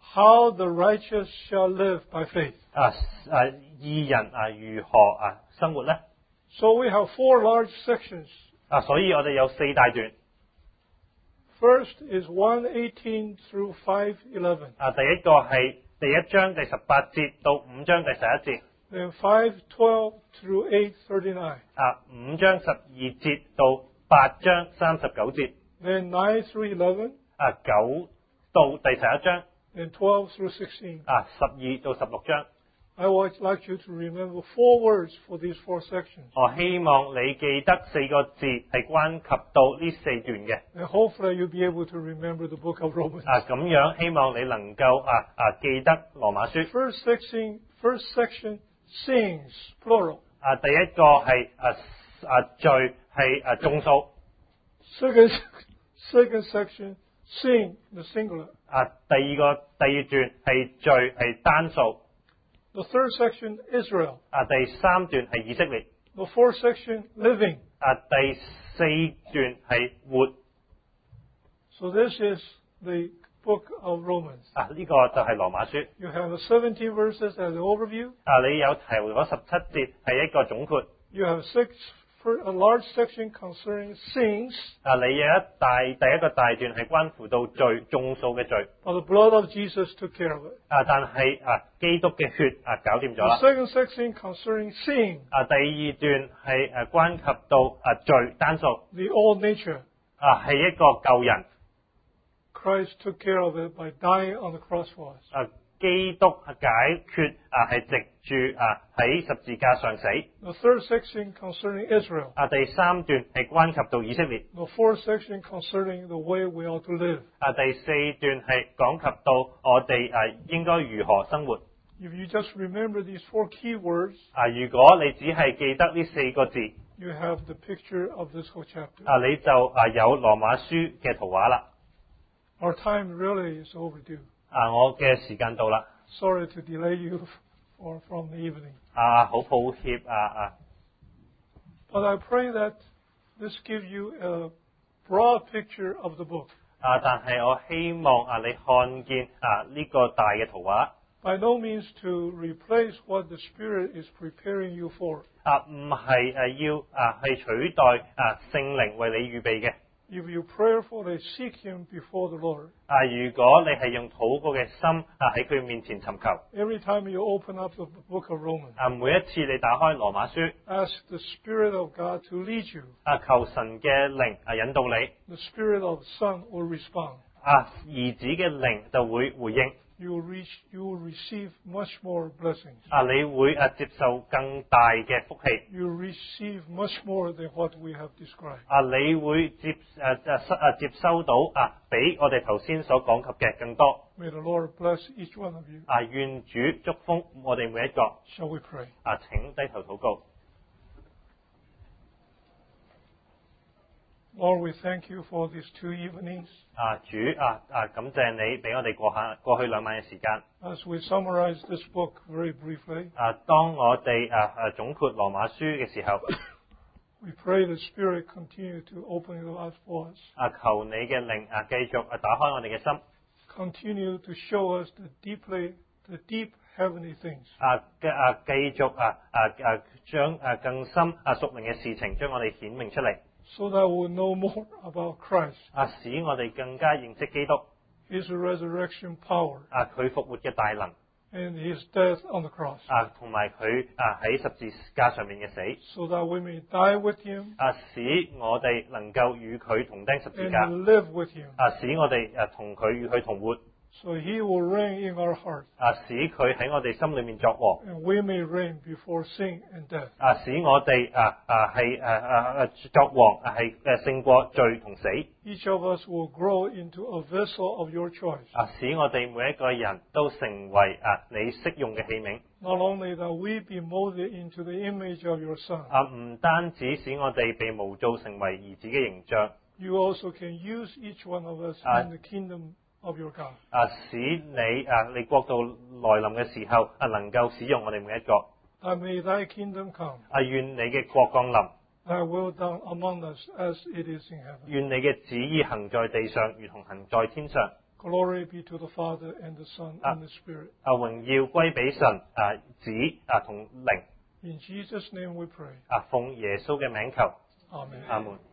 A: how the righteous shall live by faith.
B: 義人如何生活呢？
A: So we have 4 large sections.
B: 所以我哋有4大段。
A: First is 1:18 through 5:11.
B: 第一個係第1章第18節到5章第11節。
A: Then 5:12 through 8:39.
B: 5章12節到8章39節。
A: Then 9 through 11.
B: 9到第11章。
A: Then 12 through 16.
B: 12到16章。
A: I would like you to remember 4 words for these 4 sections.
B: 我希望你記得4個字係關及到呢4段嘅。
A: And hopefully you'll be able to remember the book of Romans.
B: 咁樣希望你能夠記得羅馬書。
A: First section, sings, plural.
B: 第一個係罪係眾數。
A: Second section, sing, the singular.
B: 第二段係罪係單數。
A: The third section, Israel.
B: 第3段係以色列。
A: The fourth section, living.
B: 第4段係活。
A: So this is the book of Romans.
B: 呢個就係羅馬書。
A: You have the 17 verses as an overview.
B: 你有頭嗰17節係一個總括。
A: You have a large section concerning sins.
B: 你有第一個大段係關乎到罪眾數嘅罪。
A: But the blood of Jesus took care of it.
B: 但係基督嘅血搞掂咗啦。
A: The second section concerning sin.
B: 第2段係關及到罪單數。
A: The old nature.
B: 係一個舊人。
A: Christ took care of it by dying on the cross for us.
B: 基督解決係藉住喺十字架上死。
A: The third section concerning Israel.
B: 第3段係關及到以色列。
A: The fourth section concerning the way we ought to live.
B: 第4段係講及到我哋應該如何生活。
A: If you just remember these 4 key words,
B: 如果你只係記得呢4個字，
A: you have the picture of this whole chapter.
B: 你就有羅馬書嘅圖畫啦。
A: Our time really is overdue.
B: 我嘅時間到啦。
A: Sorry to delay you from the evening.
B: 好抱歉
A: But I pray that this gives you a broad picture of the book.
B: 但係我希望你看見呢個大嘅圖畫。
A: By no means to replace what the Spirit is preparing you for.
B: 唔係要係取代聖靈為你預備嘅。
A: If you prayerfully seek Him before the Lord.
B: 如果你係用禱告嘅心喺佢面前尋求。
A: Every time you open up the book of Romans.
B: 每一次你打開羅馬書。
A: Ask the Spirit of God to lead you.
B: 求神嘅靈引導你。
A: The Spirit of the Son will respond.
B: 兒子嘅靈就會回應。
A: You will receive much more blessings.
B: 你會接受更大嘅福氣。
A: You will receive much more than what we have described.
B: 你會接收到比我哋頭先所講及嘅更多。
A: May the Lord bless each one of you.
B: 願主祝福我哋每一個。
A: Shall we pray?
B: 請低頭禱告。
A: Lord, we thank you for these 2 evenings.
B: 主感謝你俾我哋過去2晚嘅時間。
A: As we summarize this book very briefly,
B: 當我哋總括羅馬書嘅時候，
A: we pray the Spirit continue to open it up for us.
B: 求你嘅靈繼續打開我哋嘅心。
A: Continue to show us the deep heavenly things.
B: 繼續將更深屬靈嘅事情將我哋顯明出嚟。
A: So that we'll know more about Christ.
B: 使我哋更加認識基督。
A: His resurrection power.
B: 佢復活嘅大能。
A: And His death on the cross.
B: 同埋佢喺十字架上面嘅死。
A: So that we may die with Him.
B: 使我哋能夠與佢同釘十字架。
A: And live with Him.
B: 使我哋同佢與佢同活。
A: So He will reign in our hearts.
B: 使佢喺我哋心裏面作王。
A: And we may reign before sin and death.
B: 使我哋係作王係勝過罪同死。
A: Each of us will grow into a vessel of your choice.
B: 使我哋每一個人都成為你適用嘅器皿。
A: Not only that we be molded into the image of your Son.
B: 唔單止使我哋被模造成為兒子嘅形象。
A: You also can use each one of us in the kingdom of your God.
B: 使你國度來臨嘅時候能夠使用我哋每一個。
A: That may thy kingdom come.
B: 願你嘅國降臨。
A: Thy will done among us as it is in heaven.
B: 願你嘅旨意行在地上，如同行在天上。
A: Glory be to the Father and the Son and the Spirit.
B: 榮耀歸俾神子同靈。
A: In Jesus' name we pray.
B: 奉耶穌嘅名求。
A: Amen.
B: 阿門。